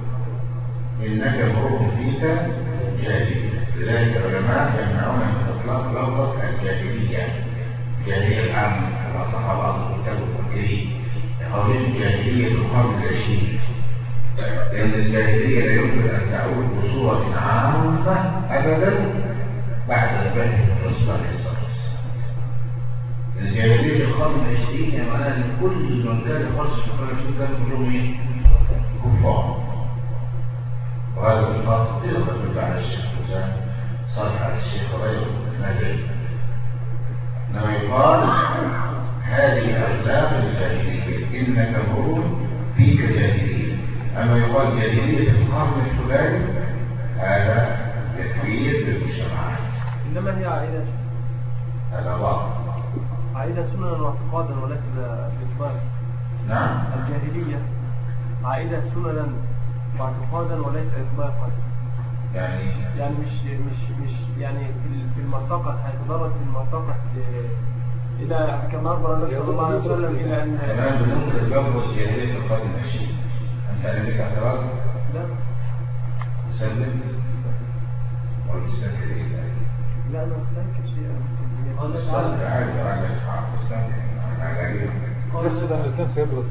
إنك امرؤ فيك جاهلية. لذلك العلماء يمنعون من إطلاق لفظ الجاهلية، الجاهلية العامة كما صح بعض الكتاب المفكرين، يقولون الجاهلية القرن العشرين، لأن الجاهلية لا يمكن أن تعود بصورة عامة أبدا بعد البحث الرسول عليه الصلاة والسلام. الجاهلية القرن العشرين يعني معناها أن كل من كان يخص في القرن العشرين كانوا كلهم كفار. وهذا النقاط كثيرة تدل على الشيخ حسين صالح على الشيخ وغيره من العلم. إنما يقال هذه أخلاق الجاهلية، إنك امرؤ فيك جاهلية. أما يقال جاهلية في القرن الفلاني هذا تكفير بالمجتمعات. إنما هي عائلة هذا باطل، عائلة سنة واعتقادا وليس بالإجمال. نعم الجاهلية عائلة سننا واعتقادا وليس إطلاقا. يعني مش يعني في المنطقة هيتدرج في المنطقة إلى كما أخبر النبي صلى الله عليه وسلم إلى أن كمان بننقل لفظ الجاهلية في القرن العشرين. أنت عندك اعتراض؟ لا سلم ولا تستنكر إيه؟ لا أنا أستنكر شيئا. عادي عادي عادي. يقصد أن الإسلام سيدرس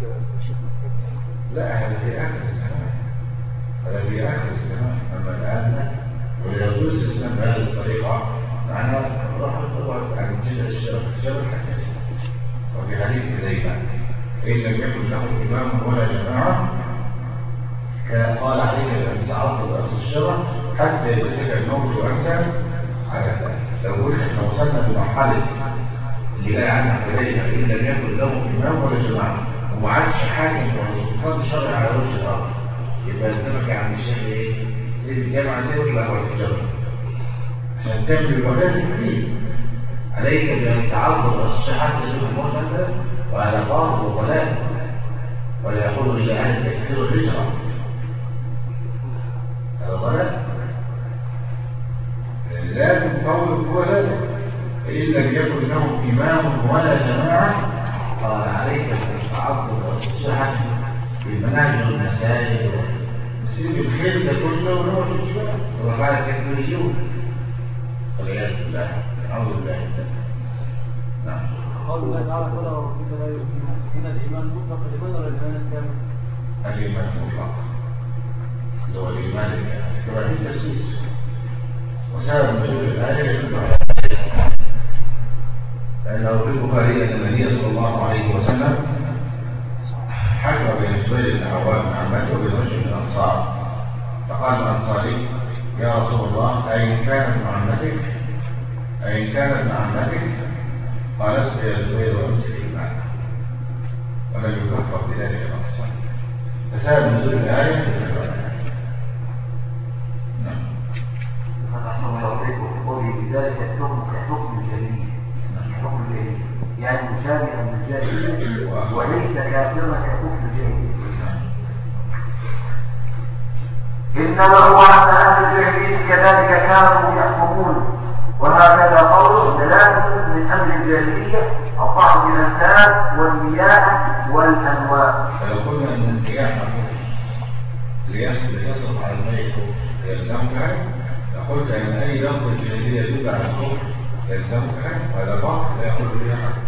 لا هذا في آخر الزمان، هذا في آخر الزمان. أما الآن ويجوز الإسلام بهذه الطريقة معناه راح تضغط عن جزء الشرق حتى. وفي حديث دايما إن لم يكن له إمام ولا جماعة قال عليك أن تعرض رأس الشرع حتى يدرك الموت وأنت على ذلك. لو وصلنا لمرحلة اللي لا يعنى عليها إن لم يكن له إمام ولا جماعة وما عادش حاكم ولا سلطان شرعي على وجه الأرض، يبقى الزمك عن الشيخ إيه؟ زي الجامعة اللي يطلع رأس الشرع عشان تعمل الوفاة الكبير. عليك بأن تعرض رأس الشرع حتى يدرك الموت أنت وعلى باطل وضلال، ولا يقول إلى أهل تكفير الهجرة، هذا ضلال. لازم قول هو ذلك فإن لم يكن له إمام ولا جماعة قال عليك أن تعرض الصحة بالمناهج والمساجد وسيب الخير ده كله ونوع الإجماع وقال التكبيريون والعياذ بالله نعوذ بالله. نعم. قول الله تعالى قال وربك لا يؤمنون إن الإيمان مطلق الإيمان ولا الإيمان الكامل؟ الإيمان المطلق اللي هو الإيمان الكامل كما في التفسير. وسبب نزول الآية يدل على لأنه في البخاري أن النبي صلى الله عليه وسلم حكم بين الزبير بن العوام عن مكة وبين رجل من الأنصار، فقال الأنصاري يا رسول الله أين كانت معاملتك؟ أين كانت معاملتك؟ قال اسقي يا زبير وامسك الماء، ولم يكفر بذلك الأنصار. فسبب نزول الآية يدل على أحسن الله عليكم في قوله ذلك الحكم كحكم الجاهلية، حكم الجاهلية يعني مشابها للجاهلية وليس كافرا كحكم الجاهلية. إنما هو أن أهل الجاهلية كذلك كانوا يحكمون، وهكذا قول دلالة من أهل الجاهلية الطعن بالأنساب والمياه والأنواع. فلو قلنا أن النياحة ليصل على الميت يلزمها، لقلت أن أي لفظ الجاهلية يدل على الكفر يلزمها، ولا بعض لا يقول بها حق.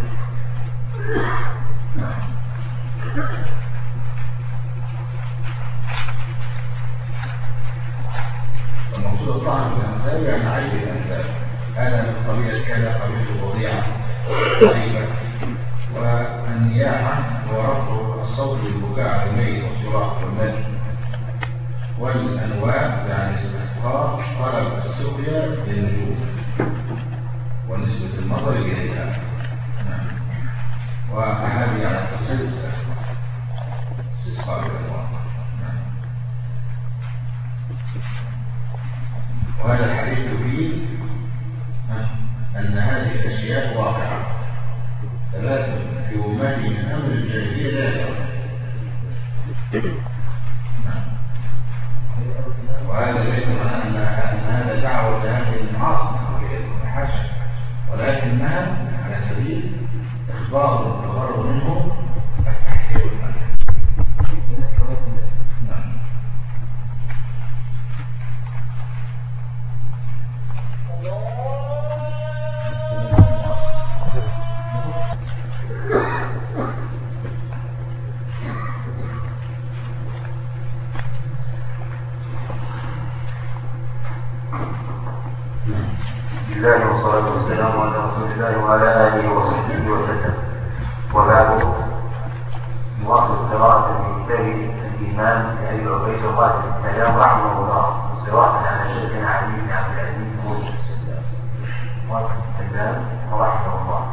المقصود الطعن بالأنساب يعني عيب الأنساب، هذا من قبيلة كذا، قبيلة وضيعة غريبة. والنياحة هو رفع الصوت بالبكاء على الميت والصراخ والمجد. والأنواع يعني استسقاء طلب السقيا للنجوم ونسبة المطر إليها، وهذه يعني تسلسل استسقاء الأنواع. وهذا الحديث يفيد أن هذه الأشياء واقعة، ثلاثة في أمتي من أمر الجاهلية لا يعلم. وهذا ليس معنى أن هذا دعوة لهذه المعاصي حاشا، ولكنها على سبيل إخبار الغرب منه التحذير والمنع. بسم الله والصلاة والسلام على رسول الله وعلى آله وصحبه وسلم. وبعد، نواصل قراءة في كتاب الإمام أبي عبيد القاسم السلام رحمه الله، وصراحة على شيخنا علي بن عبد العزيز بن قاسم السلام رحمه الله.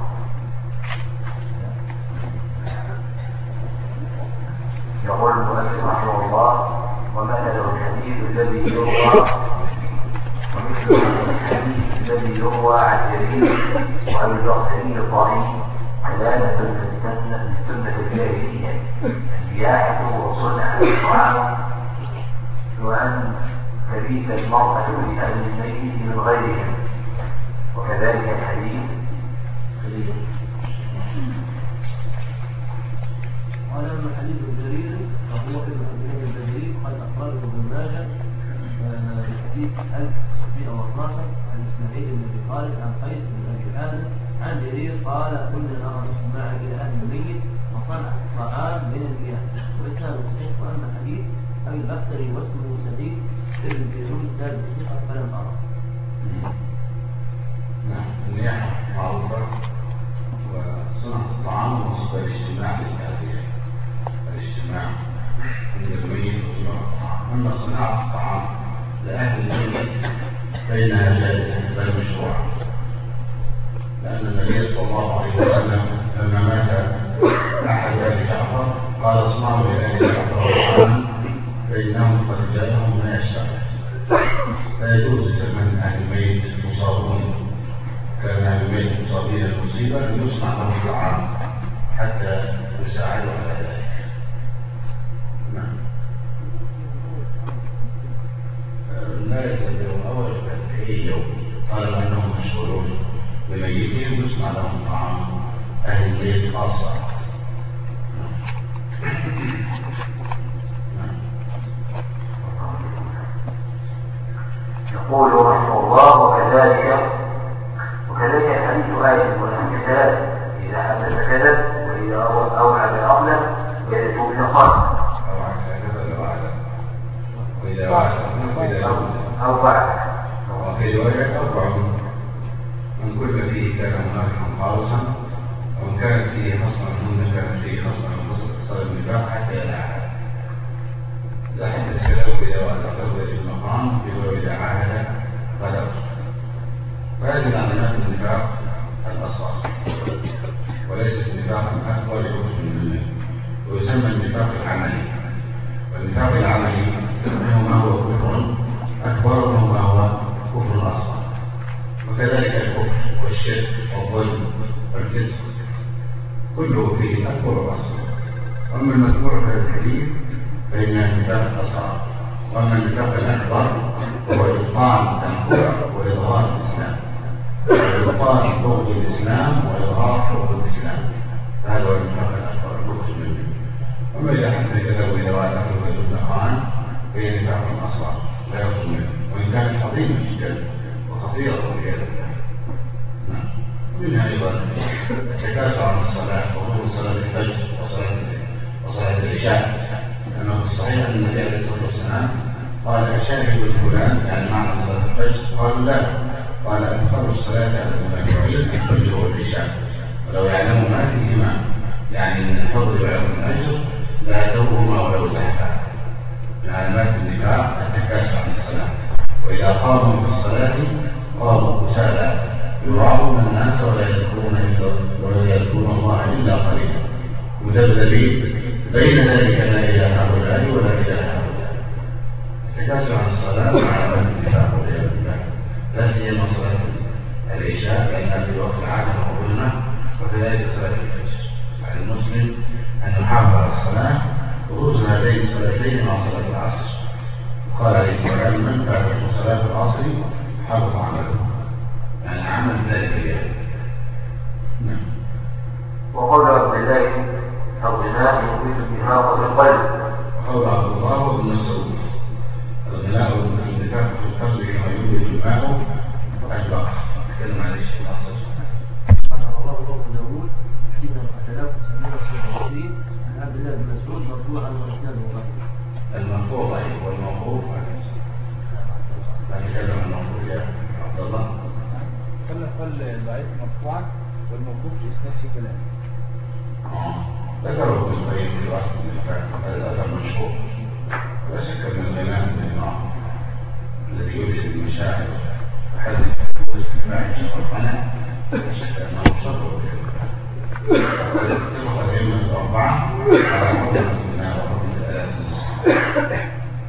يقول المؤلف رحمه الله: ومثل الحديث الذي يروى ومثل الحديث الذي يروى عن جرير وعن البختري الضعيف دلالة السنة الجاهلية النياحة وصنع الطعام، وأن تبيت المرأة لأهل الميت من غيرهم. وكذلك الحديث قال أما الحديث الجرير فهو ابن عبد الله البدري قد أخرجه ابن ماجه بحديث 1612 عن إسماعيل بن أبي خالد عن قيس بن أبي حازم عن جرير قال: كنا نرى نسمع إلى أهل الميت وصنع الطعام من المياه. وإسناده صحيح. وأما الحديث أبي البختري واسمه سعيد بن بيرون كان صحيحا فلم أرى. النياحة معروفة، وصنع الطعام وصف الاجتماع للناس، الاجتماع عند الميت وصنع الطعام. أما صناعة الطعام لأهل الميت فإنها جائزة غير مشروعة، لأن النبي صلى الله عليه وسلم لما مات أحد آل جعفر قال: اصنعوا لآل جعفر طعاما فإنهم قد جاءهم ما يشتهون. فيجوز كمن أهل الميت مصابون، كان أهل الميت مصابين المصيبة أن يصنع لهم طعام حتى يساعدوا على ذلك. لا يستطيعون أول فتحية قالوا أنهم مشغولون بميتهم يصنع لهم طعام أهل البيت خاصة. يقول رحمه الله: وكذلك الحديث آية ولم كذلك إذا حدث كذب، وإذا أوعد أغلب ويتوب لقاء أو بعد. وفي رواية أربع: من كل فيه كان منافقا خالصا، ومن كانت فيه خصما منه كانت فيه خصما من خصل النفاق حتى يدعها. إذا حدث كذب إذا وعد أغلب في المقام وإذا عاهد غدر. فهذه العلامات النفاق الأصغر، وليست نفاقا أكبر يخرج من الملة، ويسمى النفاق العملي. والنفاق العملي منه ما هو كفر أكبر وما هو كفر أصغر. وكذلك كله فيه الأكبر والأصغر. أما المذكور في هذا الحديث فإنها النفاق الأصغر، وأما النفاق الأكبر هو إبطال التنكر وإظهار الإسلام، وإبطال بغض الإسلام وإظهار حب الإسلام، هذا هو النفاق الأكبر المقصود منه. وما جاء في كتاب رواية أهل بيت النقران فهي نفاق أصغر لا يخرج منه، وإن كانت عظيمة جدا وخطيرة في هذا الكلام. منها أيضا التكاثر عن الصلاة وهو صلاة الفجر وصلاة العشاء، لأنه في الصحيح أن النبي عليه الصلاة والسلام قال أشاهد فلان يعني معنى صلاة الفجر؟ قال لا، قال أدخل الصلاة على المتابعين الفجر والعشاء ولو يعلم ما فيهما، يعني من الفضل ويعلم الأجر لأتوهما ولو زحفا. من علامات النفاق التكاثر عن الصلاة، وإذا قاموا في الصلاة قاموا كسالى يراعون الناس ولا يذكرون الله إلا قليلا، مذبذبين بين ذلك لا إلى هؤلاء ولا إلى هؤلاء. التكاثر عن الصلاة مع علامات النفاق والعياذ بالله، لا سيما صلاة العشاء لأنها في وقت العادة قبلنا، وكذلك صلاة الفجر. على المسلم أن يحافظ على الصلاة خروج هذين الصلاتين مع صلاة العصر. قال عليه الصلاة والسلام من فاتته صلاة العصر حافظ عمله، يعني عمل ذلك اليوم. وقول عبد الله الغناء يفيد النفاق في القلب. قول عبد الله وابن مسعود الغناء والنفاق في القلب كما يوجد الماء البقر. نتكلم عن ايش في العصر؟ رواه ابو داود في 3926 عن عبد الله بن مسعود مرفوعا واسناده ضعيف. المرفوع ضعيف والموقوف نتكلم عن الموقوف يا عبد الله. قال ضعيف مرفوعا والموقوف في اسناد في كلام. ذكره ابن القيم في واحد من الكتاب، هذا اثر مشهور لا شك ان الغناء من النوع الذي يوجد المشاعر وحدث الاجتماعي والقناة، لا شك انه شر اتفق الائمه الاربعه على حكم الغناء وحكم الالات الموسيقيه.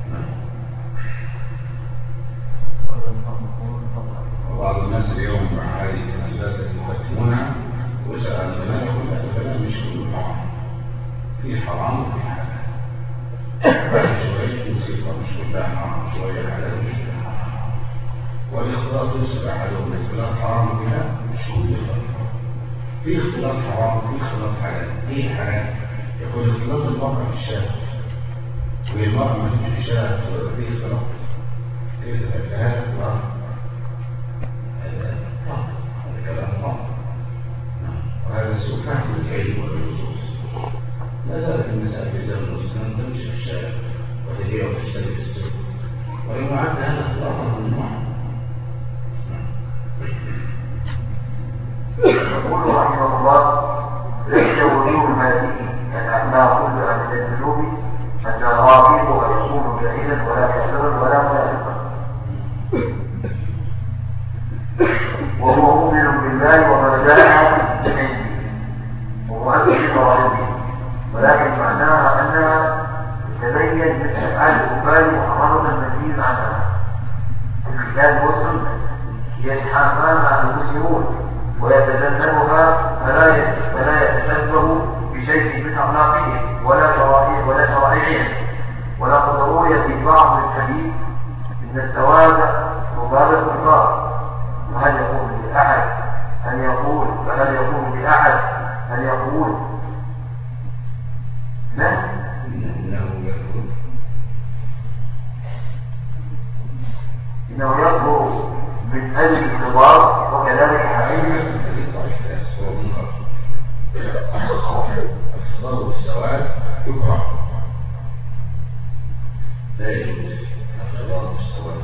وبعض الناس اليوم مع هذه التنازلات التي يقدمونها وجاء الغناء يقول الغناء مش كله حرام، في حرام وفي حلال، شوية موسيقى مش كلها حرام، شوية حلال مش كلها حرام، والاختلاط يصبح أحدهم اختلاط حرام بها مش كله حرام، في اختلاط حرام وفي اختلاط حلال. ايه حلال؟ يقول اختلاط المرأة في الشارع والمرأة ما تمشي في الشارع في اختلاط، كيف تبقى هذا اختلاط؟ هذا كلام باطل، وهذا سوء فهم العلم والنصوص. لا زالت النساء في زمن الاسلام تمشي في الشارع وتبيع وتشتري في السوق، وإن عد هذا اختلاطا ممنوعا. يقول رحمه الله ليس وجوه هذه الأعمال كلها من الذنوب أن الغافل يكون جاهلا ولا كافرا ولا منافقا، وهو مؤمن بالله وما جاء من عنده ومؤمن بربه، ولكن معناها أنها تتبين من أفعال الكفار محرمة المزيد عنها في الكتاب والسنة يتحملها المسلمون ويتجنبها فلا يتشبه بشيء من أخلاقهم ولا شرائعهم. ولقد روي في بعض الحديث إن السواد مبالغ الكفار، وهل يكون لأحد أن يقول لا إنه يكبر من أجل الكبار، وكذلك حديث أفضل السواد يكره، لا يجوز أفضل السواد.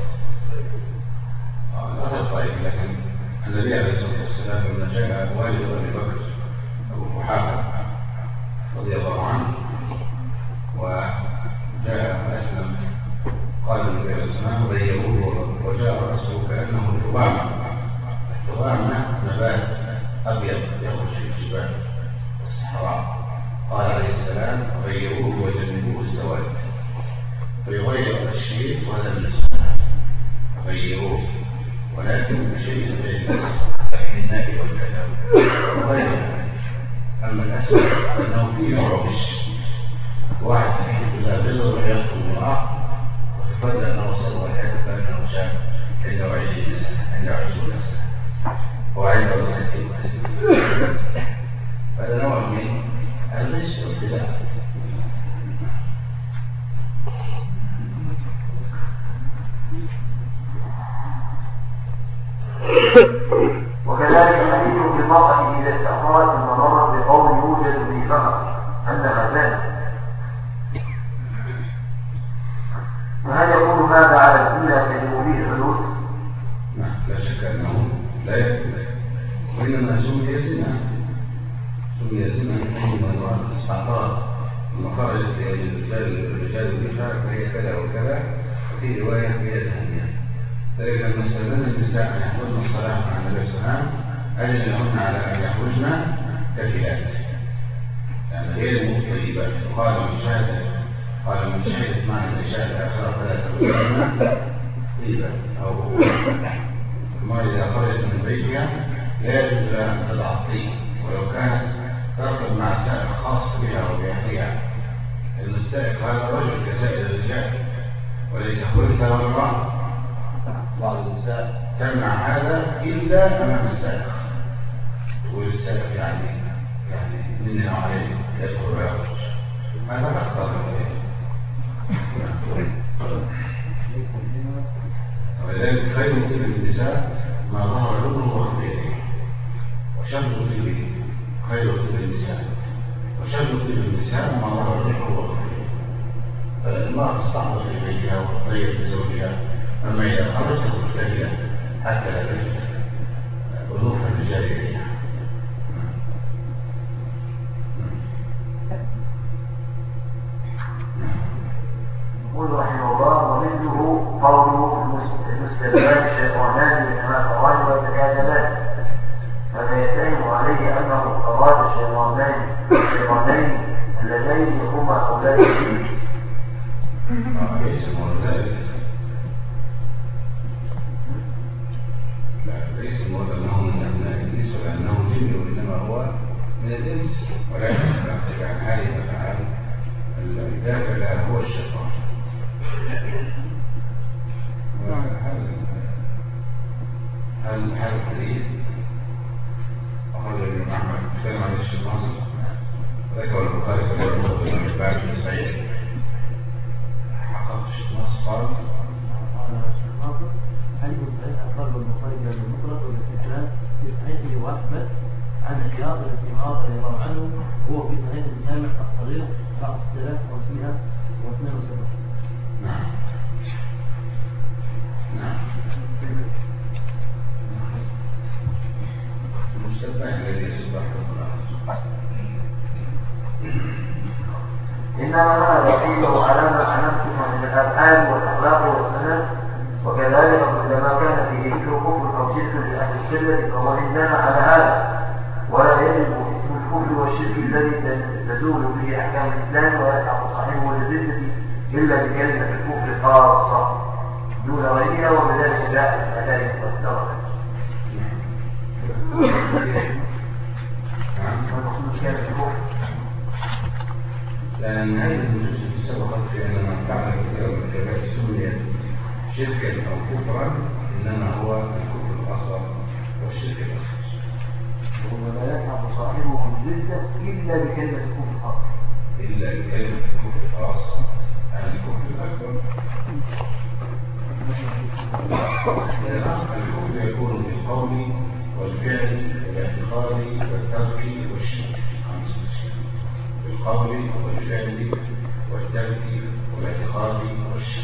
هذا طيب، لكن النبي عليه الصلاة والسلام لما جاء والد أبي بكر أبو قحافة رضي الله عنه وجاء فأسلم، قال النبي عليه الصلاة والسلام غيروه وجاء رأسه كأنه الثغامة. الثغامة نبات أبيض يخرج في الجبال والصحراء. قال عليه السلام غيروه وجنبوه السواد، فيغير الشيء وهذا من السنة، غيروه ولكن بشيء غير النائب والكلام غير أما الأسود أنه فيه عرش واحد يحب الله بيض ويأخذ الله وتفضل أنه وصل والحياة فأنه شاف 21 سنة 21 سنة وعنده 60 سنة. هذا نوع من الغش والخداع. وكذلك حديث بالمرأة إذا استأخرت الممر بقول يوجد في فمك أن خزانة. وهل يكون هذا على الزنا كلموليه الحدود؟ لا شك أنه لا يكون، وإنما سمي زنا حينما المرأة استعطرت المخارج للرجال والنساء فهي كذا وكذا، وفي رواية هي زانية. ذلك أن استدل النساء أن يحفظن الصلاة مع النبي صلى الله عليه وسلم أجل لهن على أن يخرجن كفلات، يعني غير مطيبات. قال من شهدت مع النساء الآخرة فلا تخرجن طيبا، أو ما إذا خرجت من بيتها لا يجوز لها أن تضع الطيب، ولو كانت تركب مع سائق خاص بها وبأهلها، لأن السائق هذا رجل كسائر الرجال وليس خلفة ولا امرأة. بعض النساء تمنع هذا إلا أمام السائق، والسائق يعني مننا وعليه يدخل ويخرج، هذا أخطر ولذلك خير طب النساء ما ظهر لونه وخفيه، وشر طب خير طب النساء، وشر طب النساء ما ظهر لونه وخفيه. المرأة تستعمل في بيتها وتطيب لزوجها، أما إذا خرجت مختلفة حتى لا تجد ظروف الرجال إليها. يقول رحمه الله: ومثله قوله المستدلات الشيطانان بما فران ويتكاذبان، هذا يتهم عليه أنه أراد الشيطانين اللذين هما أولاد الدين. ليس المراد أنه من أبناء الإنس ولا أنه جن، وإنما هو من الإنس، ولكن يختلف عن هذه الأفعال ذاك لا هو الشيطان. هذا الحديث أخرج ابن معمر كلام عن الشيطان، ذكر البخاري كلام من بعد بن سعيد حقق الشيطان قال حديث صحيح أخرجه البخاري من المفرد والاستدلال في صحيحه وأحمد عن عياض بن عاص رضي الله عنه، هو في صحيح الجامع الصغير 6572. نعم. المشتبه الذي يصبح إنما هذا قيله على ما علمتم من الأفعال والأخلاق والسنن، وكذلك عندما كان فيه ذكر كفر أو شرك لأهل السنة فهو إنما على هذا، ولا يجب اسم الكفر والشرك الذي تزول به أحكام الإسلام ويلحق صاحبه للردة إلا بكلمة الكفر خاصة دون غيرها، وبذلك جاء الأداء والسرعة. والمقصود كان الكفر لأن هذه النصوص سبقت في أن من فعل كثيرا من الكبائر سمي شركا أو كفرا، إنما هو الكفر الأصغر والشرك الأصغر، ولا يلحق صاحبه بالردة إلا بكلمة الكفر الخاصة، إلا بكلمة الكفر الخاصة عن الكفر الأكبر. الكفر يكون بالقول والفعل والاعتقاد والترك والشرك، بالقول والفعل والترك والاعتقاد والشرك،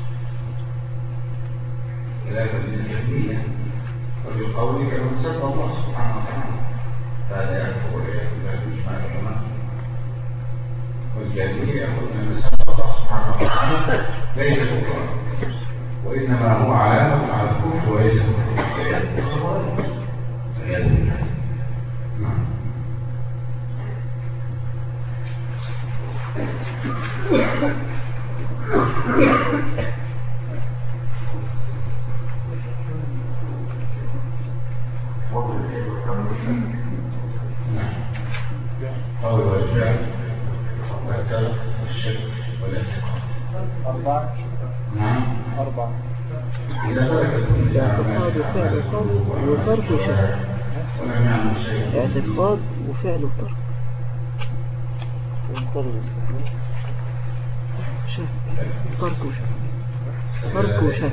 خلافا للجهمية. وبالقول كمن سب الله سبحانه وتعالى فهذا يكفر والعياذ بالله بإجماع العلماء. والجهمية يقول أن سب الله سبحانه وتعالى ليس كفرا، وإنما هو علامة على الكفر وليس كفرا والعياذ بالله. والفعل والترك والشك والاعتقاد. 4. نعم. 4. إذا ترك كل اعتقاد وفعل وقول وترك وشك. ولم يعمل شيء. اعتقاد وفعل وترك. شك. ترك وشك. ترك وشك.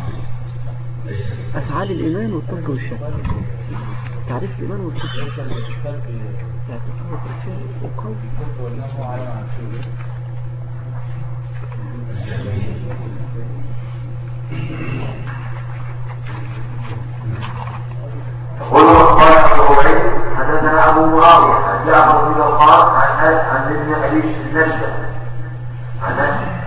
أفعال الإيمان والترك والشك. تعريف الإيمان والترك والشك. اعتقاد وفعل وقول. قل قال أبو عبيد حدثنا أبو معاوية عن جعفر بن وقاص عن ابن أبي النجدة عن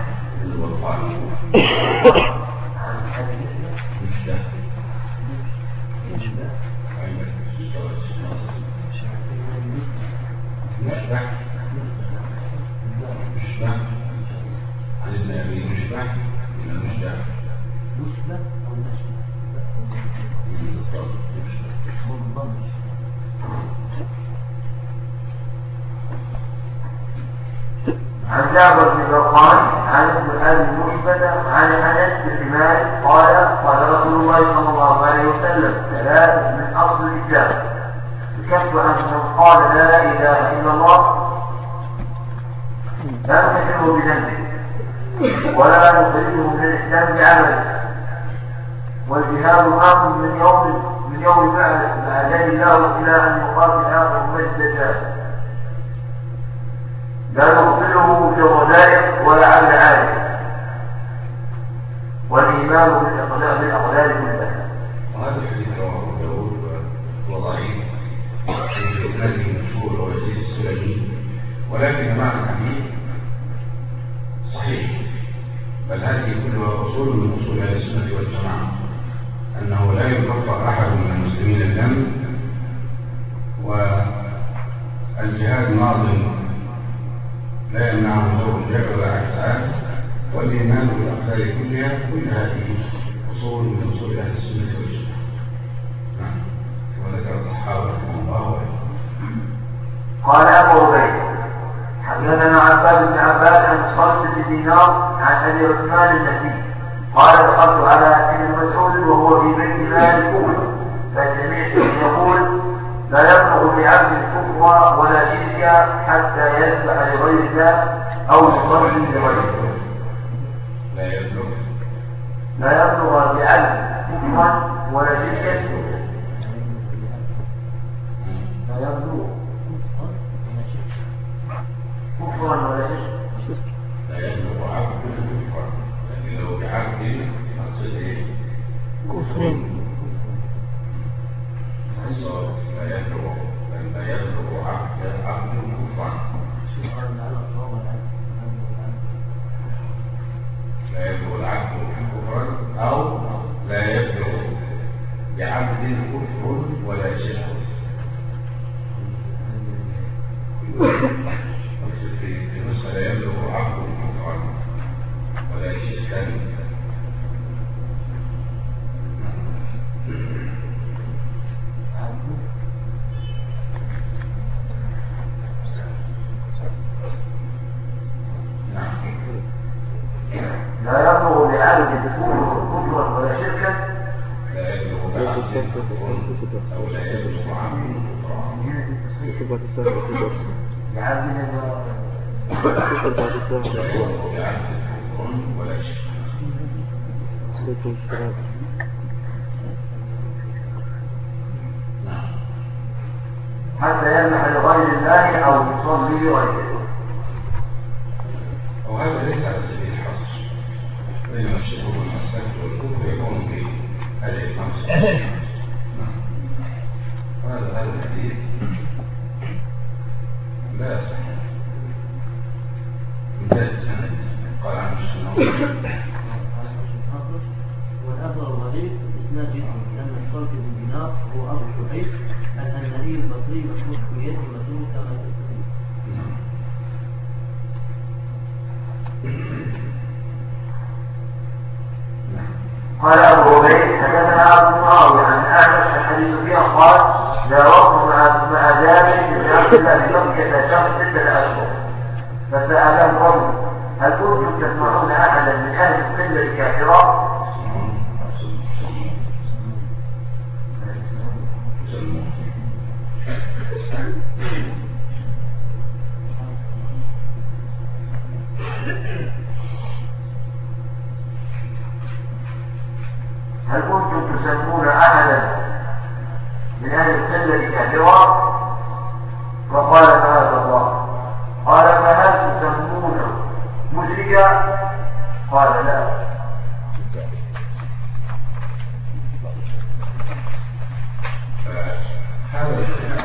عن جعفر بن وقاص عن ابن أبي المشبة عن أنس بن مالك قال قال رسول الله صلى الله عليه وسلم 3 من أصل الإسلام الكف عن من قال لا إله إلا الله لا نكفره بذنبه ولا نخرجه من الإسلام بعمله والجهاد معه من يوم ما أجل الله إلى أن يقاتل آخر من الدجال لا نغفله في الرذائل ولا على العالم والإيمان بالأقدار كلها. وهذا الحديث رواه أبو داود وضعيف في إسناده مشهور ويزيد السلمي ولكن معنى الحديث صحيح بل هذه كلها أصول من أصول أهل السنة والجماعة أنه لا يكفر أحد من المسلمين الذنب والجهاد ماضٍ لا يمنعه زور الجهل ولا عكسها والإيمان بالأقدار كلها كل هذه أصول من أصول أهل السنة والجماعة. نعم. وذكر الصحابة رحمه الله قال أبو عبيد حدثنا عباد بن عباد عن صالح بن دينار عن أبي عثمان النهدي قال دخلت على ابن مسعود وهو في بيت مال الكوفة فسمعته يقول لا يبلغ بعبد الكفر ولا شرك حتى يذبح لغير الله أو يصلي لغيره. لا يبلغ بعبد كفرا ولا شركا لا يبلغ كفرا ولا شرك لا يبلغ عبد كفرا لكن لو بعبد يصل كفرين لا يبلغ عبد كفرا لا يبلغ العبد كفرا أو لا يبلغ بعبد كفر ولا شرك. في نسخة لا يبلغ عبد كفرا ولا شركا. لا يبلغ بعبد كفرا ولا شركا لا يبلغ بعبد كفر أو لا يبلغ عبد كفرا بعبد ولا شرك. حتى يذبح لغير الله أو يصلي لغيره. وهذا ليس على سبيل الحصر بينما الشرك والمسألة والكفر يكون في هذه الخمسة. هذا الحديث لا يصح من ذات السند قال عن السنة والأثر الغريب إسناد جدا لأن الصالح بن دينار هو أبو شعيب النبي البصري مشهور كويتي مسلوك كما يقول. قال أبو عبيد حدثنا أبو معاوية عن أعمش عن أبي سفيان قال جاوبت مع جابر بن عبد عبد الله بمكة شهر 6 أشهر فسأله رجل هل كنتم تسمعون أحدا من أهل القبلة كافرا؟ هل كنتم تسمون أحدا من أهل القبلة كافرا؟ فقال معاذ الله. قال فهل تسمونه مشركا؟ قال لا. هذا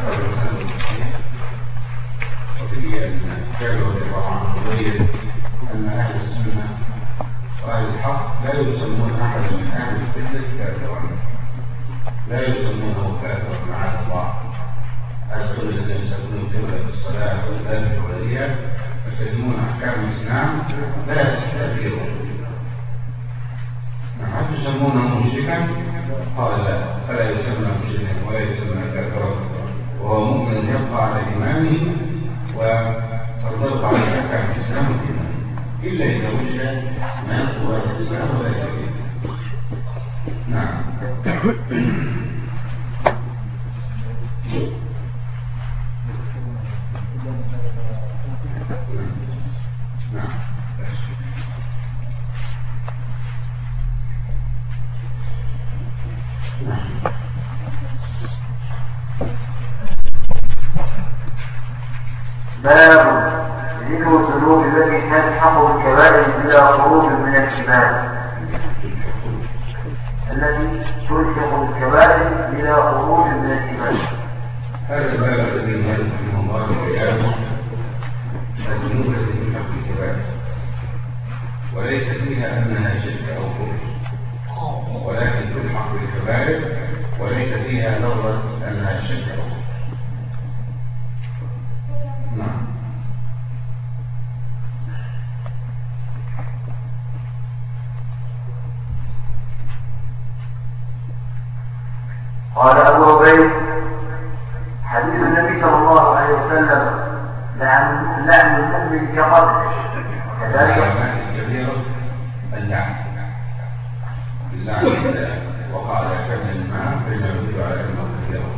وفيه أن جابر رضي الله عنه يبين أن أهل السنة وأهل الحق لا يسمون أحدا من أهل القبلة كافرا، لا يسمونه كافرا معاذ الله. أذكر الذين يسمون القبلة في الصلاة والذبح والعياد يلتزمون أحكام الإسلام لا يصح تأثيره. هل تسمونه مشركا؟ قال لا، فلا يسمى مشركا ولا يسمى كافرا، وهو مؤمن يبقى على إيمانه ويرتبط على أحكام الإسلام والإيمان، إلا إذا وجد ما يقوى الإسلام ولا يكفي. نعم. باب ذكر الذنوب التي تلحق بالكبائر بلا خروج من الإيمان، التي تلحق بالكبائر بلا خروج من الإيمان. هذا الباب الذي يملك من الله وإياه الذنوب التي تلحق بالكبائر وليس فيها أنها شرك أو كفر، ولكن تلحق بالكبائر وليس فيها لغة أنها شرك أو كفر. نعم. قال أبو عبيد حديث النبي صلى الله عليه وسلم لعن المؤمن كقتل، كذلك كبيرة اللعن باللعن وقع على كم الماء بما يدل على أنه كبيرة.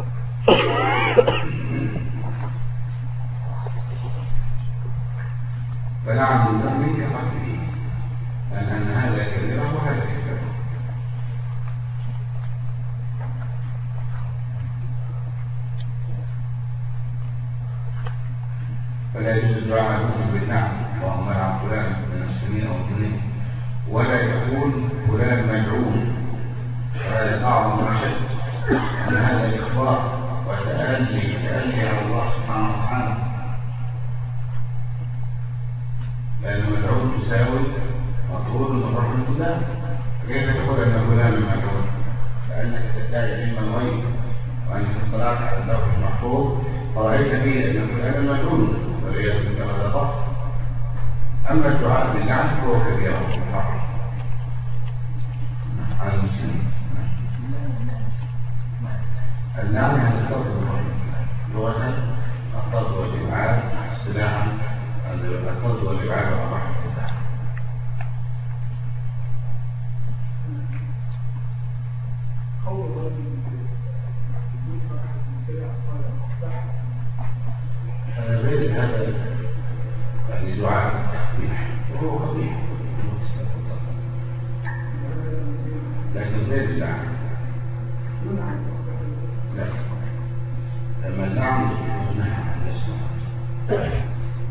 فلعن المؤمن كقتله، لأن هذا كبيرة وهذا كبيرة. فلا يجوز الدعاء المؤمن باللعن، اللهم لعن فلان من المسلمين أو المؤمنين، ولا يقول فلان ملعون، وهذا أعظم وشد أن هذا إخبار وتألي على الله سبحانه وتعالى، لأن ملعون تساوي مطرود من رحمة الله. كيف تقول أن فلان ملعون؟ لأنك تدعي علم الغيب وأنك اطلعت على اللوح المحفوظ فرأيت فيه أن فلان ملعون والعياذ بالله هذا باطل. أما الدعاء باللعن فهو كبير وحرام على المسلمين. اللعن هي الطرد والإبعاد، لغة الطرد والإبعاد، اصطلاحا الطرد والإبعاد على رحمة الله. هذا ليس هذا يعني دعاء قبيح، وهو قبيح لكن غير اللعن. لا، لما اللعن ينهى عن الإسلام.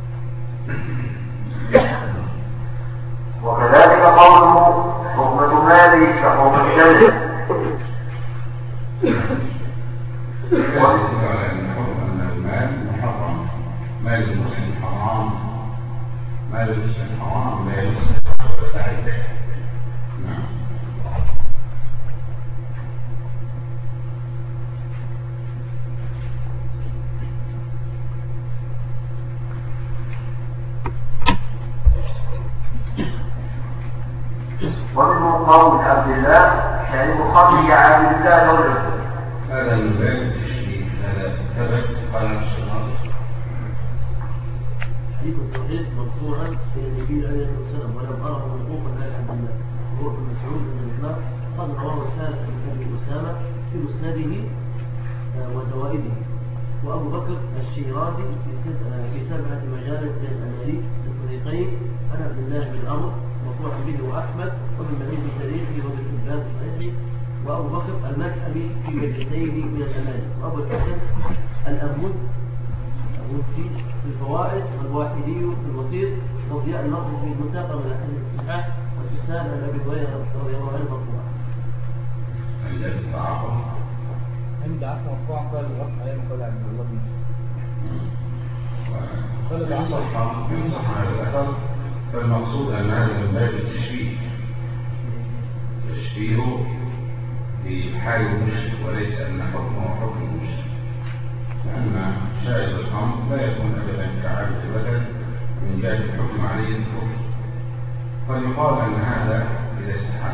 وكذلك قوله حكمة مالي كحكم الشمس، ويدل على أن حكم أن المال محرم، مال المسلم حرام، مال المسلم حرام لا يمسك وتعرفه. نعم. ومنه قول عبد الله شرب الخمر كعبد الله والعزى. هذا من باب التشريك، هذا ثبت قال نفس الناظر حديث صحيح مرفوعا الى النبي عليه الصلاه والسلام ولم اره موقوفا على عبد الله وهو ابن مسعود بن الاطلاق قد رواه الحارث بن ابي اسامه في مسنده وزوائده وابو بكر الشيرازي في 7 مجالس بين الاماليك الفريقين عن عبد الله بن عمرو مرفوعا به واحمد وابن معين في تاريخه وابن حبان في صحيحه وابو بكر المذهبي في مجلسيه من الاماليك وابو الحسن الاموس في الفوائد والواحدي في الوسيط وضياء النقد في المنتقى من الاحاديث الصحاح والاسناد عن ابي هريره رضي الله عنه مرفوعا. عند عفو مرفوعا قال الوقت عليه قال عبد الله بن قال ينصح على الاثر فالمقصود ان هذا من باب التشبيه تشبيهه بحال المشرك وليس ان حكمه حكم المشرك لأن شارب الخمر لا يكون أبدا كعابد الوثن من جهة الحكم عليه الكفر فيقال أن هذا إذا استحال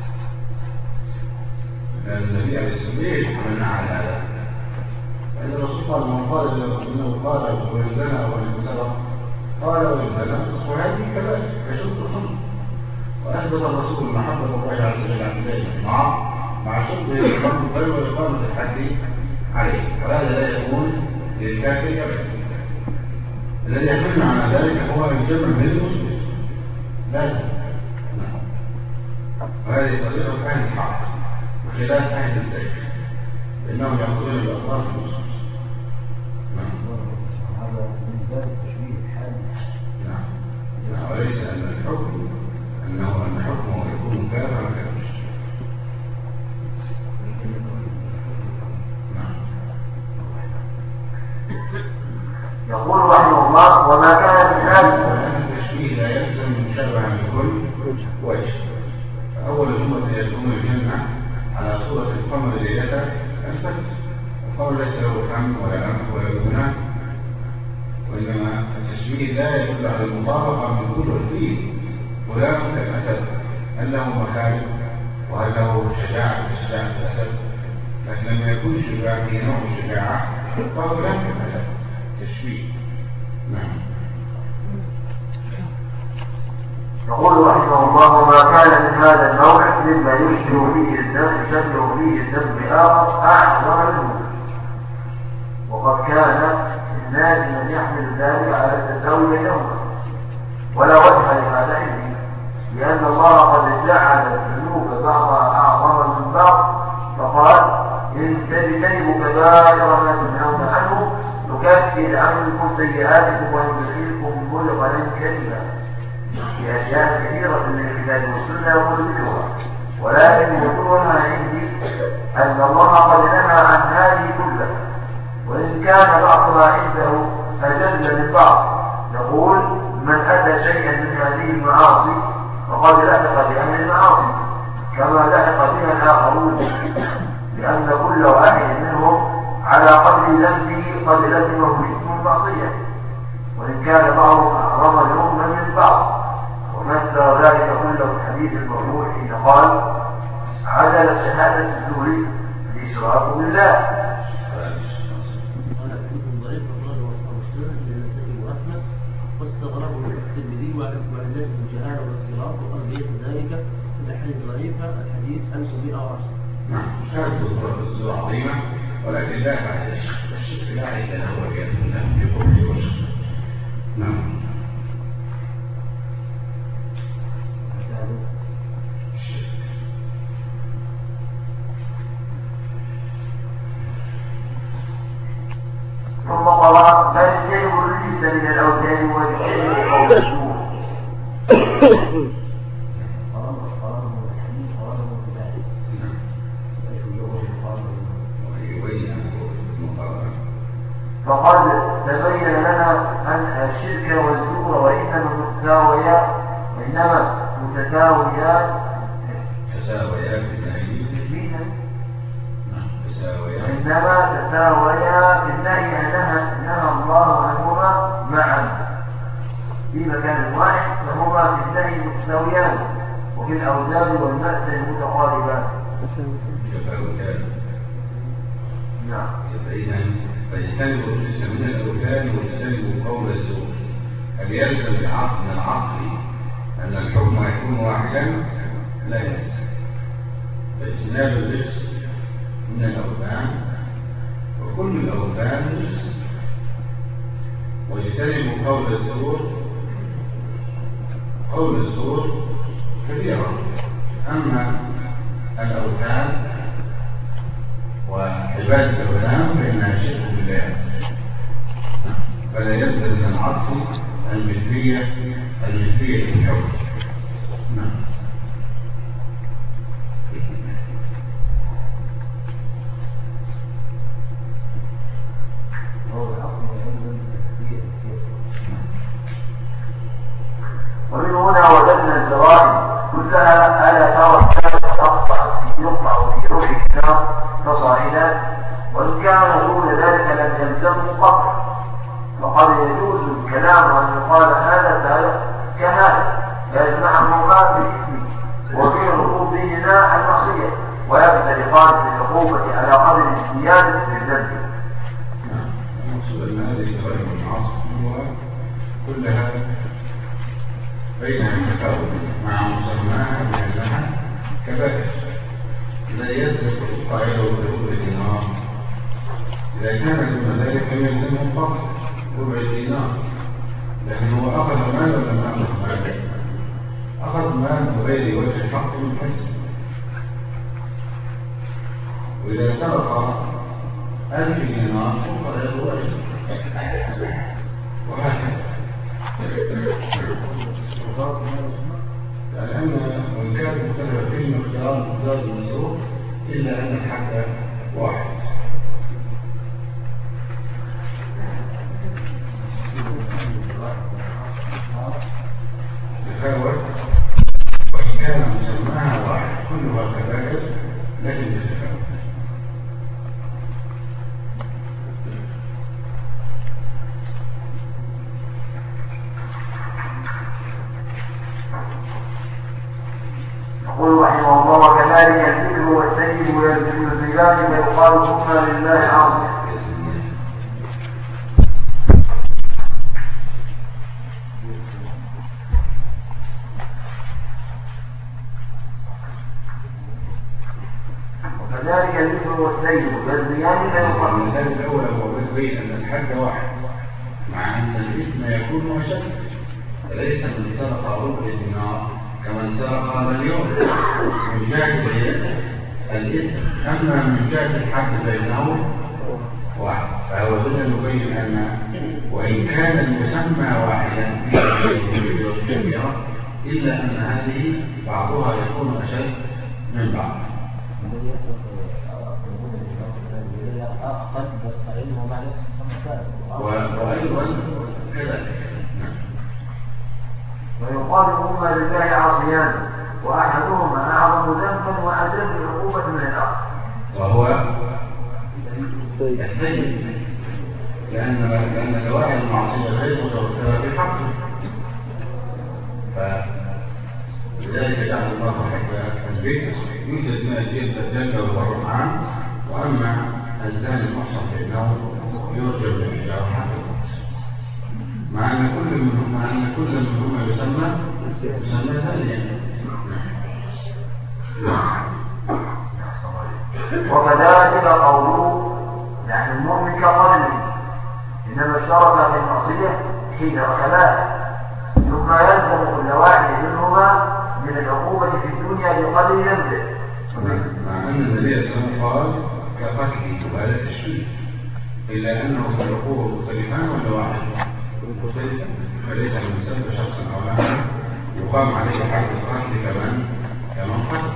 لأن النبي عليه الصلاة والسلام يحملنا على هذا فإن الرسول قال من قال إنه قال وإن زنى وإن سرق قال وإن زنى وهذه كذلك يشد الخمر وأثبت الرسول محبة الله عز وجل عن ذلك مع شد الخمر بل وإقامة الحد عليه وهذا لا يكون للكافر أبدا. الذي يحملنا على ذلك هو الجمع من المسلم لازم وهذه طريقة أهل الحق وخلاف أهل الزيت لأنهم يأخذون الأطراف المسلم. هذا من باب التشبيه الحالي. نعم وليس أن الحكم أن حكمه يكون كافرا كالمشرك. يقول رحمه الله وما كان من ذلك التشبيه لا يلزم مشابهة من كل وجه. فأول جملة يكون الجنة على صورة القمر ليلته الفتح. القمر ليس له فم ولا أنف ولا أذنان وإنما التشبيه لا يدل على المطابقة من كل الفيل فلان كالأسد هل له مخالب وهل له شجاعة كشجاعة الأسد لكن لما يكون الشجاعة في نوع الشجاعة فهو فلان كالأسد تشبيه. نعم. يقول رحمه الله وما كان من هذا النوع مما يشبه فيه الدم بآخر أعظم منه وقد كان الناس من يحمل ذلك على التساوي بينهما ولا وجه لهذا عندي لأن الله قد جعل الذنوب بعضها أعظم من بعض فقال إن تجتنبوا كبائر ما تنهون عنه نكفر عنكم سيئاتكم وندخلكم مدخلا كريما في أشياء كثيرة من الكتاب والسنة وذكرها ولكن وجوهها عندي أن الله قد نهى عن هذه كلها وإن كان بعضها عنده أجل من بعض نقول من أتى شيئا من هذه المعاصي فقد لحق بأمر المعاصي كما لحق بها الآخرون لأن كل واحد منهم على قدر ذنبه قد لزمه اسم المعصية وإن كان بعضهم أعظم الأمة من بعض ومثل ذلك كله الحديث المرفوع حين قال عدل شهادة الزور الإشراك بالله. قال حديث ضعيف أخرجه أصحاب السنن من النسائي وأحمد واستغربه الترمذي وعلته الجهالة والاضطراب وأرجية ذلك في الأحاديث الضعيفة الحديث 1110. نعم شاهد الصورة عظيمة ولكن لا فائدة الشرك لا عيد له والعياذ بالله في قوله وشركه. نعم. ثم قرأ بل الجيب الرجس من الأوثان والشيء أو الشهور فقد تبين لنا أن الشرك والزور وإنما متساويان إنما تساويا في النهي نهى الله عنهما معا في مكان واحد فهما في النهي متساويان وفي الأوزان والمأثل متقاربان. نعم. فاجتنبوا الرجس من الأوثان واجتنبوا قول الزور. هل يلزم من العقل أن الحكم يكون واحدا؟ لا يلزم. فاجتناب الرجس من الأوثان، وكل الأوثان رجس، واجتنبوا قول الزور. قول الزور كبيرة، أما الأوثان وعبادة الأوثان فإنها شرك بالله، فلا يلزم من العطف المثلية في الحكم. نعم. ومن هنا وجدنا الزوائد كلها ألا ترى يقطع في روح الكتاب فصاعدا، وإن كان دون ذلك لم يلزمه قطع، وقد يجوز الكلام أن يقال هذا كهذا يجمعهما بالاسم وفي ركوبهما المعصية، ويختلفان في العقوبة على قدر الازدياد في الذنب. المقصود أن هذه الجرائم والمعاصي كلها بينها تفاوت مع مسماها بأنها كبائر، لا يسبق القائل ودخول الدينار. إذا كان دون ذلك يلزمه القطع ربع الدينار، لأنه أخذ مال ولم أخذ مال، أخذ مال بغير وجه حق من حيث. وإذا سرق 1000 دينار فقد الواجب، وهكذا. لأن وإن كانت مختلفة فيه مقدار المسروق إلا أن الحد واحد. تفاوت، وإن كان مسماها واحد كلها كبائر لكن تتفاوت. يقول رحمه الله: وكذلك الذكر والسيد ويلزم الزكاة فيقال هما لله عاصم. وكذلك الذكر والسيد ويلزمان فيقال. المثال الأول هو بين أن الحد واحد مع أن الإثم يكون أشد، فليس من سرق ربع دينار كمن سرق مليون من جهة الإثم، أما من جهة الحد بينهم واحد. فهو هنا يبين أن وإن كان المسمى واحدا كبيرة إلا أن هذه بعضها يكون أشد من بعض. وأيضا كذلك. ويقال هما لله عاصيان، وأحدهما أعظم ذنبا وأدل عقوبة من الآخر، وهو السيد، لأن جوائز المعصية غير متوفرة في حقه، فلذلك جعل الله حتى البيت يوجد من الجلد والرحمن، وأما الزاني المحصن فإنه يرجى بالحجاب حتى الموت، مع أن كل منهما يسمى زانيا. وكذلك قوله يعني المؤمن كقلبه إنما اشترك في المعصية حين ركباه، ثم يلزم كل واحد منهما من العقوبة في الدنيا بقدر ذنبه، مع أن النبي صلى الله عليه وسلم قال كقتله، وهذا تشبيه، إلا أنه في العقوبة مختلفان ولا واحد مختلفان، فليس من سبب شخص أو لا يقام عليه حد القتل كمان قتل.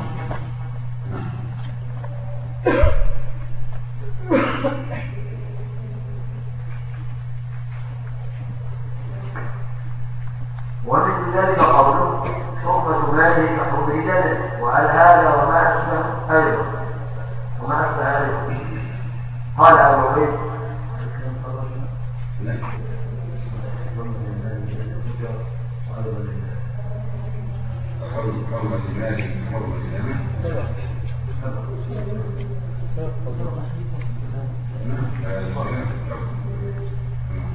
ومن ذلك قوله حرمة ماله كحرمة دمه، وعلى هذا وما أشبه أيضا قال أبو عبيد حرمة ماله حرمة دمه.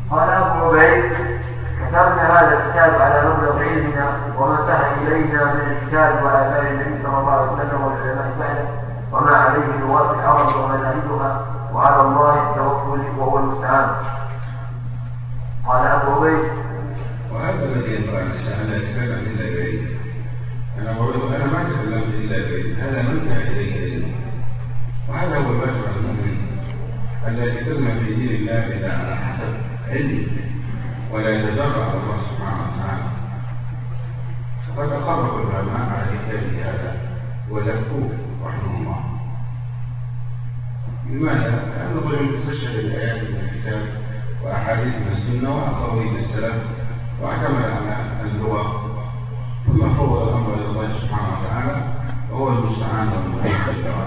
قال أبو عبيد كتبنا هذا الكتاب على مبلغ علمنا وما انتهى إلينا من الكتاب وآثار النبي صلى الله عليه وسلم والعلماء بعده وما عليه رواة العرب ومذاهبها وعلى الله التوكل وهو المستعان. قال أبو عبيد وهذا الذي ينبغي الإنسان لا يتكلم إلا بعلم. أنا أقول أنا ما تكلمت إلا بعلم، هذا من انتهى إليه علم، وهذا هو الواجب على المؤمن أن لا يتكلم في دين الله إلا على حسب علمه ولا يتجرأ على الله سبحانه وتعالى. فقد أقرب العلماء على كتابه هذا وزكوه رحمه الله. لماذا؟ لأنه قد يستشهد الآيات من الكتاب وأحاديث من السنة وأقاويل السلف واعتمد على اللغة ثم فوض الأمر إلى الله سبحانه وتعالى وهو المستعان والمعين في الدعاء.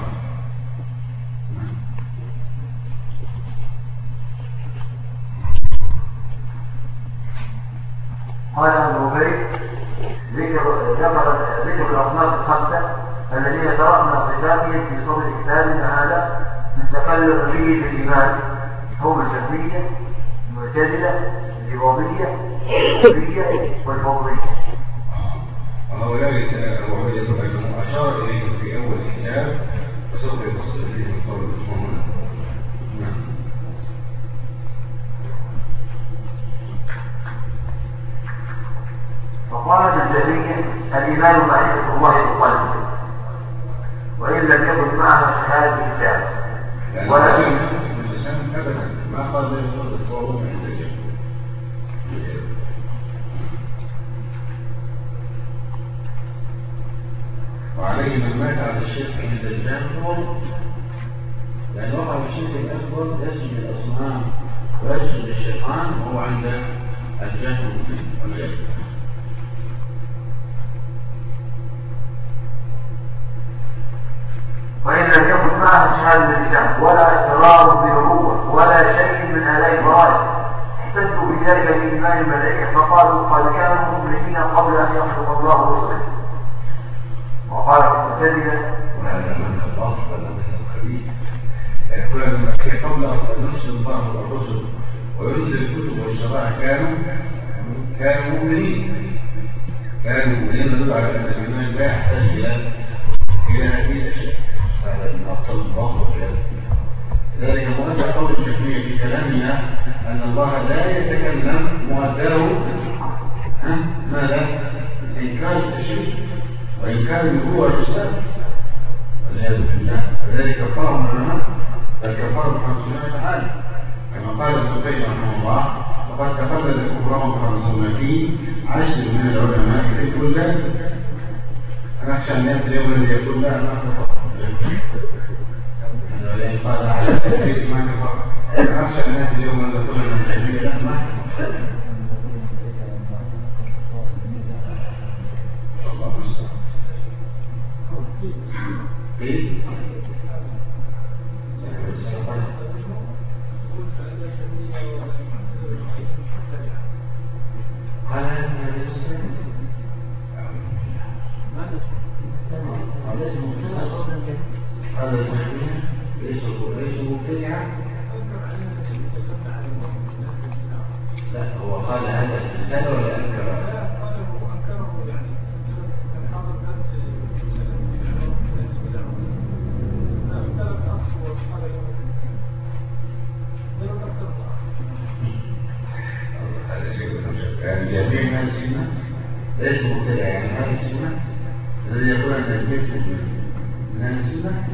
قال ابن عبيد ذكر الأصناف الخمسة الذين تركنا صفاتهم في صدر كتابنا هذا نتكلم به بالإيمان، هم الجهمية المعتزلة الإباضية الحزبية والفوضية. وهؤلاء أبو عبيد يقول أنه أشار إليهم في أول الكتاب وسوف يفصل فيهم قول المسلمون. فقالت الجهمية الإيمان معرفة الله بالقلب وإن لم يكن معها شهادة اللسان ولكن اللسان أبدا ما قال يقول الفوضى عند الجهل. وعليه من مات على الشرك عند الجهل، لأن وقع الشرك الأكبر يسجد الأصنام ويسجد الشيطان وهو عند الجهل والجهل. وإن لم يكن معها شهادة اللسان ولا إقرار بنبوة ولا شيء من آلاء الفرائض احتجوا بذلك بإيمان الملائكة فقالوا قد كانوا مؤمنين قبل أن يخلق الله رسله. وقال المعتزلة وهذا من الضعف والأمر الخبيث يقول الملائكة قبل أن يرسل الله الرسل وينزل الكتب والشرائع كانوا مؤمنين يدل على أن الإيمان لا يحتاج إلى هذه الأشياء. هذا من أفضل الضعف ذلك مؤثر قول الجهمية في كلامنا أن الله لا يتكلم مؤثره ماذا؟ إنكار الشرك وإنكار النبوة والرسالة والعياذ بالله. فذلك كفرهم العلماء بل كفرهم بحمد تعالى كما قال ابن القيم رحمه الله وقد تقلد كفرهم بحمد فيه 10 من العلماء يقول لا نخشى أن يأتي يوم الذي يقول لا ما كفر ولئن قال على التدريس ما كفر نخشى أن يأتي يوم الذي يقول من التدريس لا ما كفر. الله المستعان. لا هو قال هذا الإنسان ولا أنكر؟ هذا شيء مشكل. يعني جميع من السنة ليس مبتدع، يعني هذه السنة الذي يقول أن الجسد من السنة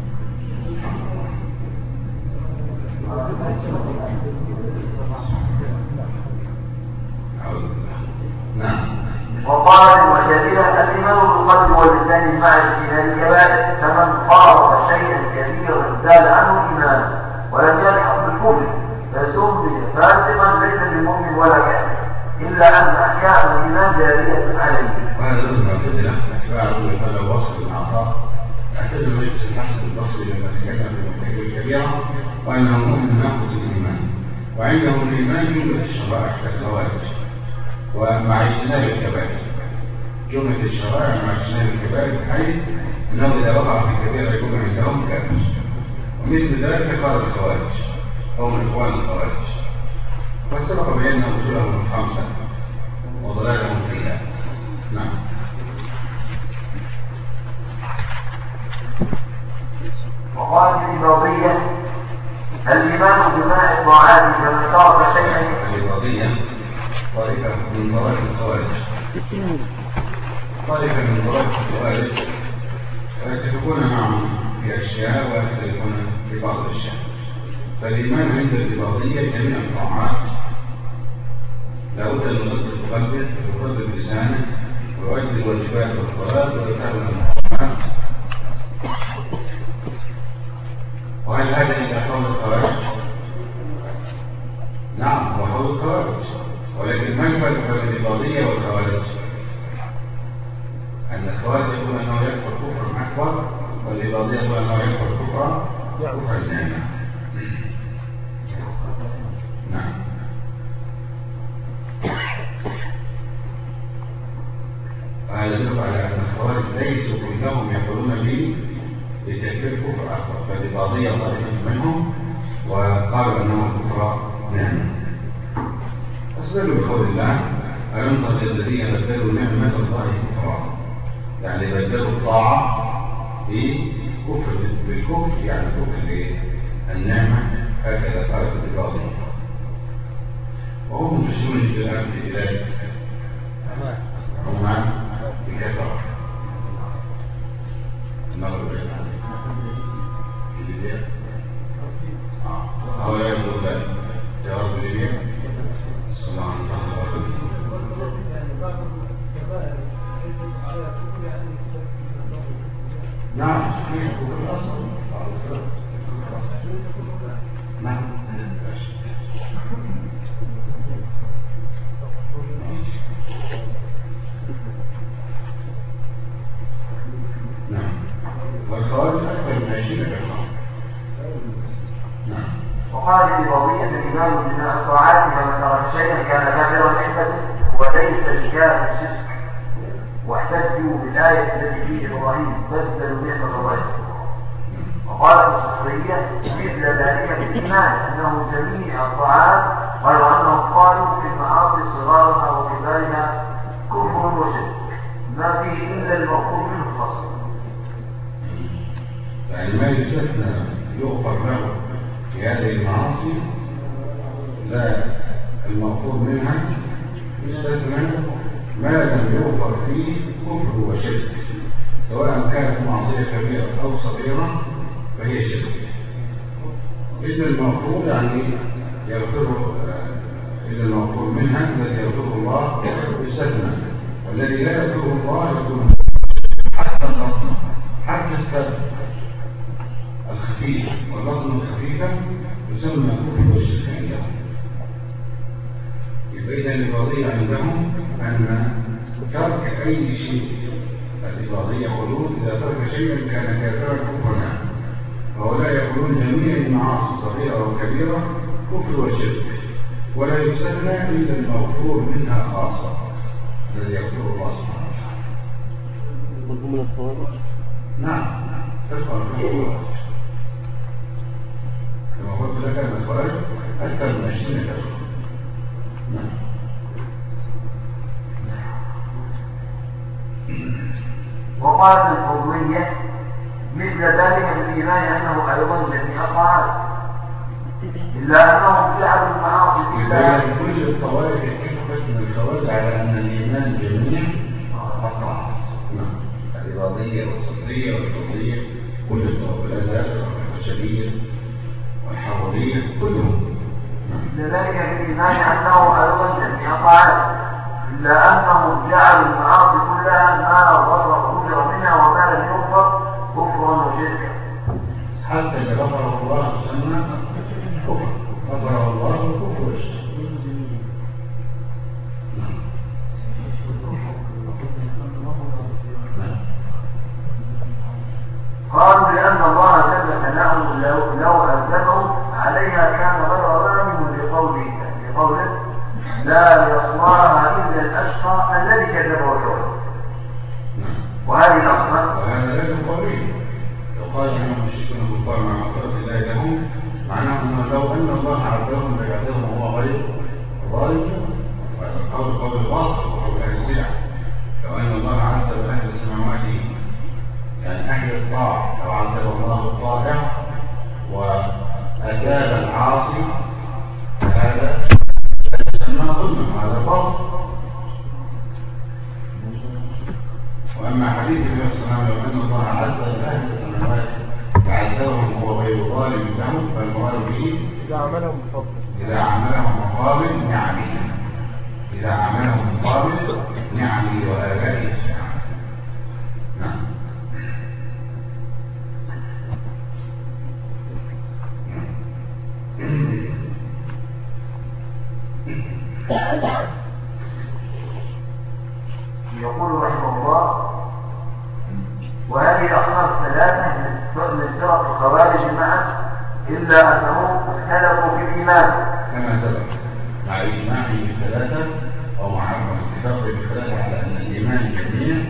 نعم. وقال المعتزلة الإيمان بالقلب واللسان مع اجتناب الكبائر فمن قارب شيئا كثيرا زال عنه إيمان ولم يلحق بالكفر فسمي فاسقا ليس بمؤمن ولا كافر إلا أن أحكام الإيمان جارية عليه. وهذا ضد المعتزلة اتباعه لهذا وصف العطاء اعتزل مجلس الحسن البصري لما تكلم بالمرتكب الكبيرة وأنه مؤمن ناقص الإيمان وعندهم الإيمان جملة الشرائع كالخوارج ومع اجتناب الكبائر جملة الشرائع مع اجتناب الكبائر بحيث أنه إذا وقع في كبيرة يكون عندهم كافر. ومثل ذلك قال الخوارج هم إخوان الخوارج فسبق بأن أصولهم الخمسة وضلالهم فيها. نعم. وقال الإباضية الإيمان بجماع الطاعات فمن ترك شيئا. الإباضية طائفة من طوائف الخوارج، طائفة من طوائف الخوارج يتفقون معهم في أشياء ويختلفون في بعض الأشياء. فالإيمان عند الإباضية جميع الطاعات لابد أن يصدق قلبه ويصدق لسانه ويؤدي الواجبات والصلاة ويتابع المحرمات. وهل هذا إلى قول الخوارج؟ نعم، وقول الخوارج، ولكن ما الفرق بين الإباضية والخوارج؟ أن الخوارج يقول أنه يكفر كفرا أكبر، والإباضية يقول أنه يكفر كفرا نعم. نعم. هذا يدل على أن الخوارج ليسوا كلهم يقولون به بتكفير كفر أكبر، فالإباضية طائفة منهم وقالوا أنه كفر نعم. أستدلوا بقول الله ألم تر الذين بدلوا نعمة الله كفرا، يعني بدلوا الطاعة بكفر بالكفر، يعني كفر النعمة، هكذا قالت الإباضية. وهم منتشرون الكلام في بلاد عمان بكثرة، المغرب في ليبيا هو يقول لا جواب ليبيا الصلاة على الله. نعم صحيح كفر الأصل. نعم. نعم. والخوارج أكثر من 20 فرقة. نعم. وقال الإباضية الإيمان بجماع الطاعات فمن ترك شيئا كان كافرا عنده وليس بكافر شرك، واحتجوا بالآية التي في إبراهيم بدلوا نعمة الله. وقالت الصخرية مثل ذلك بالإيمان أنه جميع الطاعات غير أنهم قالوا في المعاصي صغارها وكبارها كفر وشرك ما فيه إلا المغفور منه الفصل. يعني ما يستثنى يغفر له في هذه المعاصي لا المغفور منها يستثنى ما لم يغفر فيه كفر وشرك، سواء كانت معصية كبيرة أو صغيرة فهي شرك. إذا المغفور يعني يغفر، إذا المغفور منها الذي يغفره الله يستثنى، والذي لا يغفره الله يكون حتى اللطم، حتى السبب الخفيف واللطم الخفيفة يسمى كفر والشرك عندهم. يبقى إذا الإباضية عندهم أن ترك أي شيء، الإباضية يقولون إذا ترك شيئا كان كافرا كفرا، وهؤلاء يقولون جميع المعاصي صغيرة وكبيرة كفر وشرك، ولا يستثنى إلا المغفور منها خاصة الذي يغفر الله سبحانه وتعالى. وهم من الخوارج؟ نعم، تفعل في الخوارج كما قلت لك أن الخوارج أكثر من 20 فرقة. نعم. وقالت الفضلية مثل ذلك بالإيمان أنه أيضا جميع الطاعات إلا أنهم جعلوا المعاصي إذا كل الطوائف اتفقت من الخوارج على أن الإيمان جميع الطاعات. نعم. الإباضية والصدرية والفضلية كل الطوائف، الأزهر والشبير والحرورية كلهم. لذلك بالإيمان أنه أيضا جميع الطاعات إلا أنهم جعلوا المعاصي كلها ما غفر منها وما لم يغفر كفرا وشركا، حتى إذا غفره الله سمى كفر، غفره الله كفر وشرك. قالوا لأن الله ثبت لهم لو ألزمهم عليها كان غير ظالم لقوله لا يصلاها إلا الأشقى الذي كذب وتولى. وهذه أصلا وهذا ليس قوله، لو قال إنهم يشركون بالله مع مغفرة الله لهم، معناه أنه لو أن الله عذبهم لعذبهم وهو غير كما قلنا هذا باطل. وأما حديث النبي صلى الله عليه وسلم أن الله عز أهل السماوات وعذبهم وهو غير ظالم لهم، فالمراد به إذا عملهم بفضل، إذا عملهم مقابل نعمه، إذا عملهم مقابل نعمه وآلائه. نعم. يقول رحمه الله: وهذه الأصناف الثلاثة من فرق الخوارج معا، إلا أنهم اختلفوا في الإيمان كما سبق مع إجماعهم الثلاثة أو مع اتفاق الثلاثة على أن الإيمان جميع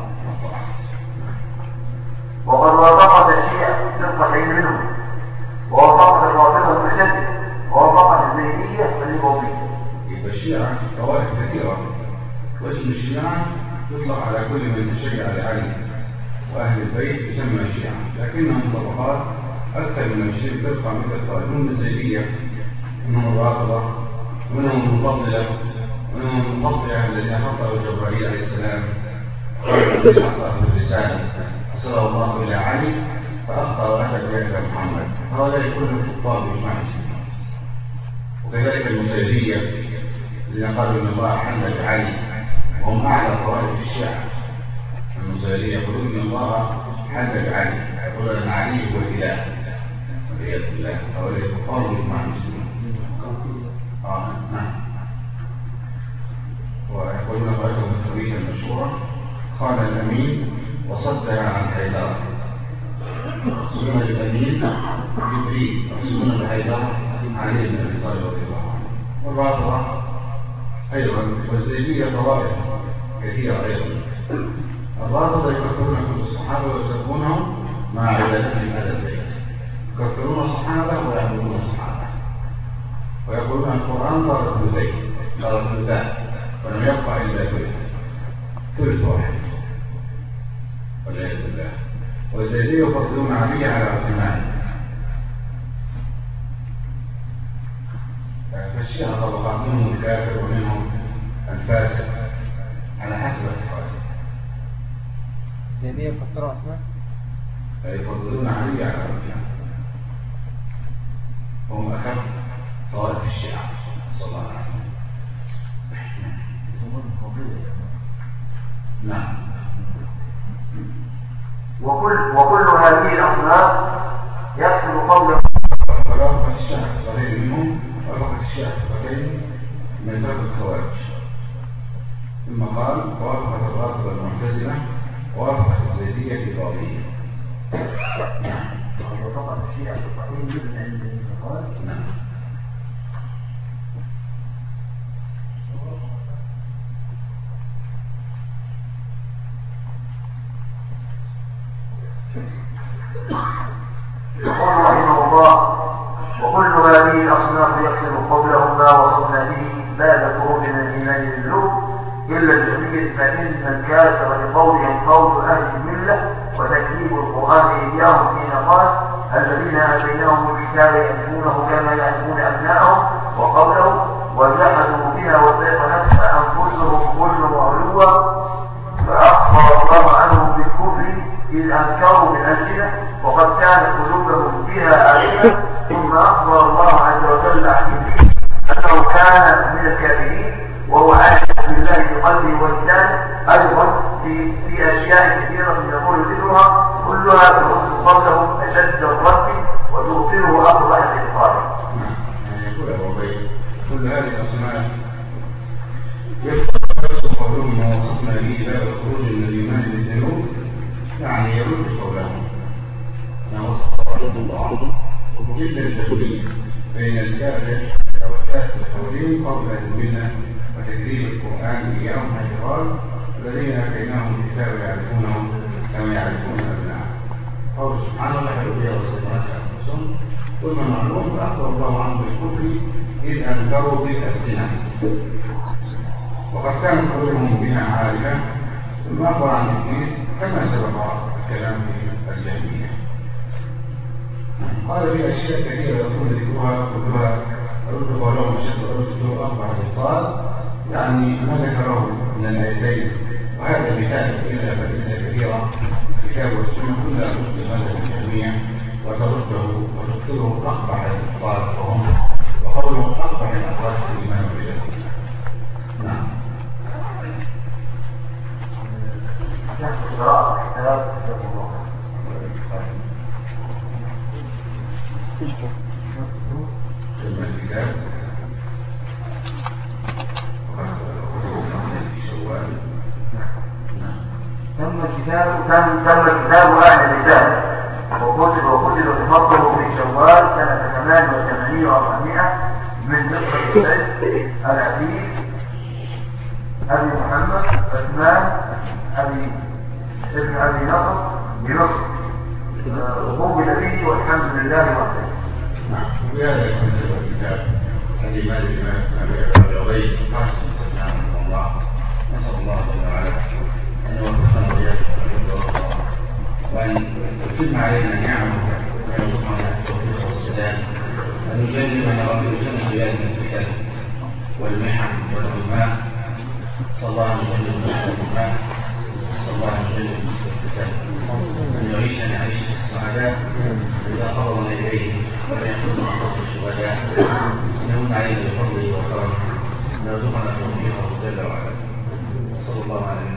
وقد وافقت الشيعة فرقتين منهم، ووافقت الرافضة المعتزلة، ووافقت الزيدية الليبرالية. يبقى الشيعة طوائف كثيرة، واسم الشيعة يطلق على كل من تشيع لعلي وأهل البيت يسمى شيعة، لكنهم طبقات أكثر من 20 فرقة، مثل قانون الزيدية، منهم الرافضة، ومنهم المفضلة، ومنهم المفضلة الذين فضلوا جبرائيل عليه السلام الذي أعطاه الرسالة أرسله الله إلى علي فأخطأ وأتى بها محمد، هؤلاء كلهم كفار بإجماع المسلمين. وكذلك المسيرية الذين قالوا إن الله حل بعلي، وهم أعلى طوائف الشيعة. المسيرية يقولون إن الله حل بعلي، يقولون أن علي هو الإله والعياذ بالله، هؤلاء كفار بإجماع المسلمين. نعم. ويقولون غيرهم الطويلة المشهورة: قال الأمين وصدها عن حيدر، يقصدون الأمين جبريل، يقصدون الحيدر علي بن أبي طالب رضي الله عنه. والرافضة أيضا، والزيدية طوائف كثيرة أيضا. الرافضة يكفرون كل الصحابة ويسبونهم مع عبادتهم على البيت، يكفرون الصحابة ويعبدون الصحابة، ويقولون القرآن ضرب ثلثين، ضرب ثلثان، ولم يبقى إلا ثلث واحد والعياذ بالله. والزيدية يفضلون علي على عثمان. فالشيعة طبقات، منهم الكافر ومنهم الفاسق على حسب الاعتقاد. الزيدية يفضلوا عثمان؟ يفضلون علي على عثمان، هم أخف طوائف الشيعة صلى الله عليه وسلم. نعم. وكل هذه الأصناف يقصد قوله: وافقت الشيعة فرقتين منهم، وافقت الشيعة فرقتين من فرق الخوارج. ثم قال: وافقت الرافضة المعتزلة، وافقت الزيدية الإباضية. نعم. وافقت الشيعة فرقتين من الخوارج. نعم. يقول رحمه الله: وكل هذه الأصناف يقصد قوله ما وصفنا به بعد خروج من الإيمان للذنوب إلا الجميع، فإن الكاسر لقولهم قول أهل الملة وتكذيب القرآن إياهم حين قال: الذين آتيناهم الكتاب يعرفونه كما يعرفون أبناءهم، وقوله: وجحدوا بها واستيقنتها أنفسهم ظلما وعلوا فأخبر الله عنهم بالكفر إذ أنكروا من أجله وقد كانت قلوبهم بها آلهة، ثم أخبر الله عز وجل عن إبليس أنه كان من الكافرين وهو عاشق بالله بقلبه ولسانه أيضا في أشياء كثيرة يقول ذكرها كلها تخص قبله أشد الرد وتوصله أقرب الإبطال. كل هذه الأصناف يفضل قولهم ما وصفنا به باب الخروج من الإيمان للذنوب، يعني يرد قولهم ما وصف الله إلا التفريق بين الكافر أو الكاسر الحولين قبل المنة وتكذيب القرآن إياهم حيث قال: الذين آتيناهم الكتاب يعرفونه كما يعرفون أبناءهم. قول سبحانه: وجحدوا بها واستيقنتها أنفسهم ظلما وعلوا فأخبر الله عنهم بالكفر إذ أنكروا بالألسنة وقد كانت قلوبهم بها عارفة، ثم أخبر عن إبليس كما سبق الكلام في الجاهلية. قال في أشياء كثيرة يكون ذكرها كلها رد قولهم الشيخ رد له 4 أبطال يعني ما ذكره من الآيتين، وهذا بحاجة إلى فائدة كثيرة. الكتاب والسنة كلها تثبت هذا الجميع وترده وتذكره أقبح الأبطال وهم، وقوله أقبح الأبطال في الإيمان بالله. نعم. قراءة كتاب الله. ثم الكتاب تم الكتاب أهل الرسالة وكتب تفضل في شوال سنة 88 و400 من نصر السيد العتيق أبي محمد عثمان ابن أبي نصر بنصر وقوم به والحمد لله وحده. وهذا يكون سبب الكتاب الإيمان بما أبي الغيب قاسم سبحانه الله. نسأل الله جل وعلا أن يوفقنا وإياكم وأن يتم علينا نعمه ويرزقنا التوفيق والسلام، أن يجنبنا ويجنب بيادنا الفتن والمحن والعظماء. صلى الله عليه وسلم صلى الله عليه وسلم أن يعيشنا عيش السعداء إذا قررنا إليه وأن يكون أخص الشهداء يمن علينا بفضله وكرمه، نرزقنا توفيقه جل وعلا. صلى الله عليه